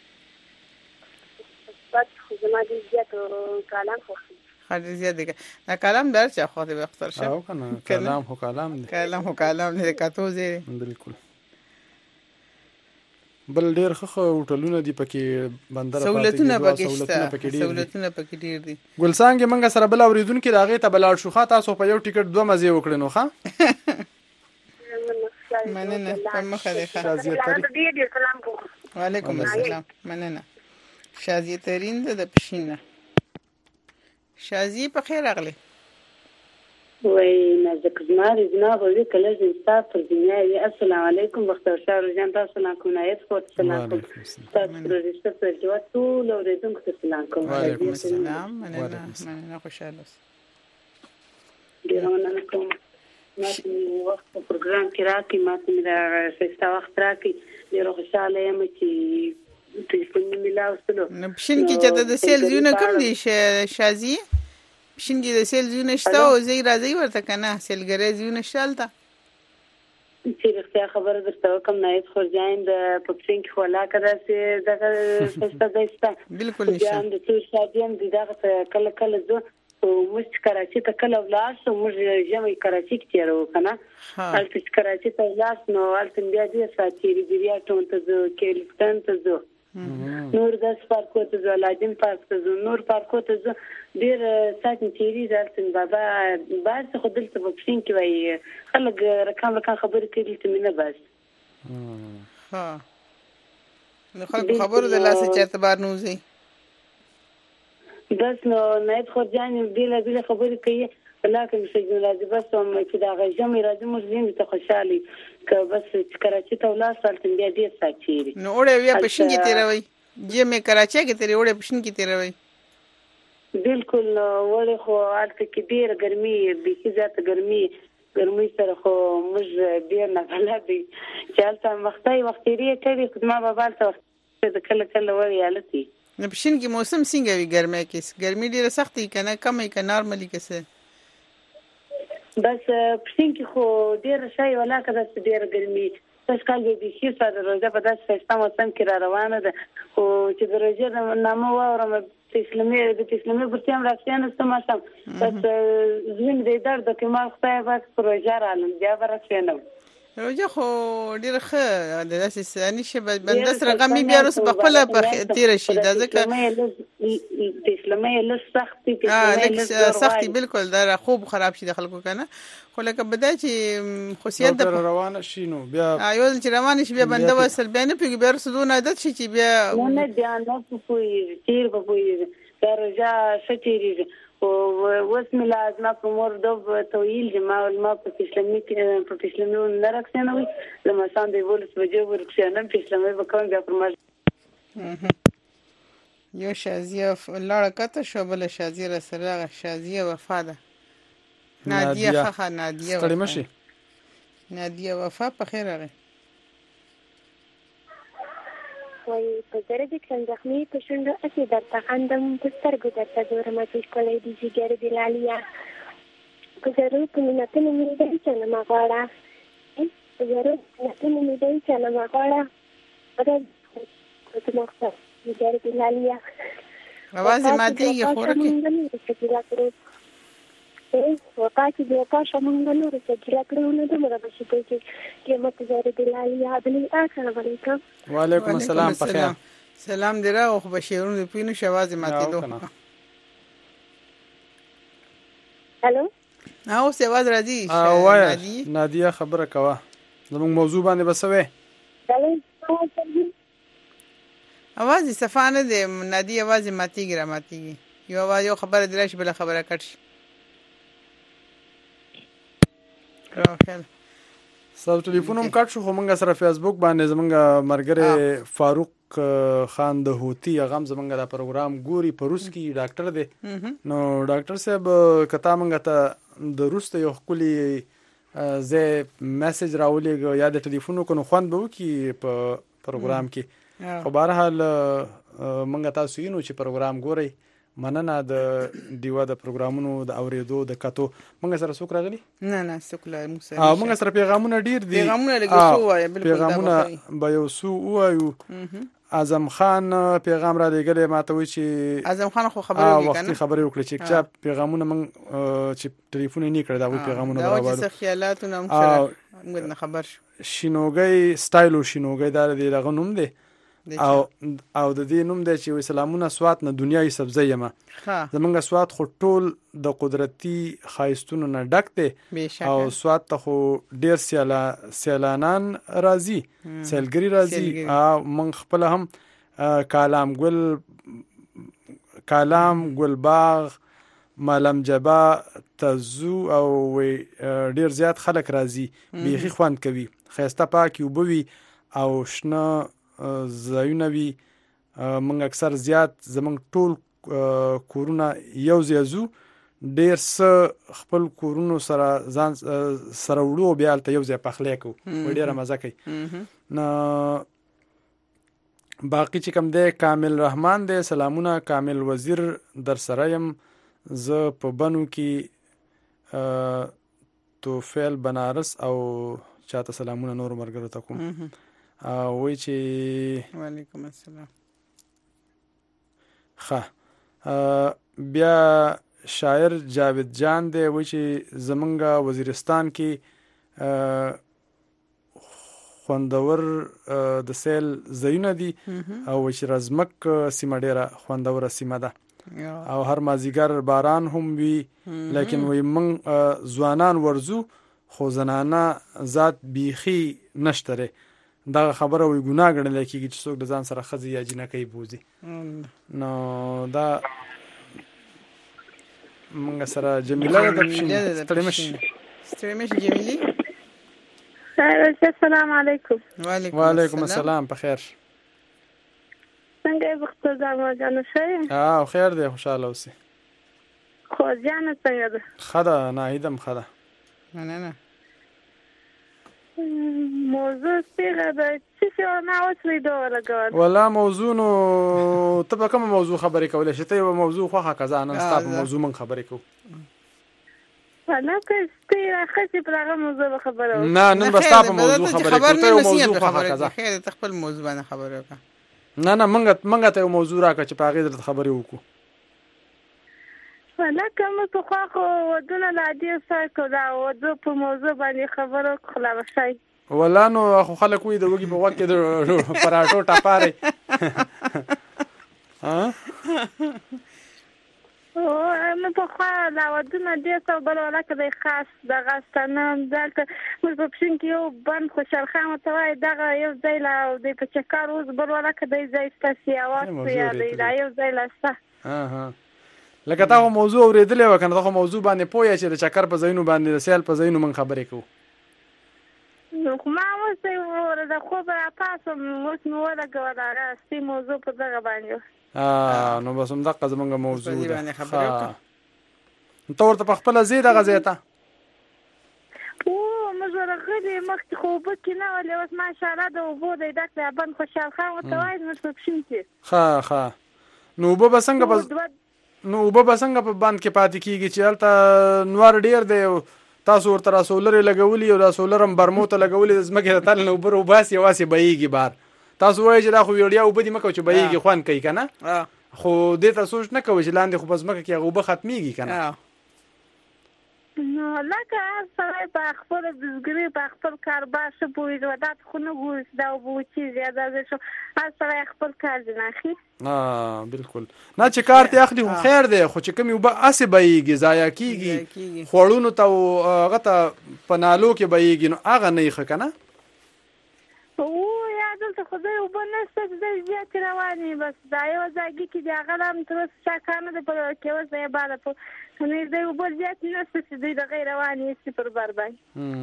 پات خو زما دي زیات کلام خو خاطر زیات دی دا کلام درچ خو د اختر شه او کنه کلام هو کلام دی کلام هو کلام دی کاتو زی بالکل بل ډیر ښه هوټلونه دي پکې بندر سہولتونه پکې شته سہولتونه پکې ډیر دي ګلسانګ منګه سره بل اوریدونکو راغې ته بلال شوخه تاسو په یو ټیکټ دوه مزه وکړنو ښا مننه په مخه ده وعلیکم السلام مننه شازیه ترين د پښینه شازیه په خیر راغله وای نه ځکه جناب وی کله چې تاسو پر دنیا یې السلام علیکم بختور شاه رجان تاسو سلام کوم نایت خو سلام کوم تاسو رجسټر پر جواب ټول اوریدونکو ته سلام کوم وعلیکم السلام مننه مننه خوشاله ګرانه کوم ما ته وخت په پروګرام کې راکې ما ته دا سستا وخت راکې ډیر خوشاله یم چې تاسو ملاوستلو نو پښین کې چې د سیل زونه کوم دي شازي پښینګي د سیل زونه شته او زی راځي ورته کنه سیلګری زونه شالته چې رښتیا خبره درته کوم نه خو ځاین د پښین کې ولا کړه چې دغه سستا دستا بالکل نشه د څو شادیم دغه کله کله زه موږ کراچي ته کله ولاړو موږ جمعي کراچي کې تیرو کنه هلته کراچي ته ولاړ نو هلته بیا دې ساتي بیا ټون ته کېلستان ته زه نور د سپارکو ته زه لادین پارک ته زه نور پارکو ته زه ډیر ساتم چیرې ځلتن بابا باز خو دلته په پښین کې وای خلک رقم رقم خبرې کوي ته مینه بس ها نو خلک خبرو د لاسه چرته بار نوځي بس نو نه خو ځان بیل بیل خبرې کوي لکه چې راځي بس هم چې دا غږم راځي موږ زین ته خوشالي که بس کراچي ته ولاړ سالتن بیا دې ساتيري نو اورې بیا پښین کې تیروي چې مې کراچي کې تیرې اورې پښین کې تیروي بالکل وړي خو البته کې ډیر ګرمي به زیاته ګرمي ګرمي سره خو موږ ډیر نه غلبي چې تاسو وختي وختي کړي خدمت بابا ته د کله کله وړي التي نو پښین کې موسم څنګه وي ګرمه کې ګرمي ډیره سختي کنه کمې کنه نارملي کسه بس پښین کې خو ډیر شي ولا کده ډیر ګرمي بس کال به شي سره روزه په داسې ښه موسم کې را روانه ده او چې درجه نامه واورم اسلامي د اسلامي برتيام راځي نه سماسم بس زین دې درد کې ما خدای پاک پروژه رالم بیا ورته نه روجه خو ډیر ښه د داسې سانی شي بند سره غمي بیا رس په خپل په تیر شي دا ځکه د اسلامي له سختي اه سختي بالکل دا خوب خراب شي د خلکو کنه خو لکه بدای چې خصوصیت د روانه شي نو بیا ایو چې روانه شي بیا بنده وصل بیا نه پیږي بیا رسونه عادت شي چې بیا نه بیا نه پوي تیر په پوي درجه شتيري او واسم لازم په مور دوب طويل جما ما په اسلامي په اسلامي نه راځنه وي لما سان دی ولس وجه ورکشنه په اسلامي وکړم بیا پر ما یو شازیه لړ کته شو بل شازیه سره شازیه وفاده نادیه خخه نادیه ستړي مشي نادیه وفا په خیر راغی وای په درجه کې زخمي په شونډو اسی درته خندم په سترګو درته ګورم چې کولای دي جګر دی لالیا په ضرور په منته مې دې چې ما غواړه په ضرور منته مې دې چې ما غواړه په مختار جاري بلاليا اواز ماتيږي خورکه وقاتی د پاشا مونږ نور څه جلا کړو نه دومره بشي کې قیمت جاري بلاليا عدلي السلام علیکم. وعلیکم السلام. بخیر. سلام درا او بشیرون پینو شواز ماتیدو. الو او سواز راځي. نادی نادیه خبره کوه زموږ موضوع باندې بسوي. اواز صفانه ده نادی اواز ماتیږي را ماتیږي یو اواز یو خبره درش بل خبره کټ شي. راخل سب ټلیفون هم کټ شو خو موږ سره فیسبوک باندې زمونږ مرګره فاروق خان د هوتی غم زمونږ دا پروګرام ګوري په روس کې ډاکټر دی. نو ډاکټر صاحب کته موږ ته د روس ته یو خولي زه میسج راولېګ یا د ټلیفون کو نو خوند به وکي په پروګرام کې. خو بهرحال موږ تاسو یې نو چې پروګرام ګوري مننه د دیوا د پروګرامونو د اوریدو د کتو. موږ سره څوک راغلي؟ نه نه څوک لا موږ سره اه موږ سره پیغامونه ډیر دي. پیغامونه لګي سو وای بل پیغامونه به یو سو وایو. اعظم خان پیغام را لګلې ماته وی چې اعظم خان خو خبرې وکړه وختي خبرې وکړه چې چا پیغامونه موږ چې ټلیفون یې نه کړ دا وی پیغامونه راوړل. دا چې خیالاتونه موږ سره موږ خبر شو. شینوګي سټایلو شینوګي دا د لغنوم دی او او د دې نوم دی چې سلامونه سوات نه دنیاي سبزی یمه. زمونږ سوات خو ټول د قدرتي خایستونو نه ډک دی او سوات ته خو ډیر سیلا سیلانان راځي سیلګری راځي او من خپل هم کالام ګل کالام ګل باغ ملم جبا تزو او ډیر زیات خلک راځي بیخي خوند کوي خيسته پاک یو بوي او شنه زایونه وی. موږ اکثر زیات زمونږ ټول کورونه یو زیازو ډیر څه خپل کورونو سره ځان سره وړو بیا ته یو ځای پخلی کو ډیره مزه کوي. نو باقی چې کوم دی کامل رحمان دی سلامونه کامل وزیر در سره يم ز په بنو کې توفیل بنارس او چاته سلامونه نور مرګره تکوم وای چې وعلیکم السلام. ښه بیا شاعر جاوید جان دی وای چې زمونږ وزیرستان کې خوندور د سیل ځایونه دي او چې رزمک سیمه ډیره خوندوره سیمه ده او هر مازیګر باران هم وي لیکن وای من ځوانان ورزو خو زنانه ذات بیخي نشته. دا خبره وي ګناه ګڼل کېږي چې څوک د ځان سره خزي یا جنکۍ بوزي. نو دا موږ سره جمیله د ستړمش ستړمش جمیلی. السلام علیکم. وعلیکم السلام. په خیر څنګه یې وخت زما جان شي؟ اه خیر دی خوشاله اوسې. خو جان څنګه ده؟ خدا ناهیدم خدا. نه نه نه موضوع څنګه ده چې ما اوس ویډیو لګول. ولا موضوع نو ته به کوم موضوع خبرې کولې شته یو موضوع خو خزا نن ستاسو موضوع من خبرې کو. نه که ستې راخې پر هغه موضوع خبره نه نن به ستاسو موضوع خبرې کوته یو موضوع خو خزا خیر ته خپل موضوع باندې خبرې وکړه. نه نه منګه منګه ته یو موضوع راکړه چې په هغه د خبرې وکړو. ولا کوم په خو خو ودونه لا دې سره کو دا ودو په موضوع باندې خبرو خلاص شي. ولا نو خو خلک وي د وګي په وخت کې د پراټو ټاپاره ها او نو په خو لا ودونه دې سره بل ولا کده خاص د غاستانه دلته موږ په پښین کې یو بند خوشحال خان توای دغه یو ځای لا د په چکر اوس بل ولا کده ځای ستاسو आवाज یا دی یو ځای لاسته. ها ها لکه تا موضوع اوریدلې وکنه دا موضوع باندې پوهه چې د چکر په زینو باندې د سیل په زینو من خبرې کوو. نو ما وسه ورته خو به تاسو موږ نو ولګو دا راستي موضوع په دغه باندې. اه نو بس هم دغه زمونږ موضوع ده. نو ورته په خپل زی دغه زیته او موږ راغلي مخکې خو به کې نه ولې اوس ماشاءالله د وبو د ډاکټر ابن خوشحال خان وتوای نو څه شي. ها ها نو به بسنګ بس نو به بسنګ په باندې کې پاتې کیږي چې الته نور ډیر دی تاسو ورته رسولر لګولي او رسولرم برمو ته لګولي د زمکه تل نو برو باسي واسي بهيږي بار تاسو وایئ چې دا خو ویړیا اوبه دي مه کوئ چې بهیږي خوند کوي که نه خو دې ته سوچ نه کوئ چې لاندې خو په ځمکه کې هغه اوبه ختمېږي که نه نو لکه هر سړی په خپله بزګري په خپل کاروبار ښه پوهېږي دا خو نه ګوري چې دا اوبه وچېږي یا دا شو هر سړی خپل کار ځینې اخلي بالکل نه چې کار ته اخلي خو خیر دی خو چې کومې اوبه هسې بهیږي ضایع کېږي خوړونو ته او هغه ته په نالو کې بهیږي نو هغه نه یې ښه که نه او یا دلته خدای اوبه نشته چې دی زیاتې روانې بس دا یوه ځایګي کې دي هغه هم تر اوسه چا کار نه دی په کې اوس دی باده په نږدې اوبه زیاتې نشته چې دوی دغه یې روانې ایستي پر بر باندې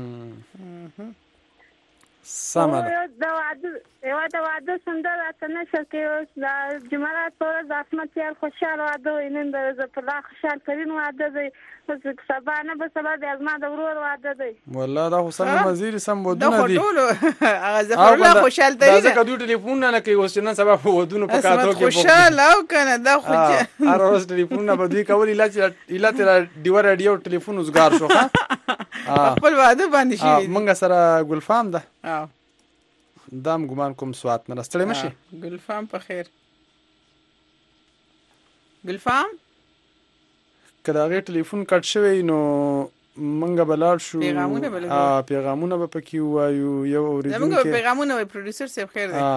سمه ده د واده یوه د واده سندره راته نشر کوي اوس د جمعرات په ورځ د عصمت یار خوشحال واده وي نن د ظفرالله خوشحال کریم واده دی اوس سبا نه به سبا د زما د ورور واده دی والله دا خو سم وزیر سم ودونه دي دا خو ټولو هغه ظفرالله خوشحال تري دا ځکه دوی ټلیفونونه نه کوي اوس چې نن سبا په ودونو په کاتو کې خوشحال او که نه دا خو هر ورځ ټلیفونونه به دوی کول ایله چې ایله تېره ډیوه راډیو ټلیفون اوزګار شو ښه خپل واده باندې شوي موږ سره ګلفام ده دا هم ګمان کوم سوات نه ستړی مه شي ګلفام په خیر ګلفام که د هغې ټلیفون کټ شوی نو موږ به لاړ شو پیغامونه به پکې ووایو یو اورېدونکی موږ به پیغامونه وایو پروډیوسر صاحب خیر دی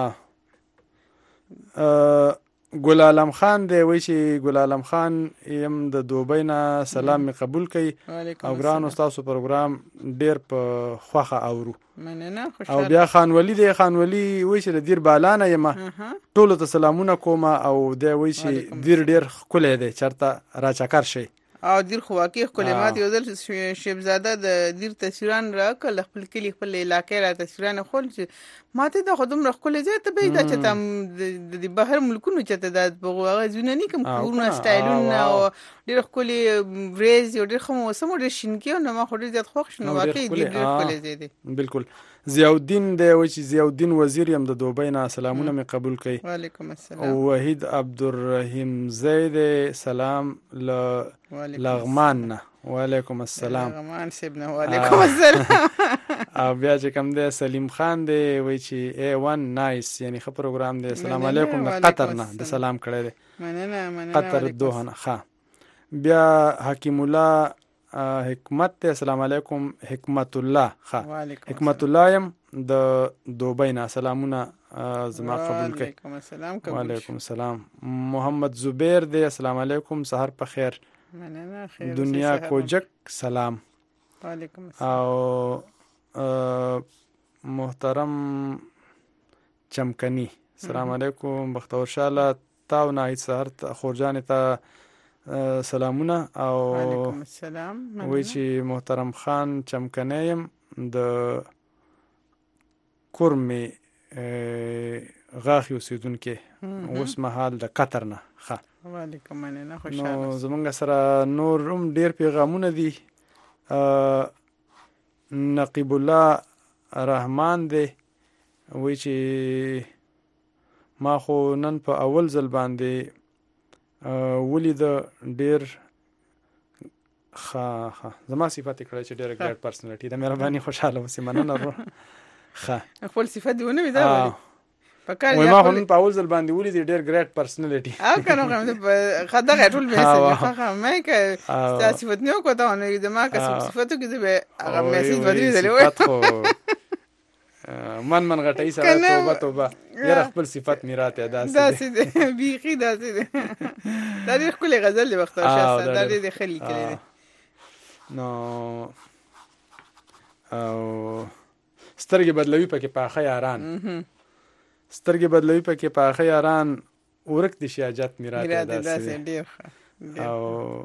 ګل عالم خان دی وایي چې ګل عالم خان یم د دوبۍ نه سلام مې قبول کوي او ګرانو ستاسو پروګرام ډېر په خوښه اورو او بیا خانولي دی خانولي وایي چې د دیر بالا نه یم ټولو ته سلامونه کوم او دی وایي چې دیر ډېر ښکلی دی چېرته راچکر شئ او دیر خو واقع ښکلی ما ته یو ځل شیبزاده د دیر تصویران راکړل خپل کلي خپل علاقې را تصویران ښول چې ما ته دا خو دومره ښکلی ځای ته به یې دا چې ته د بهر ملکونو چې ته دا هغه ځایونه نه کوم کورونه سټایلونه او ډېر ښکلي ورېځ یو ډېر ښه موسم او ډېر شینکي او نو ما خو ډېر زیات خوښ شو نو واقعي ډېر ښکلی ځای دی بلکل ضیاءالدین دی وایي چې ضیاءالدین وزیر یم د دوبۍ نه سلامونه مې قبول کوي وعلیکم السلام وحید عبدالرحیم زی دی سلام له لغمان نه وعلیکم السلام لغمان صاحب نه وعلیکم السلام او بیا چې کوم دی سلیم خان دی وایي چې ای ون نایس یعنی ښه پروګرام دی السلام علیکم د قطر نه د سلام کړی دی مننه مننه قطر دوحه نه ښه بیا حکیم الله حکمت دی السلام علیکم حکمت الله ښه حکمت الله یم د دوبۍ نه سلامونه زما قبول کوي وعلیکم السلام محمد زبیر دی السلام علیکم سحر په خیر دنیا کوجک سلام وعلیکم او محترم چمکنی السلام علیکم بختور شاله تا او ناهید سحر خورجانې ته سلامونه او وعلیکم السلام وایي چې محترم خان چمکنی یم د کورمې غاښې اوسېدونکی اوس مهال د قطر نه ښه وعلیکم مننه نو خوشحاله زمونږ سره نور هم ډېر پیغامونه دي نقیب الله رحمان دی وایي چې ما خو نن په اول ځل باندې ولیده ډېر ښه ښه زما صفت یې کړی چې ډېره ګریټ پرسنالټي ده مهرباني خوشحاله اوسې مننه ښه خپل صفت دې ونه وي دا ولې وایي ما خو نن په اول ځل باندې ولیدې ډېر ګریټ پرسنالټي او که نه ښه دغه ټول میسج ښه مې که ستا صفت نه وکړو ته نو زما که صفتو کې زه به هغه میسج بدلې ځلې من من غټۍ سره توبه توبه یاره خپل صفت مې راته داسې داسې دی بیخي داسې دی دا ډېر ښکلی غزل دی بختور شاه صاحب دا ډېر ښه لیکلی دی نو او سترګې بدلوي پکې پاخه یاران سترګې بدلوي پکې پاخه یاران ورک دي شي حاجت مې راته داسې ډېر ښه او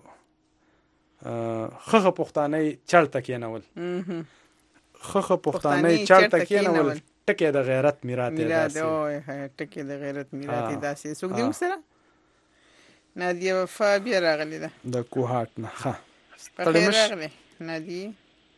ښه ښه پښتانۍ چړته کېنول خخه پښتانه چړته کېنول ټکی د غیرت میراث دی داسې ټکی د غیرت میراث دی داسې څوک دی سره نادیه وفا بیا راغلی ده د کوهاټ نه ښه پخیر راغلی نادیه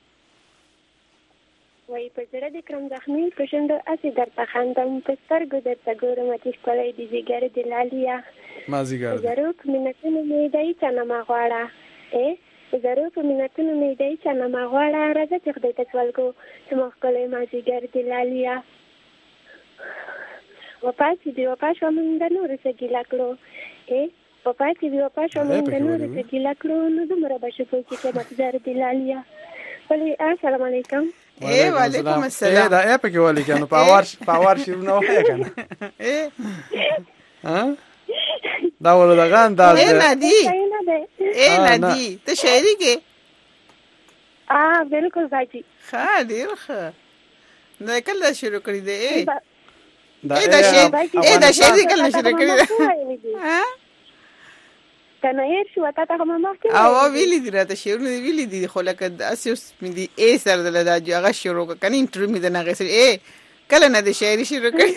وایي په زړه د کړم زخمي په شونډو هسې درته خندم په سترګو درته ګورم چې ښکلی د ځیګر د لاليه مازدیګر په زرو په منتونو مې د هېچا نه مه غواړه زرو په منتونو مې د هېچا نه مه غواړه راځه چې خدای ته سوال کو چې ما ښکلی مازدیګر د لاليه وپاتې دی وپاشو موږ د نور څه ګیله کړو ا وپاتې دی وپاشو موږ د نور څه ګیله کړو نو دومره بشه په کې کې متجر دی لالیا ولی السلام علیکم اے وعلیکم السلام اے دا اپ کې ولی کنه پاور پاور شروع نه وای کنه اے ها دا ول دغه انداز اے ندی اے ندی ته شاعری کې ا بالکل باجی ښه ډیر ښه دا کله شروع کړی دی اے دا دا شاعری اے دا شاعری کله شروع کړی دی ها کنه یې شو تا ته هم ما کې او ویلی دی راته شعرونه دی ویلی دی خو لکه اساس مې دی اے سره د دا هغه شروع کنه انټرویو مې د نه غسر اے کله نه د شاعری شروع کړی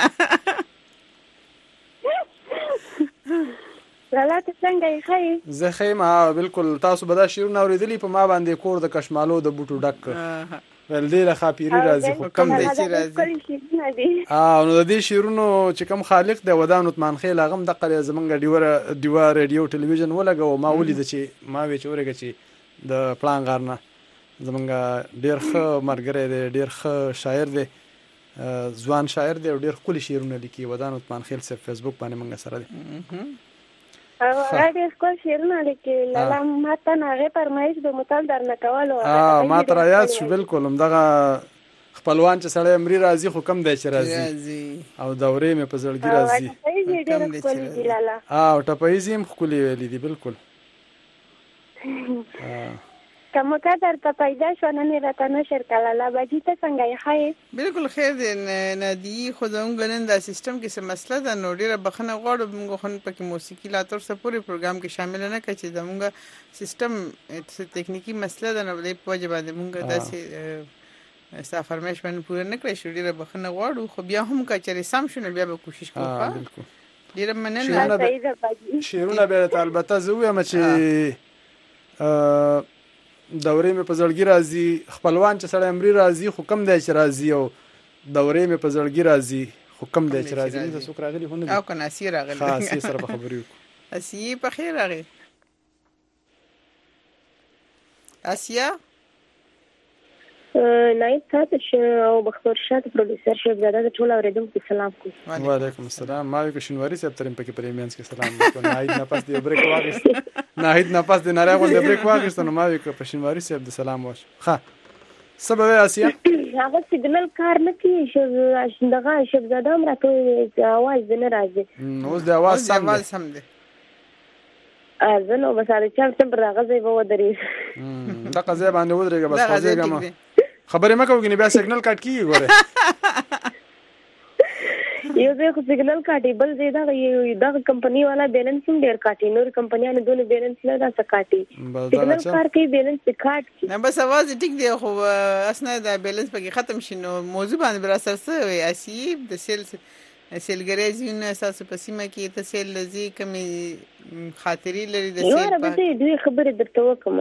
زلاته څنګه یې خای زه خیمه بالکل تاسو به دا شعرونه اوریدلی په ما باندې کور د کشمالو د بوټو ډک ول دې له خاپيري راځي خو کم دی چې راځي اه نو د دې شعرونو چې کم خالق دی ودان عثمان خیل هغه د قره زمونږ ډیوره ډیوا ریډیو ټلویزیون ولګو ما ولید چې ما وی چې ورګه چې د پلان غارنه زمونږ ډیر ښه مرګره دی ډیر ښه شاعر دی ځوان شاعر دی ډیر خولي شعرونه لیکي ودان عثمان خیل سره فیسبوک باندې موږ سره دی او هغه څه شعرونه لیکي لاله ماته نه فرمایش به متل در نه کولو اه ما تر یاد شو بالکل هم دغه خپلوان چې سړی امري راځي خو کم دی چې راځي او دورې مې په زړګي راځي کم دی چې راځي اه ټپایزي هم خولي ویلي دي بالکل کوم قدر ته پیدا شو نن راته نشر کړه لا باجی ته څنګه یې خای بالکل خیر دی ندی خو زموږ نن دا سیستم کې څه مسله ده نو ډیره بخنه غواړو موږ خو پکې موسیقي لا تر څه پورې پروګرام کې شامل نه کړي چې زموږ سیستم څه تکنیکی مسله ده نو د پوجا باندې موږ داسې ستا فرمایش باندې پوره نه کړی شو ډیره بخنه غواړو خو بیا هم که چېرې سم شو نو بیا به کوشش کوو بالکل ډیره مننه شعرونه به البته زه وایم چې دورې مې په زړګي راځي خپلوان چې سړی امري راځي خو کم دی چې راځي او دورې مې په زړګي راځي خو کم دی چې راځي زه څوک راغلی خو نه او کنه اسی راغلی ها اسی سره په خبرې وکړو اسی په خیر راغی اسیا نایت تاسو او بختور شاه پروډوسر شپ زاده د ټول اوریدونکو سلام کوم وعلیکم السلام ما وی شنواری صاحب ترم پکې پریمینس کې سلام وکړ نایت نه پاس دی بریک واغست نایت نه پاس دی ناره غون دی بریک واغست نو ما وی په شنواری صاحب د سلام واش ها سبب اسیا هغه سیګنل کار نه کوي چې دغه شپ زاده هم راته आवाज نه راځي نو د आवाज سم دی سم دی ازنه بس هغه چې څنګه پر هغه ځای وو درې دا قضیه باندې ودرېګه بس قضیه ما خبرې مکه وګنی بیا سیګنل کټ کیږي ګوره یو ځای خو سیګنل کاټي بل ځای دا یو دا کمپنی والا بیلنس هم ډیر کاټي نور کمپنیانو دونه بیلنس نه راځي کاټي سیګنل کار کوي بیلنس کاټ نه بس आवाज ټیک دی خو اسنه دا بیلنس پکې ختم شینو موضوع باندې بر اثر څه وي اسیب د سیل سیلګریزونه اساس په سیمه کې ته سیل لذي کمی خاطري لري د سیل په نو راځي دوی خبره درته وکم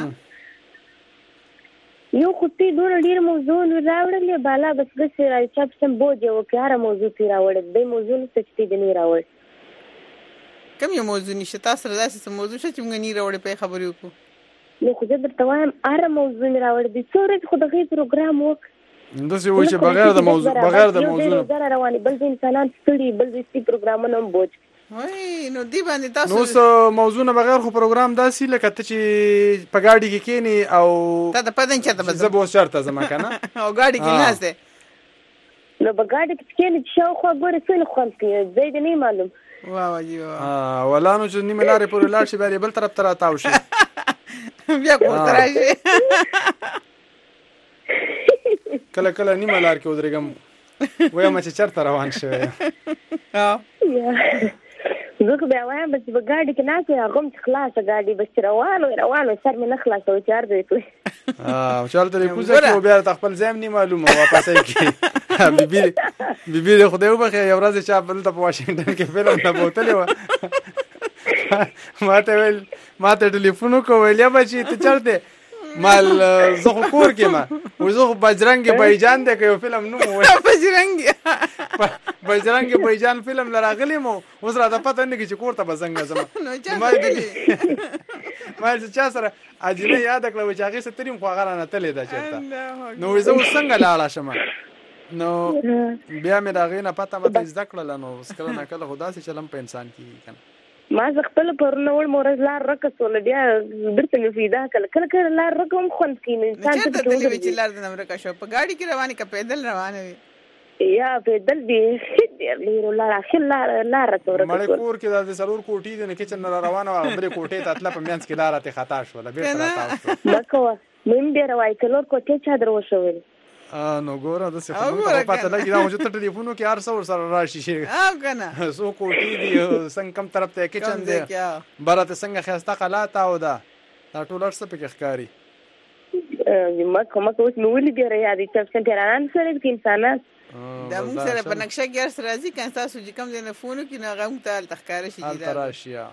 یو خطي دور ډیر موضوع راوړلې بالا بس بس راځي چې سم بوجه او پیاره موضوع پی راوړل د موضوع څه چې دی راوړل کوم یو موضوع نشته تاسو راځي چې موضوع چې موږ نه راوړې په خبرې وکړو نو خو زه درته وایم اره موضوع راوړل دي څو ورځې خو دغه پروګرام وک اندسه وای چې بغیر د موضوع بغیر د موضوع نه رواني بل انسانان ستړي بل دې پروګرامونه هم بوج وای نو دی باندې تاسو نو څه موضوع نه بغیر خو پروګرام داسې لکه ته چې په گاډي کې کېنی او ته د پدن چرته بس زه به شرط زما کنه او گاډي کې نهسته نو په گاډي کې کېنی شاو خو ګوره څه نه خوان کې زید نه معلوم واه واجی واه اه ولانو چې نیمه لارې پورې لاړ شي بل طرف ته راتاو شي بیا کوم راشي کله کله نیمه لار کې ودرېګم وایم چې چرته روان شوی ها زه خو بیا وایم چې په گاډي کې ناست یم هغه هم چې خلاصه ګاډي بس روان وي روان وي سر مې نه خلاصوي چې هر ځای تللی چې هلته یې کوزه کړو بیا راته خپل ځای هم نه معلومه واپس یې کړي بیبي بیبي دې خدای وبخښي یو ورځ چې دلته په واشنګټن کې فلم نه بوتلې وه ما ته ویل ما ته ټلیفون وکړو ویل یا بچي ته چېرته مال زه خو کور کې ما و زه خو بجرنګ بیجان دی که یو فلم نوم ووایي بجرنګ بجرنګ بیجان فلم له راغلی مو اوس راته پته نه کړي چې کور ته به څنګه ځم ما چې چا سره عجیبه یاده کړه چې هغې څه تریم خو هغه رانه تلې ده چېرته نو زه اوس څنګه لاړه شم نو بیا مې دا غینه پته مته زده کړل نو کله نه کله خدا سي چلم په انسان کې کنه ما خپل پرونه ول مورز لار رکسول بیا درته مې فیدا کله کله کله لار رکوم خوند کین انسان ته ته دلی چې لار د امریکا شو په گاډي کې روانه ک پیدل روانه وي یا پیدل دی ډیر لار اخر لار لار تور مړ کور کې د سرور کوټی د کچن روانه و بری کوټه ته تل په میانس کې لار ته خطا شو لا بیرته راځو مکو مم ډیر وای کلور کوټه چا درو شوول ا نو ګوره د څه خبره پته لګی دا چې ټلیفونو کې هر څور سره راشي شي او کنه سو کوټی دی څنګه کم طرف ته کچن دی برته څنګه خسته قلاته او دا دا ټول څه پکې ښکاری ما کومه کوم نو ولې دی راځي چې څنګه ران سره د انسانات دا موږ سره په نقشه کې سره راځي کله تاسو چې کوم د فونو کې نه غو ته تخکار شي دا تراشیا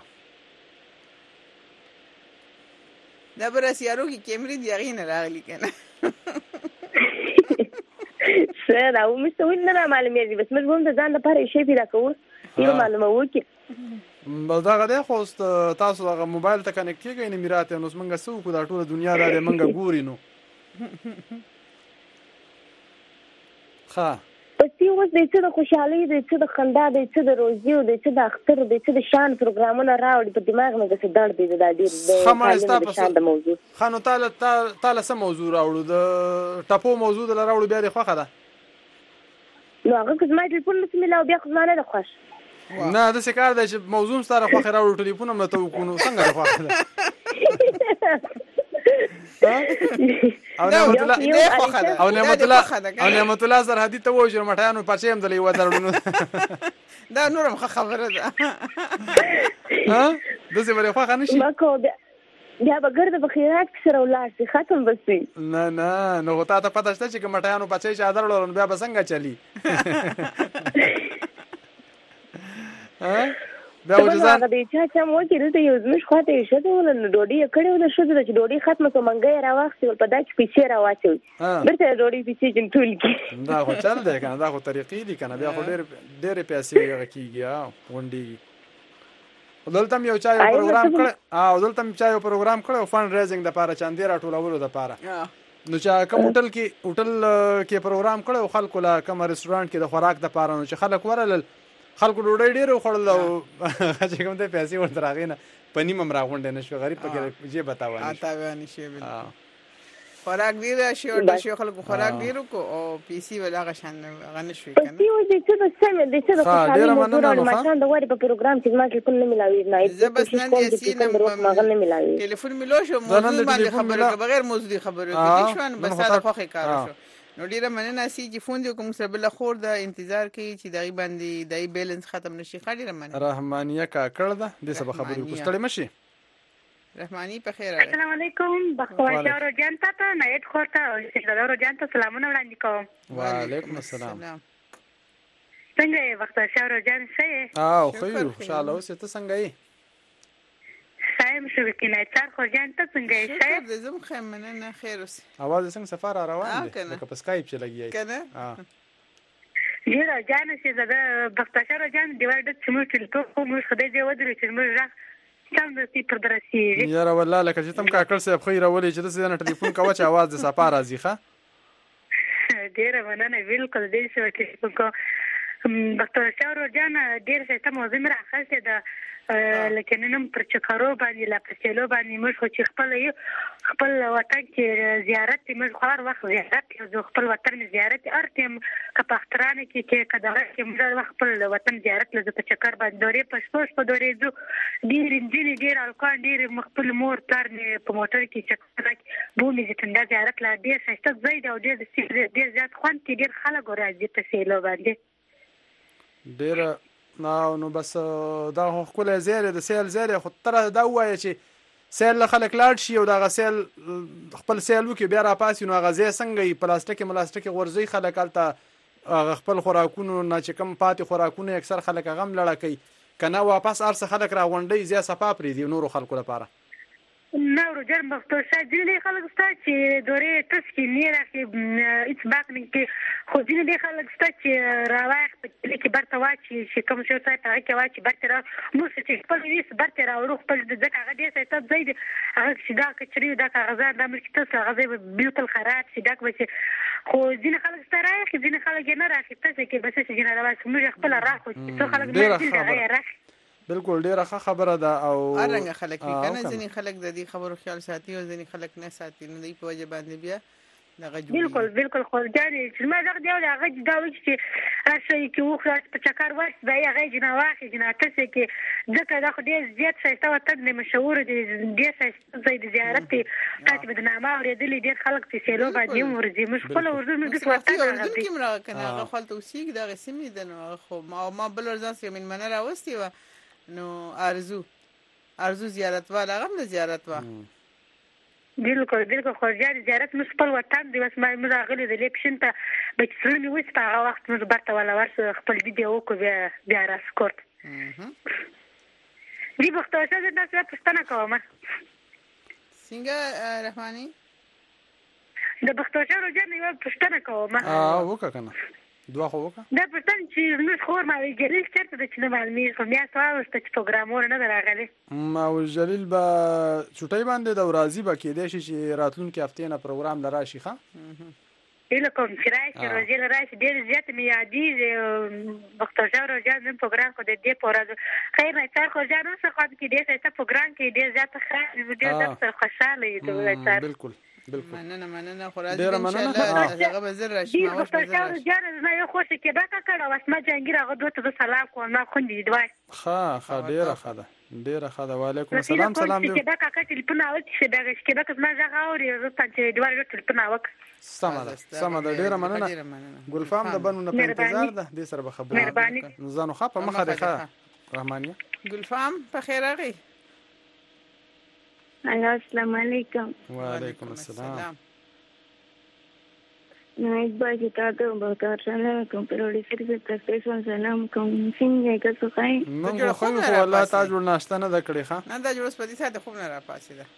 دا بر سیارو کې کیمرې دی غینه راغلی کنه سره او مستوي نه معلومه دي بس موږ هم د ځان لپاره شی پیدا کوو یو معلومه وکي بل دا غده خو تاسو هغه موبایل ته کنیکټ کیږئ نه میراته نو څنګه سو کو دا ټول دنیا دا منګه ګوري نو ښه پسې اوس د څه د خوشحالي د څه د خندا د څه د روزي او د څه د اختر د څه د شان پروګرامونه راوړي په دماغ مې د درد دی د ډیر د شان د موضوع خانو تعالی تعالی سم موضوع راوړو د ټاپو موضوع د راوړو بیا د خوخه ده نو هغه کومه ټلیفون مې ملاو بیا خو نه ده خوښ نه د څه کار دی چې موضوع ستاره خوخه راوړو ټلیفون هم ته وکونو څنګه خوخه ده او نعمت الله او نعمت الله او نعمت الله سرحدي ته وو چې مټانو پچې هم دلې ودرړو دا نورم خبره ده ها د څه ولې خوخه نشي بیا به ګرد په خیرات سره ولاړ ختم بسي نه نه نو تا ته پته شته چې مټانو پچې چادر لرون بیا به څنګه چلی ها دا وځه دا چې چې مو کې دلته یو زمش خاطر شته ول نو ډوډۍ کړې ول شو چې ډوډۍ ختمه ته منګي راوخت ول په دا کې پیسې راوچو برته ډوډۍ پیسې جن ټول کې دا خو چل دی کنه دا خو طریقې دي کنه بیا خو ډېر ډېر پیسې کیږي وندي دلته یو چا یو پروګرام کړ او دلته چا یو پروګرام کړ فند ریزینګ د پاره چاندې راټولولو د پاره نو چې کوم هوټل کې هوټل کې پروګرام کړ خلکو لا کوم رستورانت کې د خوراک د پاره نو چې خلک ورل خلکو ډوډۍ ډېر خوړل او چې کوم ته پیسې ورته راغینه پنی مم راغونډه نشو غریب پکې جې بتاوه نشو آتا نشي بل خوراک ډیر شي او د شي خلکو خوراک ډیر کو او پیسې ولا غشان غنشوي کنه پیسې دې څه د سم دې څه د خوشالي موضوع ما شان د وری په پروګرام کې ما کې کوم نه ملاوي نه زبس نن یې سینم ما غن ملاوي ټلیفون ملو شو موضوع باندې خبره بغیر موضوع خبره کې شوان بس دا خوخه کار شو نو ډیره مننه سي چې فون دې کوم سره بل خور د انتظار کوي چې دای باندې دای بیلانس ختم نشي خالي رحمانه رحمانیه کا کړه ده د سبا خبرې کوستړې مشي رحمانی په خیر السلام علیکم بختور جان ته نایت خورته او سیدلور جان ته سلامونه وړاندې کوم وعلیکم السلام څنګه وخت شاور جان څه او خیر خوشاله اوسه ته څنګه یې سایم شو کې نه تر خو جان ته څنګه یې شاید د زم خیمنه نه خیر اوسه اواز څنګه سفر روان دي لکه په سکایپ چې لګیای کنه ها یره جان چې دا بختور جان دی ورته چې موږ ټول کوم خدای دې ودرې چې موږ څنګه چې پر درسي یاره والله لکه چې تم کاکړ صاحب خیر ولې چې د سینه ټلیفون کوي چې आवाज د سفر راځي ښه ډیره مننه بالکل دې شو چې کو بختور جان ډیر څه ته موضوع راخسته ده لکه نن پر چکرو باندې لا پسلو باندې موږ خو چې خپل یو خپل وطن کې زیارت موږ خور وخت زیارت یو خپل وطن زیارت ارتم کپخترانه کې چې کډه کې موږ وخت خپل وطن زیارت لږه په چکر باندې دورې پښپوش په دورې جو ډیر انجینی ډیر الکان ډیر خپل مور تر په موټر کې چکر بومي چې تنده زیارت لا ډیر څه زید او ډیر ډیر زیات خوان کې ډیر خلک راځي په سیلو باندې ډیر نو نو بس دا خپل زیره د سیل زیره خو تر دا وایي چې سیل خلک لاړ شي او دا غسیل خپل سیل وکي بیا را پاسي نو غزي څنګه پلاستیک ملاستیک ورزي خلک الته خپل خوراکونو نه چې کم پاتې خوراکونه اکثر خلک غم لړه کوي کنه واپس ارسه خلک را غونډي زیا صفا پرې دی نور خلکو لپاره نو رجل مختار ځینې خلک ستا چې دورې تاسو کې نه راځي هیڅ باک نه کې خو ځینې خلک ستا چې راوایخ په کې برته واچي چې کوم څه ته پاره کې واچي برته را مو چې خپل ویس برته را ورو خپل د ځکه هغه دې ته زید هغه چې دا کچري دا کاغذات د امریکا ته هغه بالکل خراب شي دا کوي خو ځینې خلک سره راخي ځینې خلک یې نه راخي تاسو کې بس چې جنا راوس موږ خپل راخو څو خلک نه دي هغه راخي بالکل ډیره ښه خبره ده او ارنګ خلک کنه ځینې خلک د دې خبرو خیال ساتي او ځینې خلک نه ساتي نو دی په وجه باندې بیا دغه جوړ بالکل بالکل خو ځاني چې ما دغه دی هغه دا و چې راشي کې وخت په چکر ورس دا هغه جنا واخی جنا تاسو کې ځکه دا خو ډیر زیات شایسته وطن نه مشهور دي ډیر شایسته ځای د زیارت تاسو به د نامه اوریدلې ډیر خلک چې سیلو باندې ورځي مش خپل ورځو نو د وطن اردن کې مرا کنه هغه خپل توسیق دغه سیمې د نو خو ما ما بل ورځ سره من منره راوستي و نو ارزو ارزو زیارت والا غم د زیارت وا بالکل بالکل خو زیارت مش خپل وطن دی بس ما مزاغلی د لیپشن ته به څلور می وست هغه وخت مش برته ولا ورس خپل ویډیو کو بیا بیا راسکورت دی بخته څه د تاسو پښتنه کومه څنګه رحماني د بخته څه روزنه یو پښتنه کومه اه وکړه کنه دوه خو وکړه دا پښتن چې موږ خور ما جلیل چرته د چنه معلومي خو بیا تاسو ته پروګرامور نه راغلي ما جلیل با چټي باندې د ورازي با کې د شي راتلونکو هفته نه پروګرام لراشي ښا اله کوم چې راځي روزي راځي ډېر زیات میادي بختور روزان نن پروګرام کو د دې پورا خیر نه تر خو ځانو څخه کې ډېر څه پروګرام کې ډېر زیات خیر ډېر زیات خوشاله یې ته بالکل بالکل مننه مننه خو راځي ان شاء الله هغه به زر راشي ما وښه بختور جان نه یو خوش کې باکه کړه واسمه جنگیر هغه دوه ته سلام کوم ما خوندې دوه ښه ښه ډېر ښه ده ډېر ښه ده وعلیکم السلام سلام دې کې باکه کړه ټلیفون او چې دا کې باکه ما ځه اوري زه چې دوه ټلیفون وک سمه ده سمه ده ډېر مننه ګلفام د بنو نه په انتظار ده دې سره به خبرې مهرباني زانو خپه مخه ده رحمانیه ګلفام په خیر راغی السلام علیکم وعلیکم السلام نو ایک بار چې تاسو به کار سره کوم پروډوسر په تاسو سلام کوم څنګه تاسو ښای موږ خو خو الله تعالی جوړ ناشته نه کړی ښا نه دا جوړ سپدي ساده خوب نه را پاسې ده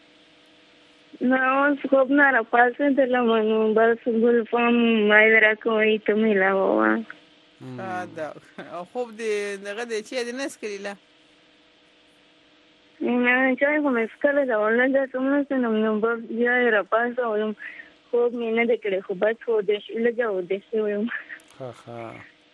نو اوس خوب نه را پاسې ده لمنو بس ګل فام وای درا کوي ته ملاوا دا خوب دې دغه دې چې دې نس کړی لا نه چې کوم اسکله دا ولنه دا څومره نو نو بس بیا را پاسه ولم خوب مې نه دکړې خو بس هو دې شل جاو دې شوم ها ها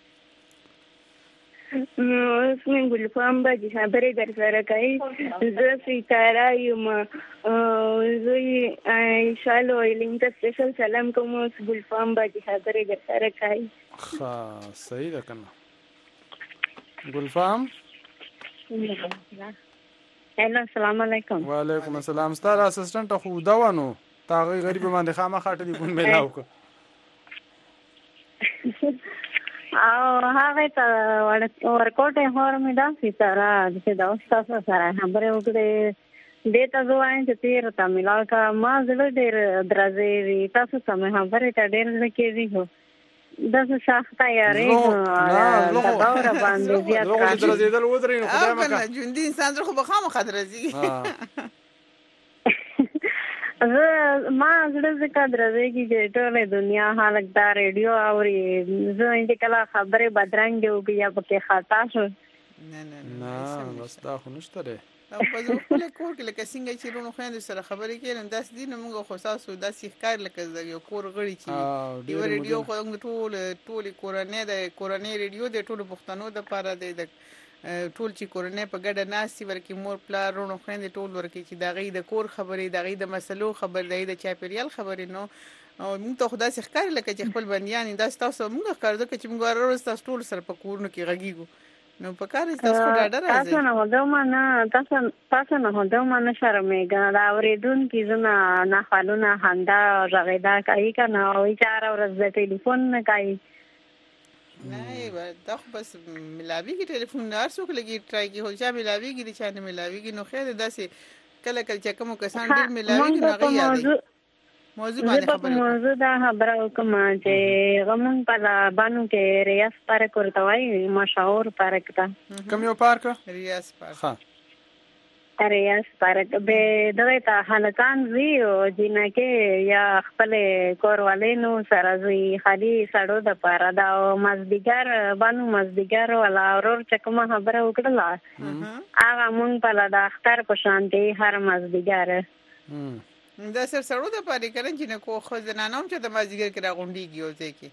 نو اوس مې ګل فام باندې خبرې در سره کوي زه ستاره یم زه یې شالو لینک ته سپیشل سلام کوم اوس ګل فام باندې خبرې در سره کوي ها صحیح ده کنه ګل فام هلو السلام علیکم وعلیکم السلام ستاره اسسټنټ خو دا ونه تاغه غریب باندې خامخا ټلیفون ملاو کو او هغه ته ورکوټه هور مې دا ستاره چې دا تاسو سره خبرې وکړې دې ته ځوان چې تیر ته ملاو کا ما زړه ډېر درځي تاسو سم خبرې ته ډېر لکېږي هو دا څه سخته یاري نو دا باور باندې زیات کار درځي دل ودرې نو خدای مکه ژوندۍ انسان خو به خامخا درځي ما زړه څخه درځي چې ټول دنیا حالت دا ریډیو اوري زه انده کله خبره بدرنګ یو بیا پکې خطا شو نه نه نه بس دا خو نشته ده او په ځو خپل کور کې لکه څنګه چې رونو خويند سره خبرې کړم داس دین موږ خو تاسو داسې ښکار لکه یو کور غړي چې یو ریډیو خو ټول ټول کورنۍ د کورنۍ ریډیو د ټول پښتنو د پاره د ټول چې کورنۍ په ګډه ناسي ورکی مور پلار رونو خويند ټول ورکی چې دغه د کور خبرې دغه د مسلو خبرې د چاپیریال خبرې نو او موږ ته خدای څخه ښکار لکه چې خپل بنديان داس تاسو موږ ښکار ځکه چې موږ ورور تاسو ټول سره په کورونو کې غږیږو نو په کار تاسو ډاډه راځي تاسو نه هدا ما تاسو تاسو نه هدا ما شرمېږه دا ورېدون کې زما نه خالونه هندا رغیدا کوي کنه او چار ورځ د ټلیفون نه کوي نه دا خو بس ملاوي کې ټلیفون نه ارسو کېږي ټرای کې هو چې ملاوي کې چې نه ملاوي کې نو خیر داسې کله کله چې کوم کسان ډیر ملاوي کې نه غي موضوع باندې خبره موضوع دا خبره کوم چې غمون په باندې کې ریاض پارک ورته وایي مشهور پارک تا کوم یو پارک ریاض پارک ها ریاض پارک به دغه ته هلکان زی او جنکه یا خپل کوروالینو سره زی خالي سړو د پاره دا مزدګر باندې مزدګر ولا اورور چکه خبره وکړه هغه مونږ په لا د اختر په شان دی هر مزدګر دا سر سړو د پاره کړن چې نه کو خو زنانه هم چې د مازیګر کې راغونډيږي او ځکه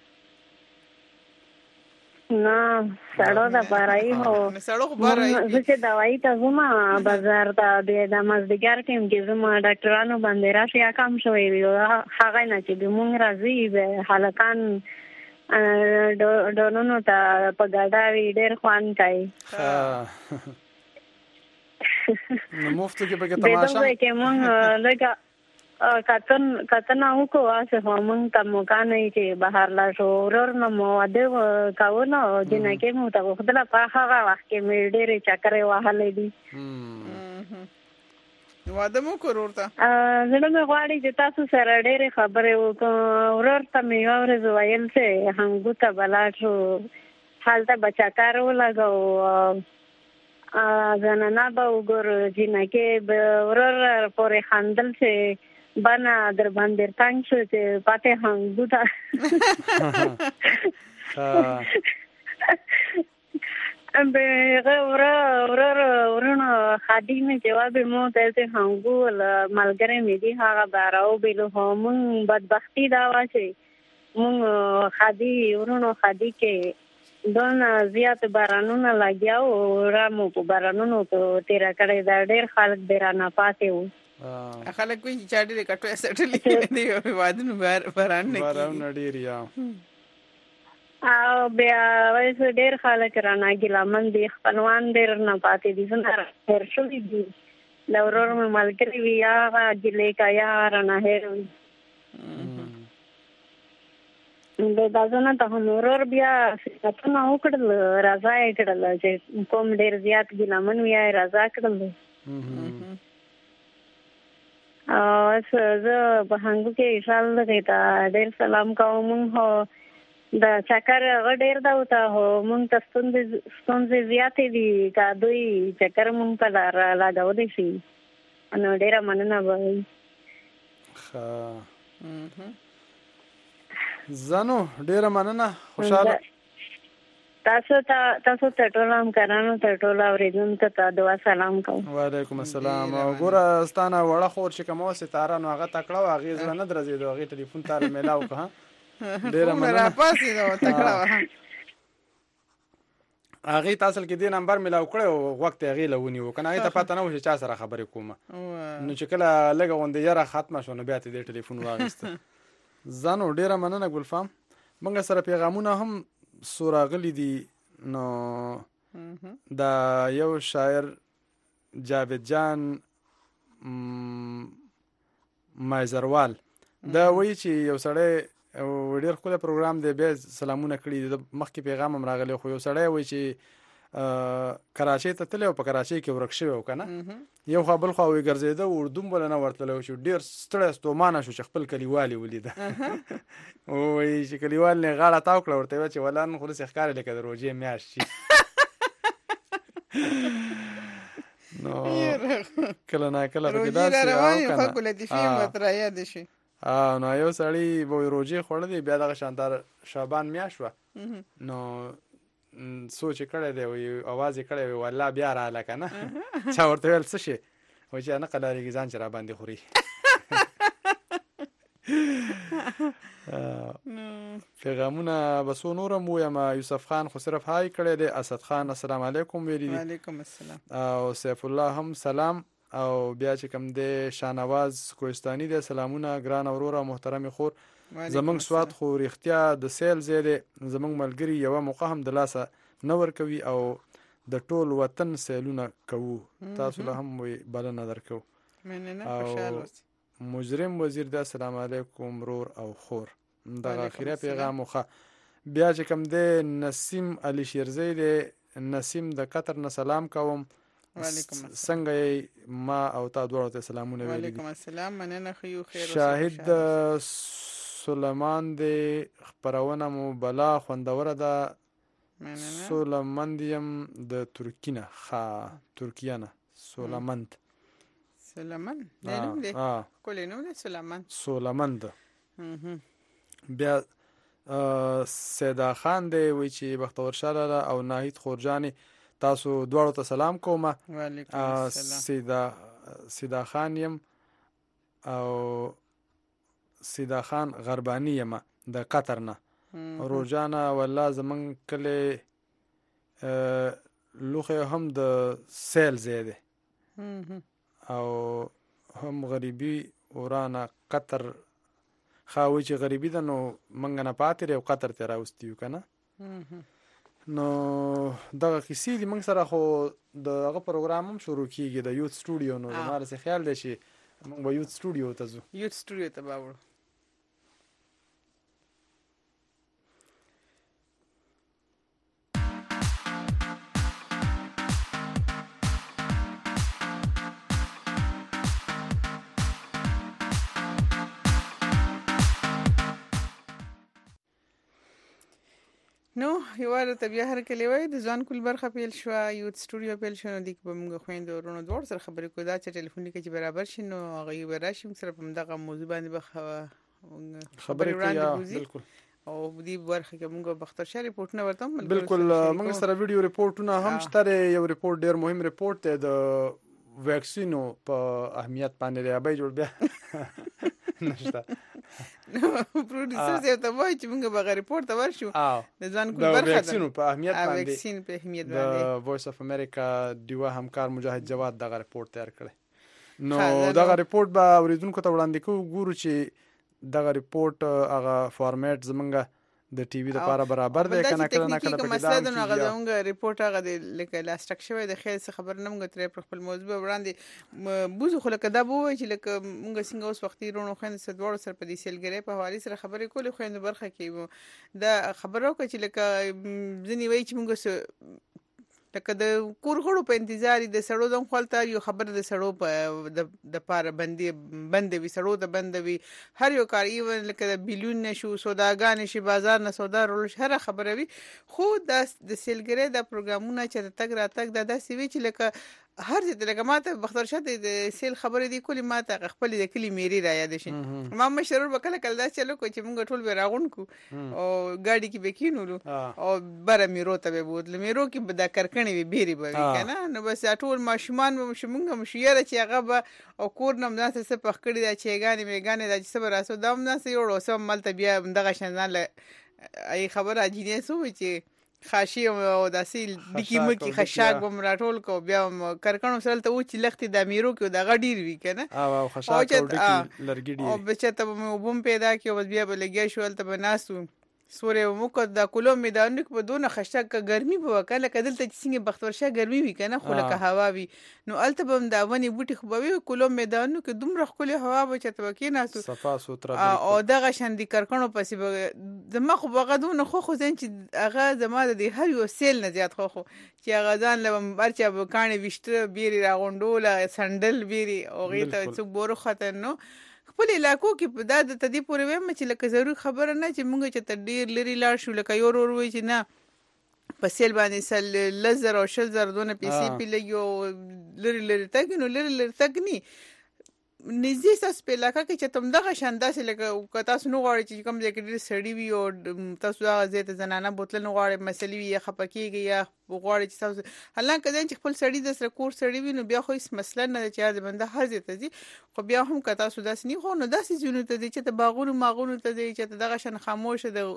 نه سړو د پاره هو سړو خو بار زه چې دوايي ته زما بازار ته د مازیګر ټیم کې زما ډاکټرانو باندې راشي کام شوی وي هغه نه چې موږ راځي به حلقان ډونونو ته په ګاډا وی ډېر خوان کوي نو مفتو کې به تماشا به کې مونږ لکه کتن کتن او کو واسه مونږ ته مکان چې بهر لا شو ورور نو واده کاونه جنہ کې مو ته خدای په هغه وخت کې مې ډېر چکرې وهلې دي واده مو کورور ته زړه مې غواړي چې تاسو سره ډېر خبرې وکړم ورور ته مې اورز ویل چې هنګو ته بلاټو حالت بچاکار ولګو زنانا به وګورو جنہ کې ورور پورې خندل چې بنا در باندې تنگ شو چې پاتې هنګو ته به ورور ورور ورونو خادم جواب مو ته هنګو ملګری مې دي هغه باراو بلو هم بدبختی دا واچي مون خادي ورونو خادي کې دون زیات بارانونه لګیاو رامو په بارانونو ته تیر کړي دا ډېر خلک بیرانه پاتې وو خلک کوي چې چاډې کټوي سټلې دی وادنو باران نه باران ډېر یا او بیا وایي ډېر خلک رانه ګلمن دي خپلوان ډېر نه پاتې دي څنګه هر شو دي لورور مې ملګری ویا ګلې کا یا رانه هر د دازنه ته نورور بیا څه نه وکړل راځه یې کړل چې کوم ډېر زیات ګلمن ویا راځه کړل او زه په هنګو کې ایشال لګیتا ډېر سلام کوم هو د چکر غډیر دا وته هو مونږ ته ستوندې ستوندې زیاتې دي کا دوی چکر مونږ په لار لاګاو دي شي نو ډېر مننه وای ښه زانو ډېر مننه خوشاله تاسو ته تاسو ته ټولم کرانو ته ټولا ورېدون ته دعا سلام کوم وعلیکم السلام ګوره ستانه وړه خور چې کومه ستاره نو هغه تکړه واغې زړه نه درځي هغه ټلیفون تار میلاو که ډېر مننه را پاسې دا تکړه وه هغې ته اصل کې دې نمبر میلاو کړی او وخت یې هغې له ونیو که نه هغې ته پته نه و چې چا سره خبرې کومه نو چې کله لږه غوندې یره ختمه شو نو بیا ته دې ټلیفون واخیسته ځانو ډېره مننه ګلفام موږ سره پیغامونه هم څو راغلي دي نو دا یو شاعر جاوید جان مایزروال دا وایي چې یو سړی ډېر ښکلی پروګرام دی بیا سلامونه کړي دي مخکې پیغام هم راغلی خو یو سړی وایي چې کراچۍ ته تللی او په کراچۍ کې ورک شوی و که نه یو خوا بل خوا وایي ګرځېده اردو هم بله نه ورتللی و چې ډېر ستړی ستومانه شو چې خپل کلیوالې ولیده وایي چې کلیوال نه غاړه تاو کړه ورته ویل چې ولا نن خو داسې ښکاري لکه د روژې میاشت شي نو کله ناکله پکې داسې نو یو سړی به روژې خوړلی بیا دغه شانتار شعبان میاشت وه نو سوچ یې کړی دی وایي اواز یې کړی وي والله بیا راغله که نه چا ورته ویل څه شی وایي چې نه قلاریږي ځان چې را باندې خوري پیغامونه به څو نور هم ووایم یوسف خان خو صرف های کړی دی اسد خان السلام علیکم ویلي دي وعلیکم السلام او سیف الله هم سلام او بیا چې کوم دی شاهنواز کوهستاني دی سلامونه ګران وروره محترمې خور زمونږ سواد خو رښتیا د سیل ځای دی زمونږ ملګري یوه موقع هم د لاسه نه ورکوي او د ټول وطن سیلونه کوو تاسو له هم وی بلنه درکوو او مجرم وزیر دی السلام علیکم رور او خور دغه اخیری پیغام وخه بیا چې کوم دی نسیم علي شیرزی دی نسیم د قطر نه سلام کوم څنګه ما او تا دواړو ته سلامونه ویلي وعلیکم السلام مننه خو خیر شاهد سلیمان دی خپرونه مو بلا خوندوره ده سولمندیم د ترکینه ښه ترکیه نه سولمند سولمند دی نوم دی ښکلی نوم دی سولمند سولمند بیا سیدا خان دی وایي چې بختور شاه لاله او ناهید خورجانې تاسو دواړو ته سلام کومه وعلیکم السلام سیدا سیدا خان یم او سیدا خان غربانی یم د قطر نه. روجانا والله زمون کله لوخه هم د سیل زیاده او هم غریبی ورانه قطر خاوی چې غریبی ده نو منګ نه پاتې او قطر ته راوستیو کنه. نو دغه کیسې دي موږ سره خو دغه پروګرام هم شروع کیږي د یوت سټوډیو نو زماره سه خیال دی چې موږ به یوت سټوډیو ته ځو. یوت سټوډیو ته باور نو یو واره ته بیا هر کلی وای د ځان کول برخه پیل شو یوت سټوډیو پیل شو نو د کومه خويند ورونو دوړ سره خبرې کوي دا چې ټلیفوني کې برابر شي نو هغه وراشم سره په دغه موضوع باندې به خبرې کوي. بالکل او دې برخه کې موږ بختر شاه ریپورت نه ورته بالکل موږ سره ویډیو ریپورتونه هم شته. یو ریپورت ډیر مهم ریپورت دی د ویکسینو په اهمیت باندې ابي جوړ بیا نشته. نو پروډوسر زه ته وای چې موږ به ریپورت ته ورشو د ځان کول برخه د ویکسینو په اهمیت باندې ویکسین په اهمیت باندې د وایس اف امریکا دیوا همکار مجاهد جواد دغه ریپورت تیار کړی. نو دغه ریپورت به اوریدونکو ته وړاندې کوو. ګورو چې دغه ریپورت هغه فارمیټ زمونږ د ټي وي لپاره برابر دی کنه کله نه کله په مسله د هغه زمونږ ریپورت هغه د لکه لاستک شوی د خیر څه خبر نه موږ ترې خپل موضوع وړاندې بوزو خو لکه دا بووي چې لکه موږ څنګه اوس وختي رونو خويند سره دوړ سره په دې سیلګری په حواله سره خبرې کولې خويند برخه کې دا خبرو کې چې لکه ځنی وای چې موږ لکه د کور غړو په انتظار د سړو د خپلته یو خبر د سړو په د پاره بندي بند وي سړو د بند وي هر یو کار ایون لکه د بیلون نشو سوداګان شي بازار نه سودا رول هر خبره وي. خو د سیلګری د پروګرامونه چې تک را تک د داسې وی چې لکه هر څه لکه ماته بختر شته د سیل خبره دی کولی ماته خپل د کلی میری را یاد شي. ما مشرور وکړه کله دا چلو کو چې موږ ټول به راغون کو او ګاډي کې بکینولو او بره میرو ته به بوتل میرو کې د کرکنې وی بیري به کنه نو بس ټول ماشومان مو شمونږه مشیره چې هغه به او کور نم ځان څه پخ کړی دا چې غانې میګانې د صبر اسو دم نه سي وړو سم ملته بیا دغه شنان له ای خبره اجینه سو چې خاشي او داسې دکی مکی خشاک بم راټول کو بیا کرکنو سره ته و چې لختي د میرو کې د غډیر وی کنه او خشاک او دکی لرګډی او بچته مې وبم پیدا کې او بیا بلګیا شول ته بناسو سورې موکه د کولو میدانو کې په دونه خشاک ګرمي به وکړه کدل ته څنګه بختور شه ګرمي وی کنه خو لکه هوا وی نو الته بم دا ونی بوټي خو به کولو میدانو کې دومره خولي هوا به چته وکې ناسو صفا سوتره او دغه شاندي کرکنو پسې زما خو بغدونه خو خو زین چې هغه زما د هر یو سیل نه زیات خو خو چې هغه ځان لوم برچا کانه وشته بیري راغونډول سندل بیري او غیته څوک بورو خطر نو خپل علاقو کې په داده تدې پورې وایم چې لکه ضروري خبره نه چې مونږ چې تر ډیر لري لاړ شو لکه یو ور وای چې نه په سیل باندې سل لزر او شل زر دونه پیسې پی لګو لري لري تګ نو لري لري تګ ني نږدې ساس په علاقه کې چې تم دغه شانداسه لکه تاسو نو غواړئ چې کوم ځای کې ډېر سړی وي او تاسو هغه ځای ته زنانه بوتل نو غواړئ مسلې وي یا خپکیږي یا غواړئ چې تاسو حالانکه ځین چې خپل سړی د سره کور سړی وي نو بیا خو هیڅ مسله نه ده چې د بنده هر ځای ته ځي خو بیا هم که تاسو داسې نه خو نو داسې ځینو ته ځي چې د باغونو ماغونو ته ځي چې دغه شان خاموشه د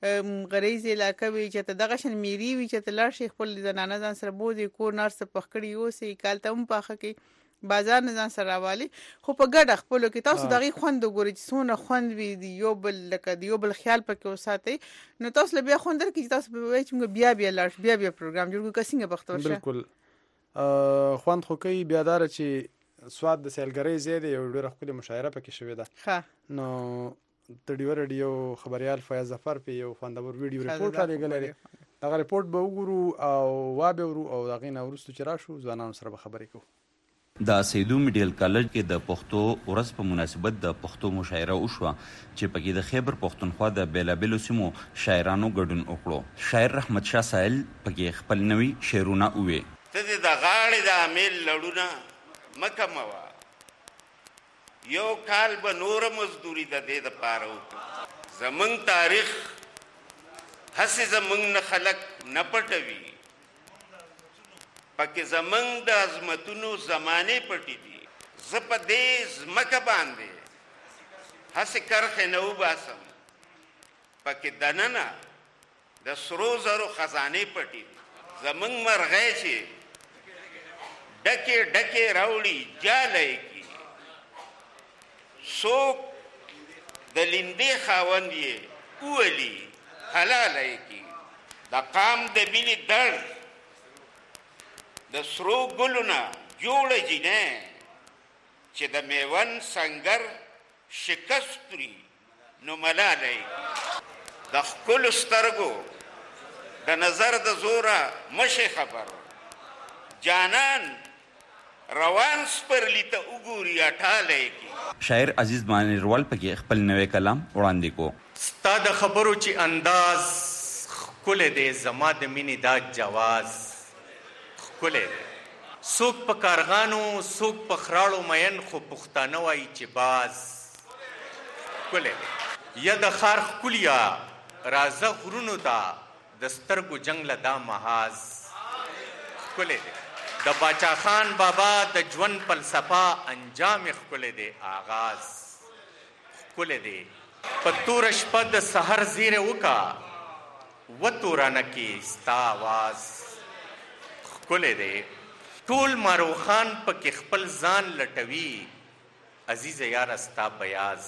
غریزي علاقه وي چې دغه شان میری وي چې لاړ شي خپل زنانه ځان سره بوزي کور نار سره پخکړی اوسي کالته هم پاخه کې بازار نه ځان سره والی خو په ګډه خپل کې تاسو دغه خوند وګورئ چې څونه خوند وي دی یو بل لکه دی یو بل خیال پکې وساتئ نو تاسو له بیا خوندر کې تاسو به وایئ چې بیا بیا لاړ بیا بیا پروګرام جوړ کو څنګه بختور شه بالکل خوند خو کوي بیا دار چې سواد د سیلګری زیاده یو ډېر خپل مشاعره پکې شوې ده ښه نو د ډیو رادیو خبريال فیاض ظفر په یو خوندور ویډیو ریپورت را لګل لري هغه ریپورت به وګورو او وابه ورو او دغه نه ورستو چې راشو ځوانانو سره خبرې کوو. د سیدو میډیکل کالج کې د پښتو ورځ په مناسبت د پښتو مشاعره وشوه چې پکې د خیبر پښتونخوا د بیلابیلو سیمو شاعرانو ګډون وکړو. شاعر رحمت شاه سائل پکې خپل نوي شعرونه وویل. ته د غاړې د امیل لړونه مکه موا یو کال به نور مزدوري د دې د پاره وکړو زمونږ تاریخ هسې زمونږ نه خلک نه پټوي پکې زمونږ د عظمتونو زمانه پټې دي زه په دې ځمکه باندې هسې کرښې نه وباسم، پکې دننه د سرو زرو خزانې پټي دي. زمونږ مرغۍ چې ډکې ډکې راوړي جالی کي، څوک د لیندې خاوند یې وولي حلالی کي. د قام د مینې درد د سرو ګلو نه جوړه جینۍ چې د میوند سنګر شکست وي نو ملالی کي. د ښکلو سترګو د نظر د زوره مشې خبر، جانان روان سپرلی ته وګوري اټالی کي. شاعر عزیز مانیروال پکې خپل نوی کلام وړاندې کو. ستا د خبرو چې انداز ښکلی دی، زما د مینې دا جواز ښکلی دی. څوک په کارغانو څوک په خراړو مین، خو پښتانه وایي چې باز ښکلی دی. یا د ښار ښکلیا راځه غرونو ته، د سترګو جنګ له دا محاذ ښکلی دی. د باچا خان بابا د ژوند فلسفه انجام ښکلی دی، آغاز ښکلی دی. په توره شپه د سحر زیری وکړه، وتورانه کې ستا آواز ښکلی دی. ټول ماروخان پکې خپل ځان لټوي، عزیزه یاره ستا بیاز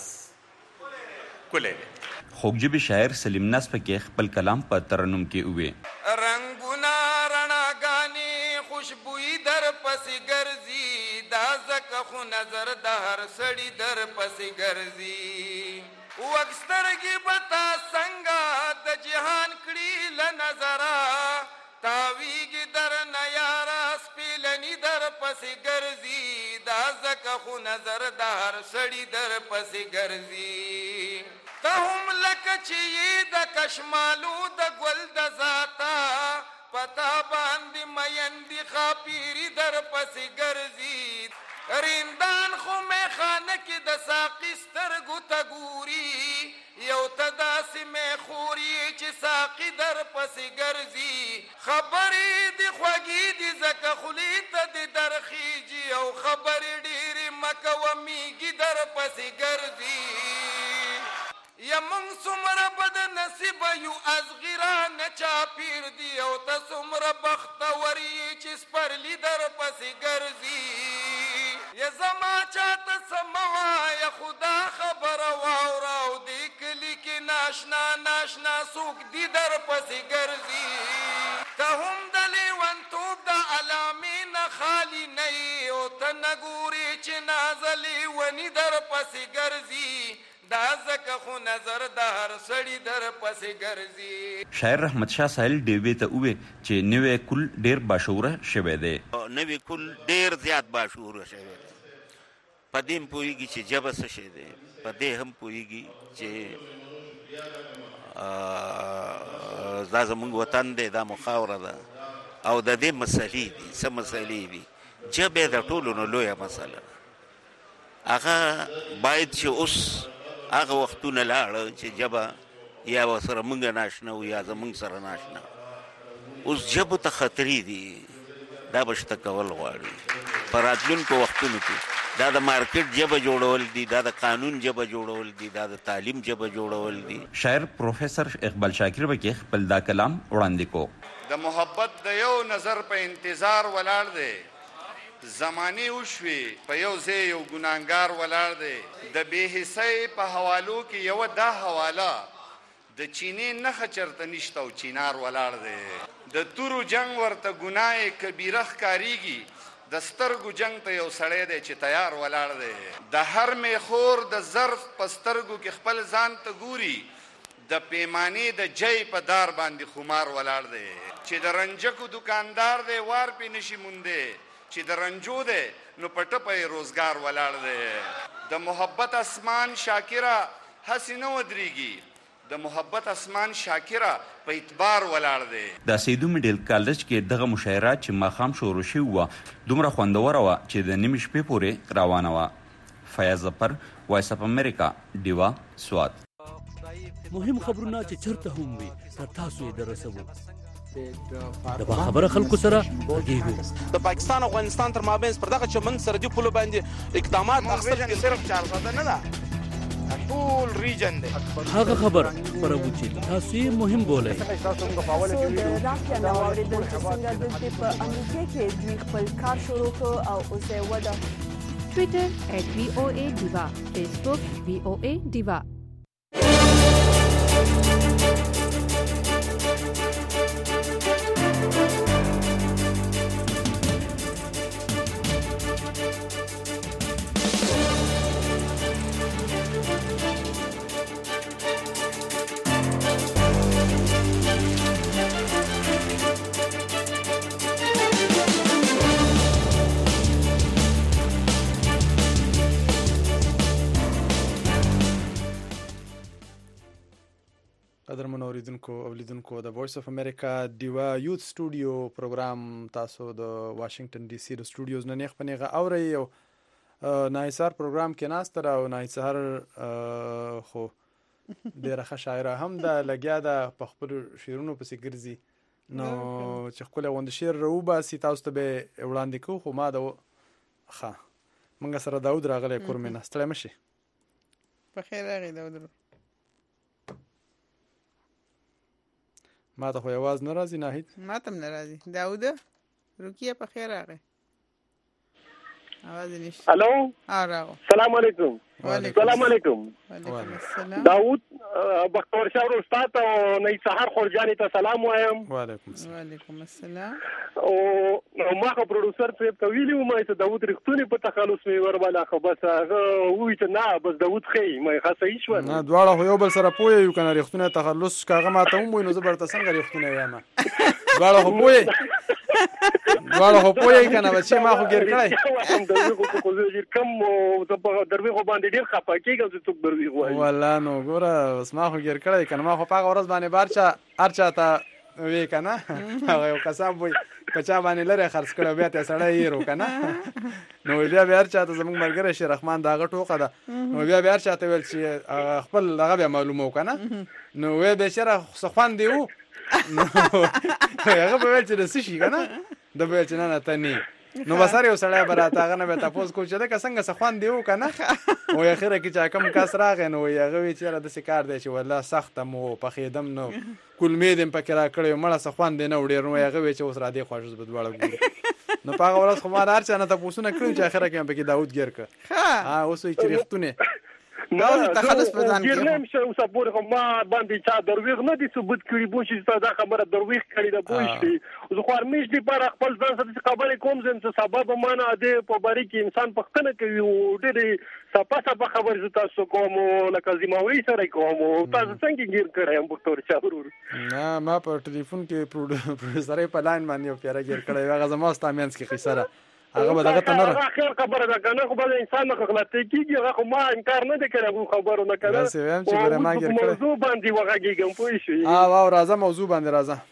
ښکلی دی. خوږژبې شاعر سلیم ناز پکې خپل کلام په ترنم کې ووی. رنگونه رڼاګانې خوشبویي در پسې ګرځي، دا ځکه خو نظر د هر سړي در پسې ګرځي. وګسترګې به تا څنګه د جهان کړي له نظره، تاویږي در نه یاره سپېلني در پسې ګرځي، دا ځکه خو نظر د هر سړي در پسې ګرځي. ته هم لکه چې یې د کشمالو د ګل د ذاته، پتا باندې میندې خاپیري در پسې ګرځي. رندان خو میخانه کې د ساقي سترګو ته ګوري، یو ته داسې میخور یې چې ساقي در پسې ګرځي. خبرې دې خوږې دي ځکه خولې ته دې درخیږي، او خبرې ډېرې مه کوه میږي در پسې ګرځي. یا موږ څومره بد نصیبه یو ازغرانه چاپیر دي، او ته څومره بختور یې چې سپرلي در پسې ګرځي. یا زما چاته څه مه وایه خدا خبره واوره، او دې کلي کې ناشنا ناشنا څوک دي در پسې ګرځي. ته هم د لیونتوب د علامې نه خالي نه یې، او ته نه ګورې چې نازلې ونې در پسې ګرځي، دا ځکه خو نظر د هر سړي در پسې ګرځي. شاعر رحمت شاه ساحل ډیوې ته ووی چې نوی کل ډیر باشعوره شوی دی. نوی کل ډیر زیات باشعوره شوی دی. په دې هم پوهېږي چې ژبه څه شی دی، په دې هم پوهېږي چې دا زموږ وطن دی، دا مو خاوره ده، او د دې مسلې دي. څه مسلې دي؟ ژبه د ټولو نه لویه مسله ده. هغه باید چې اوس هغه وختونه لاړه چې ژبه یا ورسره موږ ناشنا وو یا زموږ سره ناشنا. اوس ژبو ته خطرې دي، دا به شته کول غواړي. په راتلونکو وختونو کې دا د مارکیټ ژبه جوړول دي، دا د قانون ژبه جوړول دي، دا د تعلیم ژبه جوړول دي. شاعر پروفیسر اقبال شاکر پکې خپل دا کلام وړاندې کو. د محبت د یو نظر په انتظار ولاړ دی، زمانې وشوې په یو ځای یو ګناهګار ولاړ دی. د بې حسۍ په حوالو کې یوه دا حواله، د چینې نښه چرته نشته او چینار ولاړ دی. د تورو جنگ ورته ګناه کبیره ښکارېږي، د سترګو جنگ ته یو سړی دی چې تیار ولاړ دی. د هر میخور د ظرف په سترګو کې خپل ځان ته ګوري، د پیمانې د جی په دار باندې خمار ولاړ دی. چې د رنجکو دکاندار دی وار پې نشي موندی، چې د رنجو دی نو په ټپه یې روزګار ولاړ دی. د محبت اسمان شاکره هسې نه ودرېږي، د محبت اسمان شاکره په اعتبار ولاړ دی. د سیدو میډیل کالج کې دغه مشاعره چې ماښام شروع شوې وه دومره خوندوره وه چې د نیمې شپې پورې روانه وه. فیاض ظفر، وایس اف امریکا، ډیوا، سوات. مهم خبرونه چې چرته هم وي تر تاسو یې دررسوو. د باخبره خلکو سره غږیږو. د پاکستان او افغانستان تر مابین پر دغه چمن سرحدي پولو باندې اقدامات اخیستل صرف چارسده نه ده، ټول ریجن دی. هغه خبر خپروو چې تاسو یې مهم بولئ. د رافیا نو اورېدل چې څنګه دلته په امریکا کې دوی خپل کار شروع کړ او اوس یې وده. ټویټر ایټ وی او ای ډیوا، فیسبوک وی او ای ډیوا. قدرمن اوریدونکو او لیدونکو د وایس اف امریکا ډیوا یوث سټوډیو پروګرام تاسو د واشنگټن ډي سي د سټوډیوز نه نیغ پنیغه اوري او نایسار پروګرام کې ناستر او نایسار خو ډیره ښه شاعره هم د لګیا د په خپل شعرونو پسې ګرځي نو چې خپل غوند شعر رو باسي تاسو ته به وړاندې کو خو ما د ښه منګه سره داود راغلی کور مې نستړی مشي په خیر راغی داود ما ته خو یواز نه راځي ناهید ما ته نه راځي داود رکیه په خیر راغی आवाज نشته الو راغو السلام علیکم السلام علیکم وعلیکم السلام داود بختور شاه استاد او نه سحر خورجانی ته سلام وایم وعلیکم السلام وعلیکم السلام او ما خو پروډوسر ته په ویلو ما ته داود رښتونی په تخلص می ورواله خو بس وې ته نه بس داود خې مې خاصه هیڅ و نه دواړه خو یو بل سره پوي یو کنه رښتونه تخلص کاغه ما ته مو نو زبرته څنګه رښتونه یم دواړه خو پوي دواړه خو پوي کنه بچي ما خو ګر کړای هم دغه خو خو زیر کم او ته دروي خو باندې ډیر خپه کیږم چې څوک دروي وایي والله نو ګوره بس ما خو ګر کړای کنه ما خو پاغه ورځ باندې بارچا ارچا ته وی کنه هغه یو قسم وي پچا باندې لره خرڅ کړو بیا ته سړی یې رو کنه نو بیا بیا ارچا ته زموږ مرګره شي رحمان داغه ټوکه ده نو بیا بیا ارچا ته ویل چې خپل دغه بیا معلومه وکنه نو وې به شره سخوان دیو نو هغه به ویل چې د سشي کنه د به چې نه نه تني نو بساره یو سړی براته هغه نه به تاسو کو چې دا څنګه سخوان دیو کنه او اخره کې چې کم کس راغی نو هغه وی چې د سکار دی چې والله سخت مو په خیدم نو کول میدم پکې را کړو مړه سخوان دی نه وړي نو هغه وی چې اوس را دی خوښ زبد وړه ګور نو پاغه ورځ خو ما دار چې نه تاسو نه کړو چې اخره کې پکې داود ګر ک ها اوس یې چریختونه نو تخلص پردان کې ګرنم شو صبور خو ما باندې چا درویغ نه دي ثبوت کړی بو چې دا خبره درویغ کړی دا بو شي زه خو ارمیش دی پر خپل ځان سره خبرې کوم زم چې سبب معنا دی په بری کې انسان پختنه کوي او ډېر صفه صفه خبرې تاسو کوم لکه زموږ سره کوم تاسو څنګه ګیر کړم بختور چاورور نه ما په ټلیفون کې پروډوسر په لاین باندې یو پیرا ګیر کړی هغه زما ستامینس کې خسره هغه به دغه تنره اخر خبره ده کنه خو به انسان نه غلطي کیږي هغه خو ما انکار نه کوي خبرو نه کوي بس ویم چې ګره ما ګر کړی موضوع باندې وغږیږم پوه شئ ها واو راځه موضوع باندې راځه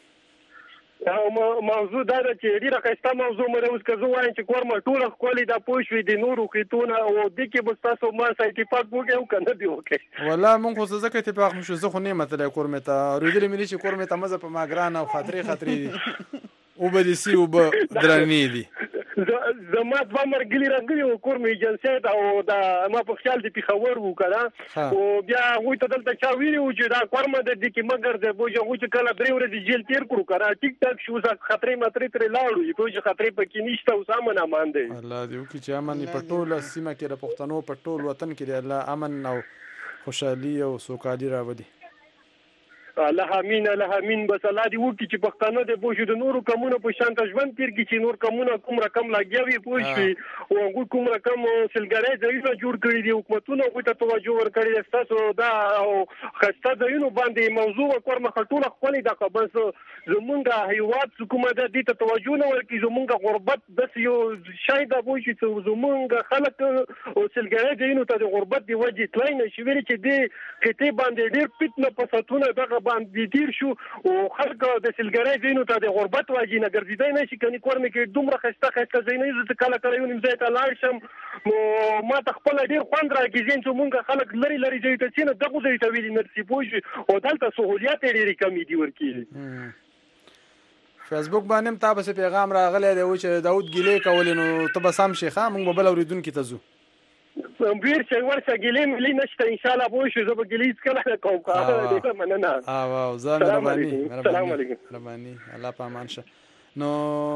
او موضوع دا ده چې ډیره ښایسته موضوع مې اوس که زه وایم چې کورمه ټوله ښکلې ده پوه شوې د نورو خیتونه او دې کې به ستاسو ما سره اتفاق وکړي او که نه دې وکړي والله مونږ خو ځکه اتفاق مو شو زه خو نه یم تللی کورمې ته اورېدلې مې دي چې کورمې ته مزه په ما ګرانه او خطرې خطرې دي اوبه دي سي اوبه درنې دي زما دوه مرګلي راغلي او کور مې جنسیت او دا ما په خیال دی پیښور وو کنه او بیا هغوی ته دلته چا ویلي وو چې دا کورمه د دې کې مګر دی بوج هغوی چې کله درې ورځې جیل تېر کړو کنه ټیک ټاک شو خطرې مطرې ترې لاړو پوه چې خطرې پکې نشته اوس امن امان دی الله دې وکړي چې امن په ټوله سیمه کې د پښتنو په ټول وطن کې دی الله امن او خوشحالي او سوکالي راوړي الله امين الله امين بس الله دې وکړي چې پښتانه دې پوه شي د نورو قومونو په شان ته ژوند تېر کړي چې نور قومونه کوم رقم لګیا وي پوه شي او هغوی کوم رقم سلګرۍ ځایونه جوړ کړي دي حکومتونه هغوی ته توجه ورکړې ده ستاسو دا او ښایسته ځایونو باندې موضوع کورمخه ټوله ښکلې ده خو بس زمونږ هیواد چې کومه ده دې ته توجه نه ورکړي زمونږ غربت داسې یو شی ده پوه شي چې زمونږ خلک سلګرۍ ځایونو ته د غربت د وجې تللی نه شي ویلې چې دې خطې باندې ډېر پیټ نه پساتونه دغه باندې تیر شو او خلک د سلګرۍ ځایونو ته د غربت وجې نه ګرځېدی نه شي کنې کور مې کې دومره ښایسته ښایسته ځایونه زه کله کله یو نیم ځای ته لاړ شم نو ما ته خپله ډېر خوند راکېږي چې مونږ خلک لرې لرې ځایو ته ځي نه دغو ځایو ته ویلي نه رسي پوه شي او دلته سهولیات یې ډېرې کمې دي ورکېږي فیسبوک باندې هم تاسو پیغام راغلی دی چې داود ګیلې کول نو ته به سم شي ښه موږ به بل اوریدونکو ته ځو بیر چې ورسره ګیلې ملي نشته ان شاء الله به شو زه به ګیلې کله کوم کا دې مننه ها واو زه مهرباني السلام علیکم مهرباني الله پامان شه نو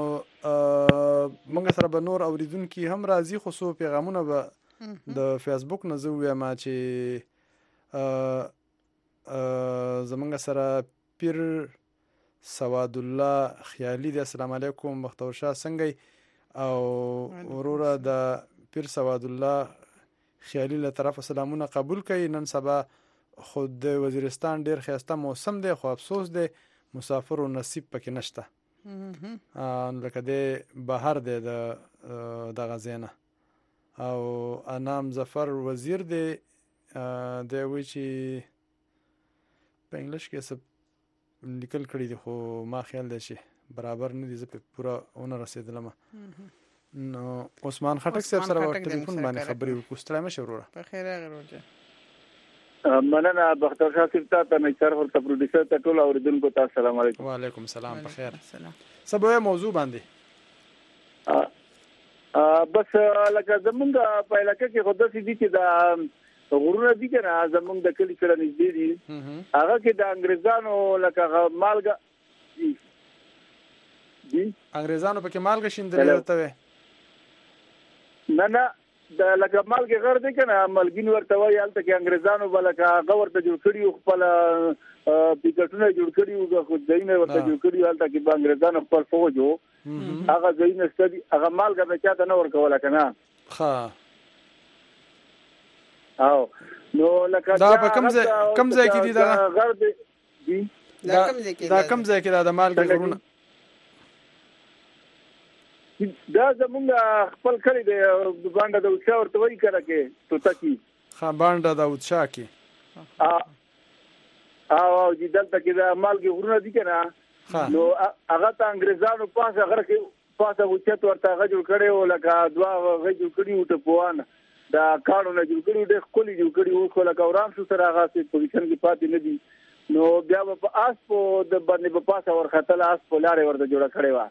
موږ سره به نور اوریدونکو هم راځي خو سو پیغامونه به د فیسبوک نه زو یم چې زمونږ سره پیر سواد الله خیالي دی السلام علیکم بختور شاه څنګه او وروره د پیر سواد الله خیالي له طرف سلامونه قبول کړي نن سبا خود د وزیرستان ډیر خیاسته موسم دی خو افسوس دی مسافر او نصیب پکې نشته ان لکه د بهر دی د غزینه او انام ظفر وزیر دی د وی چې په انګلیش کې څه لیکل کړی دی خو ما خیال دی چې برابر نه دي زه په پورا ونه رسیدلم نو عثمان خټک صاحب سره په ټلیفون باندې خبرې وکړو ستړی مشه وروره په خیر راغلی مننه بختور شاه صاحب ته نه چر ورته پروډوسر ته ټول اوریدونکو ته السلام علیکم وعلیکم السلام په خیر سبا موضوع باندې بس لکه زمونږ په علاقې کې خو داسې دي چې د غرونه دي کنه زمونږ د کلی سره نږدې دي هغه کې د انګريزانو لکه مالګه دي انګريزانو پکې مالګه شیندلې ورته نه نه د لکه مالګه غر دي کنه ملګین ورته وایي البته کې انګريزانو بلکه هغه ورته جوړ کړي خپل پیکټونه جوړ کړي او خو ځینې ورته جوړ کړي البته کې انګريزانو خپل فوجو هغه ځینې ستدي هغه مالګه به چاته نه ورکوله کنه ها او نو لکه دا په کوم ځای کوم ځای کې دي دا غر دي دا کوم ځای کې دا کوم ځای کې دا د مالګه غرونه دا زمونږ خپل کړی دی باندې د اوچا ورته وایي کړه کې توتا کی ها باندې د اوچا کې ا او چې دلته کې د مالګه غرونه دي کنه نو هغه ته انګريزانو پاسه غره کې پاسه اوچا ورته هغه جوړ کړي او لکه دوا هغه جوړ کړي او ته پوان دا کارونه جوړ کړي د خولي جوړ کړي او خو لکه ورام شو سره هغه په پوزیشن کې پاتې نه دي نو بیا په اس په د باندې په پاسه ورختل اس په لارې ورته جوړ کړي وا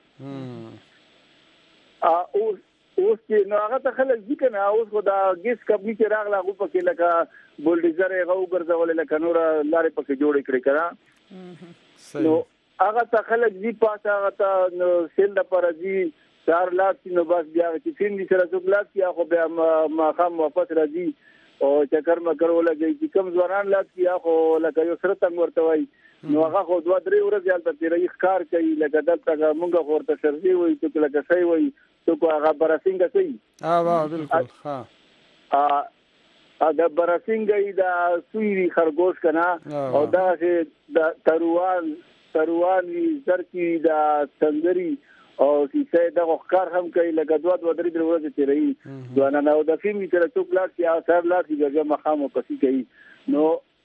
ا اوس اوس چې نو هغه ته خلک ځکه نه اوس خو دا ګیس کمپنی چې راغله هغه پکې لکه بولډیزر هغه وګرځول لکه نور لارې پکې جوړې کړې کړه نو هغه ته خلک دې پاسه هغه ته سیل د پرځي چار لاک نو بس بیا چې تین دي سره څوک لاک یا خو بیا ما خام واپس راځي او چکر ما کړو لګي چې کم ځوانان لاک یا خو لکه یو سره تنگ ورته وای نو هغه خو دوه درې ورځې حالت تیرې ښکار کوي لکه دلته موږ ورته شرزي وای چې لکه شي وای څوک هغه براسینګ کوي ها وا بالکل ها ا دا براسینګ دا سوی خرګوش کنا او دا چې د تروان تروان زرکی دا سندري او چې دا ښکار هم کوي لکه دوه دوه درې ورځې تیرې ځوان نه او د فلم کې څوک لاک یا اثر لاک چې مخامو پسې کوي نو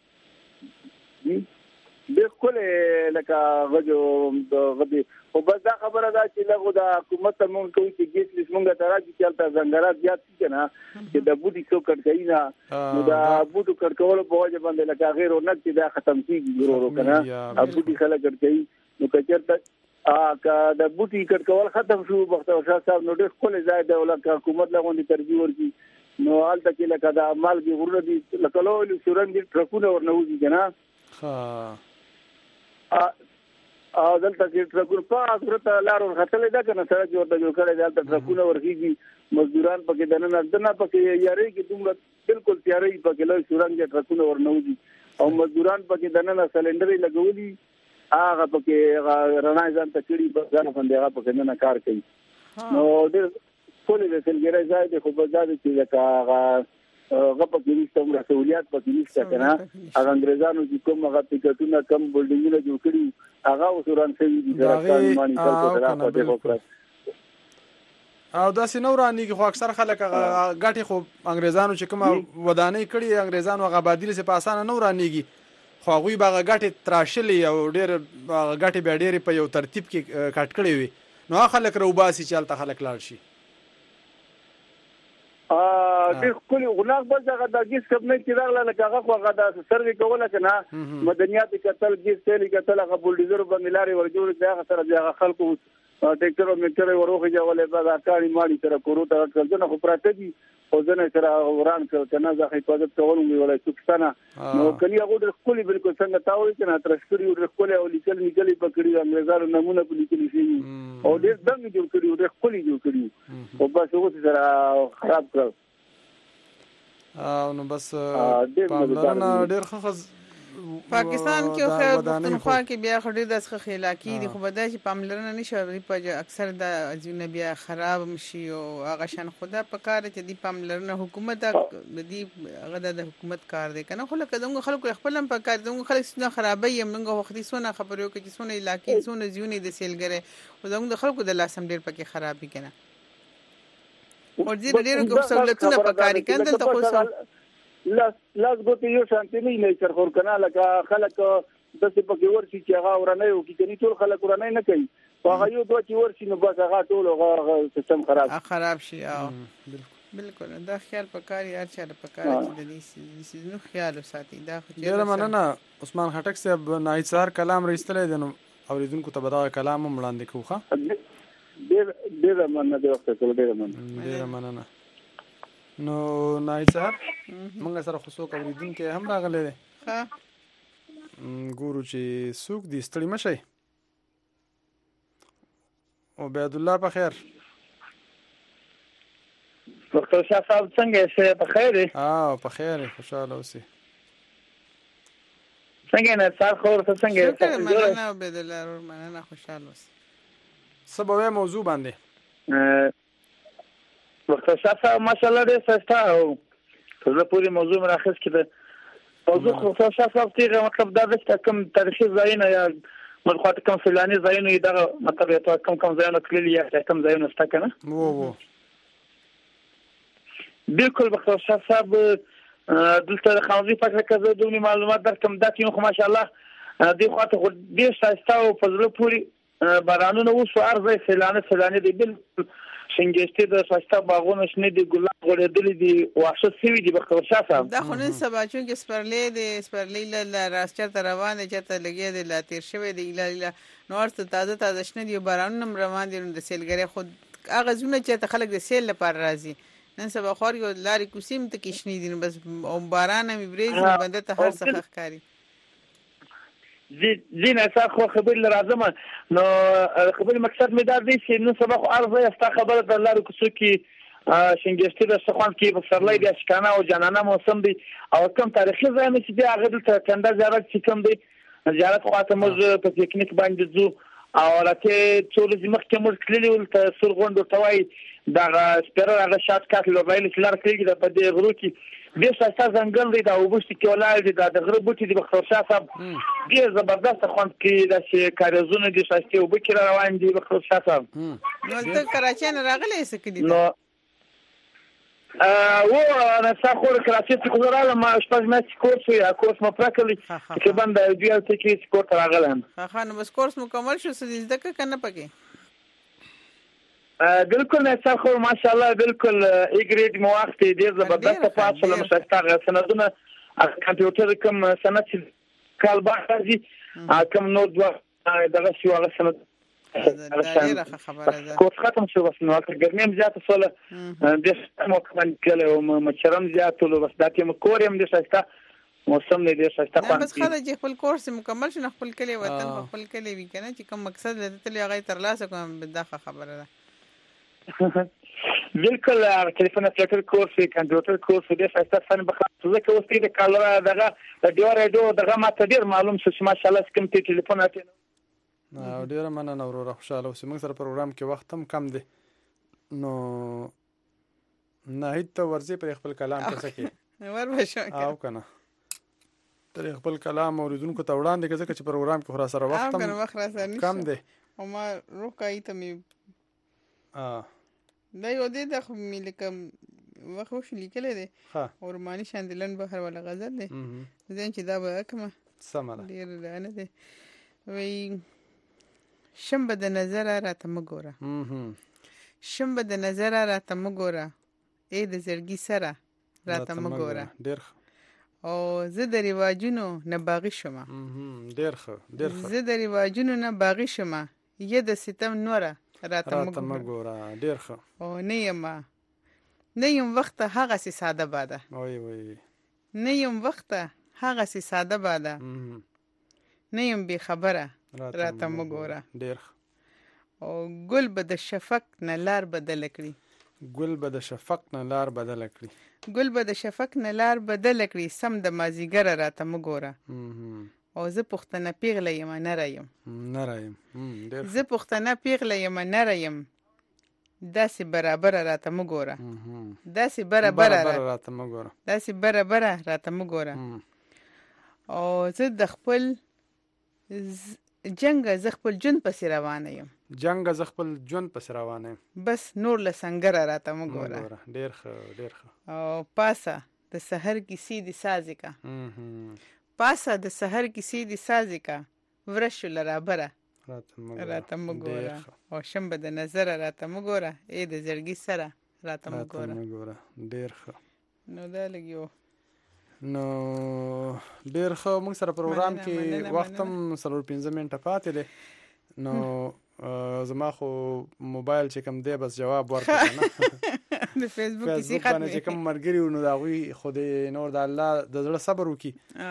بالکل لکه غجو غدي او بس دا خبره ده چې لغه د حکومت مونږ کوي چې ګیس لیس مونږ ته راځي چې تل زنګرات زیات شي نه چې د بوډي څو کټ کوي نه نو دا بوډو کټ کول په وجه باندې لکه غیر او نک چې دا ختم کیږي ورو کنه ا بوډي خلک کټ کوي نو کچرته ا د بوټي کټ کول ختم شو بختور شاه صاحب نو ډېر خپل ځای د ولکه حکومت لغونډي ترجیح ورکړي نو حالت کې لکه دا مالګي غوړه دي لکه لوی سورنګ ټرکونه ورنوځي کنه ها ا ا دلته کې ټرکونه په صورت لارو خطلې ده کنه سره جوړ د جوړ کړي دلته ټرکونه ورخيږي مزدوران پکې دنه نه پکې یاري کې دومره بالکل تیاري پکې لوی سورنګ ټرکونه ورنوځي او مزدوران پکې دنه سلندرې لګولي هغه پکې رڼا ځان ته کړي ځان باندې هغه پکې نه کار کوي نو د ټولې د سلګرای ځای د خو بازار کې هغه هغه پکې نشته موږ سہولیات پکې نشته کنه هغه انګريزانو چې کوم هغه ټیکټونه کم بلډینګونه جوړ کړي هغه وسوران سوي دي راځي مانی کړو او دا سينورانی کې خو اکثر خلک غاټي خو انګريزانو چې کوم ودانۍ کړي انګريزانو هغه بادلی سه په اسانه نورانيږي خو غوي باغ غاټي تراشلې او ډېر غاټي به ډېر په یو ترتیب کې کټ کړي وي نو خلک روباسي چلته خلک لاړ شي ا د خپل غناغ بل ځای د ګیس کب نه چې راغله لکه هغه هغه د سروي کوله کنه مدنیات کتل ګیس تل کتل هغه بولډیزر بنګلاري ورجوړ دی هغه سره د خلکو ټیکټر او میټر وروخه جوړه بعد کاری مالی سره کورو ته ځنه خو پراته دي او ځنه سره وران کړ کنه ځکه حفاظت کول مې ولای پاکستانه نو کلی هغه د خپل بالکل څنګه تاوي کنه ترشکري او خپل او لیکل نیګلي پکړي انګريزانو نمونه په لیکل شي او ډېر څنګه جوړ کړی او خپل جوړ کړی او بس هغه سره خراب کړ او نو بس پاملرنه ډېر خخز پاکستان کې خو پښتونخوا کې بیا خو ډېر داسې خلاکی دي خو بدا چې پاملرنه نشي په اکثر د ازونه بیا خراب مشي او هغه شان خدا په کار چې دی پاملرنه حکومت د دې هغه د حکومت کار دی کنه خو لکه دغه خلکو خپل هم په کار دغه خلک څنګه خرابې هم موږ وختي سونه خبرو کې چې سونه علاقې سونه زیونې د سیلګره او دغه خلکو د لاسم ډېر پکې خرابې کنه او دې ډېر کوم سہولتونه په کار کې اندل ته خو لاس لاس ګوتې یو شانتي نه نه تر خور کنه لکه خلک د څه پکې ورشي چې هغه ورنه یو کې کني ټول خلک ورنه نه کوي هغه یو دوه چې ورشي نو بس هغه ټول هغه سیستم خراب خراب شي او بالکل دا خیال پکاري هر چا پکاري چې د دې سيزونو خیال وساتي دا خو ډېر مننه عثمان خټک صاحب نایت سهار کلام رښتلې دي نو اوریدونکو ته به دا کلام هم وړاندې کوخه ډېر ډېر مننه د وخت ټول ډېر مننه ډېر مننه نو نایت صاحب موږ سره خصوص اوریدونکو هم راغلي دي ها ګورو چې سوق دي ستړي مشي او عبد الله په خیر ډاکټر شاه صاحب څنګه یې په خیر دی اه په خیر خوشاله اوسئ څنګه نه سار خور ته څنګه شکر مننه عبد الله مننه خوشاله اوسئ سبا موضوع باندې ډاکټر شاه صاحب ماشاءالله دې سستا او زه پوری موضوع مراخص کړه موضوع ډاکټر شاه صاحب تیغه مطلب دا چې کوم تاریخي ځایونه یا مرخات کوم فلاني ځایونه دا مطلب ته کوم کوم ځایونه کلی یا کوم ځایونه ستا کنه وو وو بالکل ډاکټر شاه صاحب دلته خاوندې فکر کوي دونی معلومات درکم دا چې خو ماشاءالله دې خواته خو دې سستا او فضل پوری بارانونه وسو ارزه فلانه فلانه دی بالکل څنګه د ساستا باغونه شنه دي ګلاب غړېدلې دي واښه سوي دي بختور شاه صاحب دا خو نن سبا چې سپرلې دي سپرلې له راستچا روان دي چې ته لګي دي لا تیر شوی دي لا نور ته تازه تازه شنه دي بارانونه روان دي د سیلګری خو هغه زونه چې ته خلک د سیل لپاره راځي نن سبا خور یو لاري کوسیم ته کې شنه دي بس او باران مې بریز بنده ته هر څه ښکاری زی زین اساس خو خبر لازم نو خبر مقصد می دا دی چې نو سبا خو ارزه استا خبره د لارو کوڅو کې شنګشتي د سخوان کې په سرلای د اشکانه او جنانه موسم دی او کوم تاریخي ځای مې چې هغه د کنده زیارت چې کوم دی زیارت خواته موږ په پکنیک باندې ځو او راته ټول زمخ کې موږ کلی ول ته سرغوندو توای دا سپیره هغه شات کات لوبایل چې لار کېږي د په دې غرو کې دې ساستا ځنګل دی دا وبشت کې ولای دی دا د غره بوټي دی بختور شاه صاحب دې زبردست خوند کې د شي کارزونه دي ساستا وبکره روان دي بختور شاه صاحب نو ته کراچۍ نه راغلی سکدي نو ا و انا ساخور کراچۍ څخه غواړم ما شپږ میاشتې کورس یا کورس مو پراکلی چې باندې بیا ته کې کورس راغلم ها نو بس کورس مکمل شو څه دې ځکه کنه پکې بالکل نه څخه ماشاءالله بالکل ای ګریډ مو وخت دې زبردست فاصله مشتاق سندونه کمپیوټر کوم سند کال باندې کوم نو دوه دغه شو هغه سند ډیره خبره ده کوڅ ختم شو بس نو ګرمیم زیات سره د مو کوم کله مچرم زیات له بس داتې مو کورم د شاستا موسم نه دې شاستا پان بس خدای چې خپل کورس مکمل شنه خپل کلی وطن خپل کلی وی کنه چې کوم مقصد لته تل هغه تر لاسه کوم بداخه خبره ده بالکل ټلیفون فلټر کورس کمپیوټر کورس دې شاستا فن بخښه زه که اوسې د کالرا دغه د ډیو رادیو دغه ماته ډیر معلوم شو چې ماشاءالله کوم ټلیفون اته نو ډیر مننه وروره خوشاله اوسې موږ سره پروګرام کې وخت هم کم دی نو نه هیڅ ورځي پر خپل کلام څه کې ور بشو او کنه تر خپل کلام اوریدونکو ته وړاندې کړه چې پروګرام کې خورا سره وخت هم وخت راځي کم دی او ما روکای ته می ا دا یو دې د مې لکم واخو شو لیکل دي او روماني شاندلن بهر ولا غزل دي زين چې دا به کومه سمره ډیر نه دي وی شنبه د نظر راته مګوره شنبه د نظر راته مګوره ای د زړګي سره راته مګوره. ډیر او زه د رواجونو نه باغی شوم. ډیر ښه ډیر ښه. زه د رواجونو نه باغی شوم، یه د ستم نوره راته مګوره. ډیر ښه. او نه یم نه یم وخت هغه سي ساده باده. وای وای. نه یم وخت هغه سي ساده باده. نه یم بی خبره راته مګوره. ډیر. او ګل به د شفق نه لار بدل کړي. ګل به د شفق نه لار بدل کړي. ګل به د شفق نه لار بدل کړي، سم د مازیګر راته مګوره. او زه پښتنه پیغله یم نه رایم. نه رایم. ډیر. زه پښتنه پیغله یم نه رایم، داسې برابر راته مګوره. داسې برابر راته مګوره. داسې برابر راته مګوره. او زه د خپل جنگ ز خپل جون پس روانه یم. جنگ ز خپل جون پس روانه یم. بس نور له سنگر راته مګوره. ډیر ښه ډیر ښه. او پاسه د سحر کیسې د سازی کا. پاسه د سحر کیسې د سازی کا، ورش لرابره راته مګوره. او شنبه د نظر راته مګوره، ای د زړګي سره راته مګوره. ډیر ښه. نو دا لګیو. نو ډیر ښه. موږ سره پروګرام کې وخت هم څلور پنځه منټه پاتې دی. نو زما خو موبایل چې کوم دی بس جواب ورکړه نه. د فیسبوک کیسې ختمه چې کوم مرګري ونو دا غوي خو د نور د الله د زړه صبر وکي.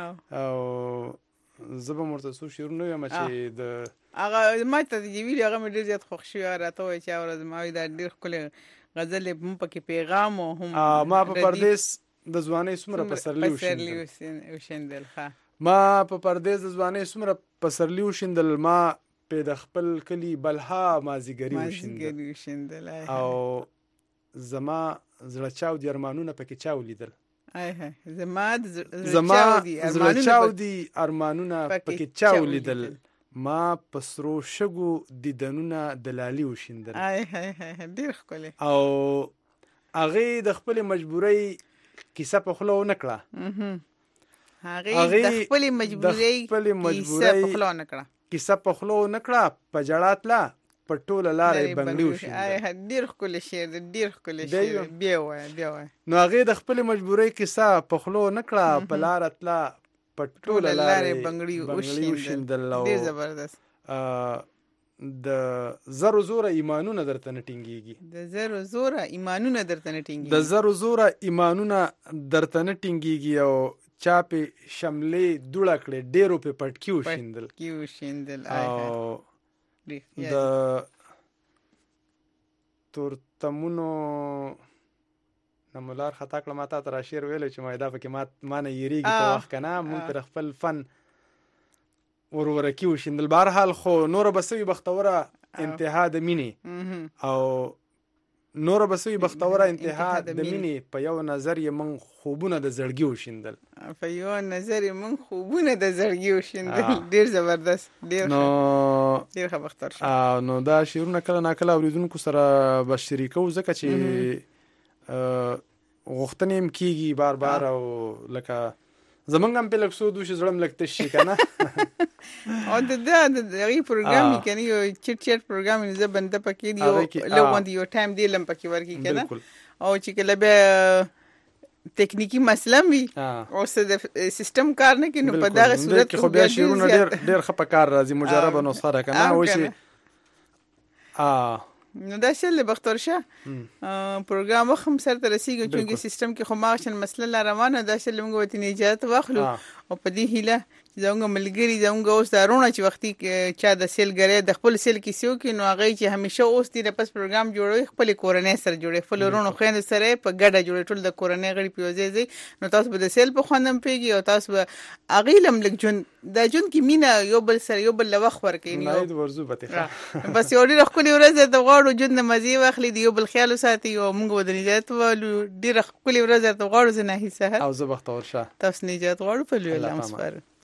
او زه به مرته سو شعر نو یم چې د هغه ما ته دی ویل هغه مې ډیر زیات خوښ شو راته وای چې اورز ما دا ډیر خپل غزل هم پکې پیغام هم ما په پردیس د ځوانۍ سمره پسرلی وشندل. ښه ما په پردیس د ځوانۍ سمره پسرلی وشندل، ما په د خپل کلی بلها مازیګری وشندل. او زما زړه چاو دی ارمانونه پکې چاو لیدل. ای زما زړه چاو دی ارمانونه پکې چاو لیدل. ما پسرو شګو دیدنونه دلالي وشندل. ای های ډیر ښکلی. او هغه د خپل مجبورۍ کیسه په خلو نکړه. هغه د خپل مجبورۍ کیسه په خلو نکړه. کیسه په خلو نکړه، په جړاتلا په ټوله لارې بنګړي وشندل. ای ډیر ښکلی شعر، ډیر ښکلی شعر. بیا وای بیا وای. نو هغه د خپل مجبورۍ کیسه په خلو نکړه، په لار اتلا په ټوله لارې بنګړي وشندل. ډیر زبردست. د زرو زوره ایمانونه درته نه ټینګيږي. د زرو زوره ایمانونه درته نه ټینګيږي. د زرو زوره ایمانونه درته نه ټینګيږي. او چا په شملې دوړه کړې ډیرو په پټکی وشندل. پټکی وشندل. او د تورتمونو نمولار خطا کړه ماته تر شعر ویل چې ما دا پکې ما مانه یریږي په وخت کنه مونږ تر خپل فن ورور کې وشندل. بهر حال خو نور بسوي بختوره انتها د مینې او نور بسوي بختوره انتها د مینې په یو نظر یې من خوبونه د زړګي وشندل. په یو نظر یې من خوبونه د زړګي وشندل. ډیر زبردست. ډیر نو ډیر ښه بختور شو. نو دا شعرونه کله ناکله اوریدونکو سره به شریکو ځکه چې غوښتنې هم کیږي بار بار. او لکه زمونږ هم په لږ څو دوشي زړه م لږ تش شي که نه. او د د هغې پروګرام وي که نه یو چټ چټ پروګرام وي زه بنده پکې یو لږ غوندې یو ټایم دی لم پکې ورکړي که نه. او چې کله بیا تکنیکی مسله وي او څه د سیستم کار نه کوي نو په دغه صورت کې خو بیا شعرونه ډېر ډېر ښه په کار راځي. مجربه نسخه ده که نه وشي. نو دا شل بختور شه پروګرام وخم سره ته رسیږي چې سیستم کې خو ماغشن مسله لا روانه دا شل موږ وته نه اجازه واخلو. او په دې هیله زموږ ملګری زموږ اوس دارونه چې وختي چا د سیل غره د خپل سیل کیسو کې نو هغه چې همیشه اوس دی پس پروګرام جوړوي خپل کورنۍ سره جوړي خپل ورونو خويند سره په ګډه جوړي ټول د کورنۍ غړي پیوځي. نو تاسو به د سیل په خوندم پیږي او تاسو به اغیلم لګ جون د جون کې مینا یو بل سره یو بل وخت ورکې نه یو ورزو بته بس یو ډیر خپل ورځ ته غواړو جون د مزي واخلي دی یو بل خیال ساتي او موږ ودنې ځات ولو ډیر خپل ورځ ته غواړو زه نه هیڅ او زه بختور شه تاسو نه ځات غواړو په لوی لمس پر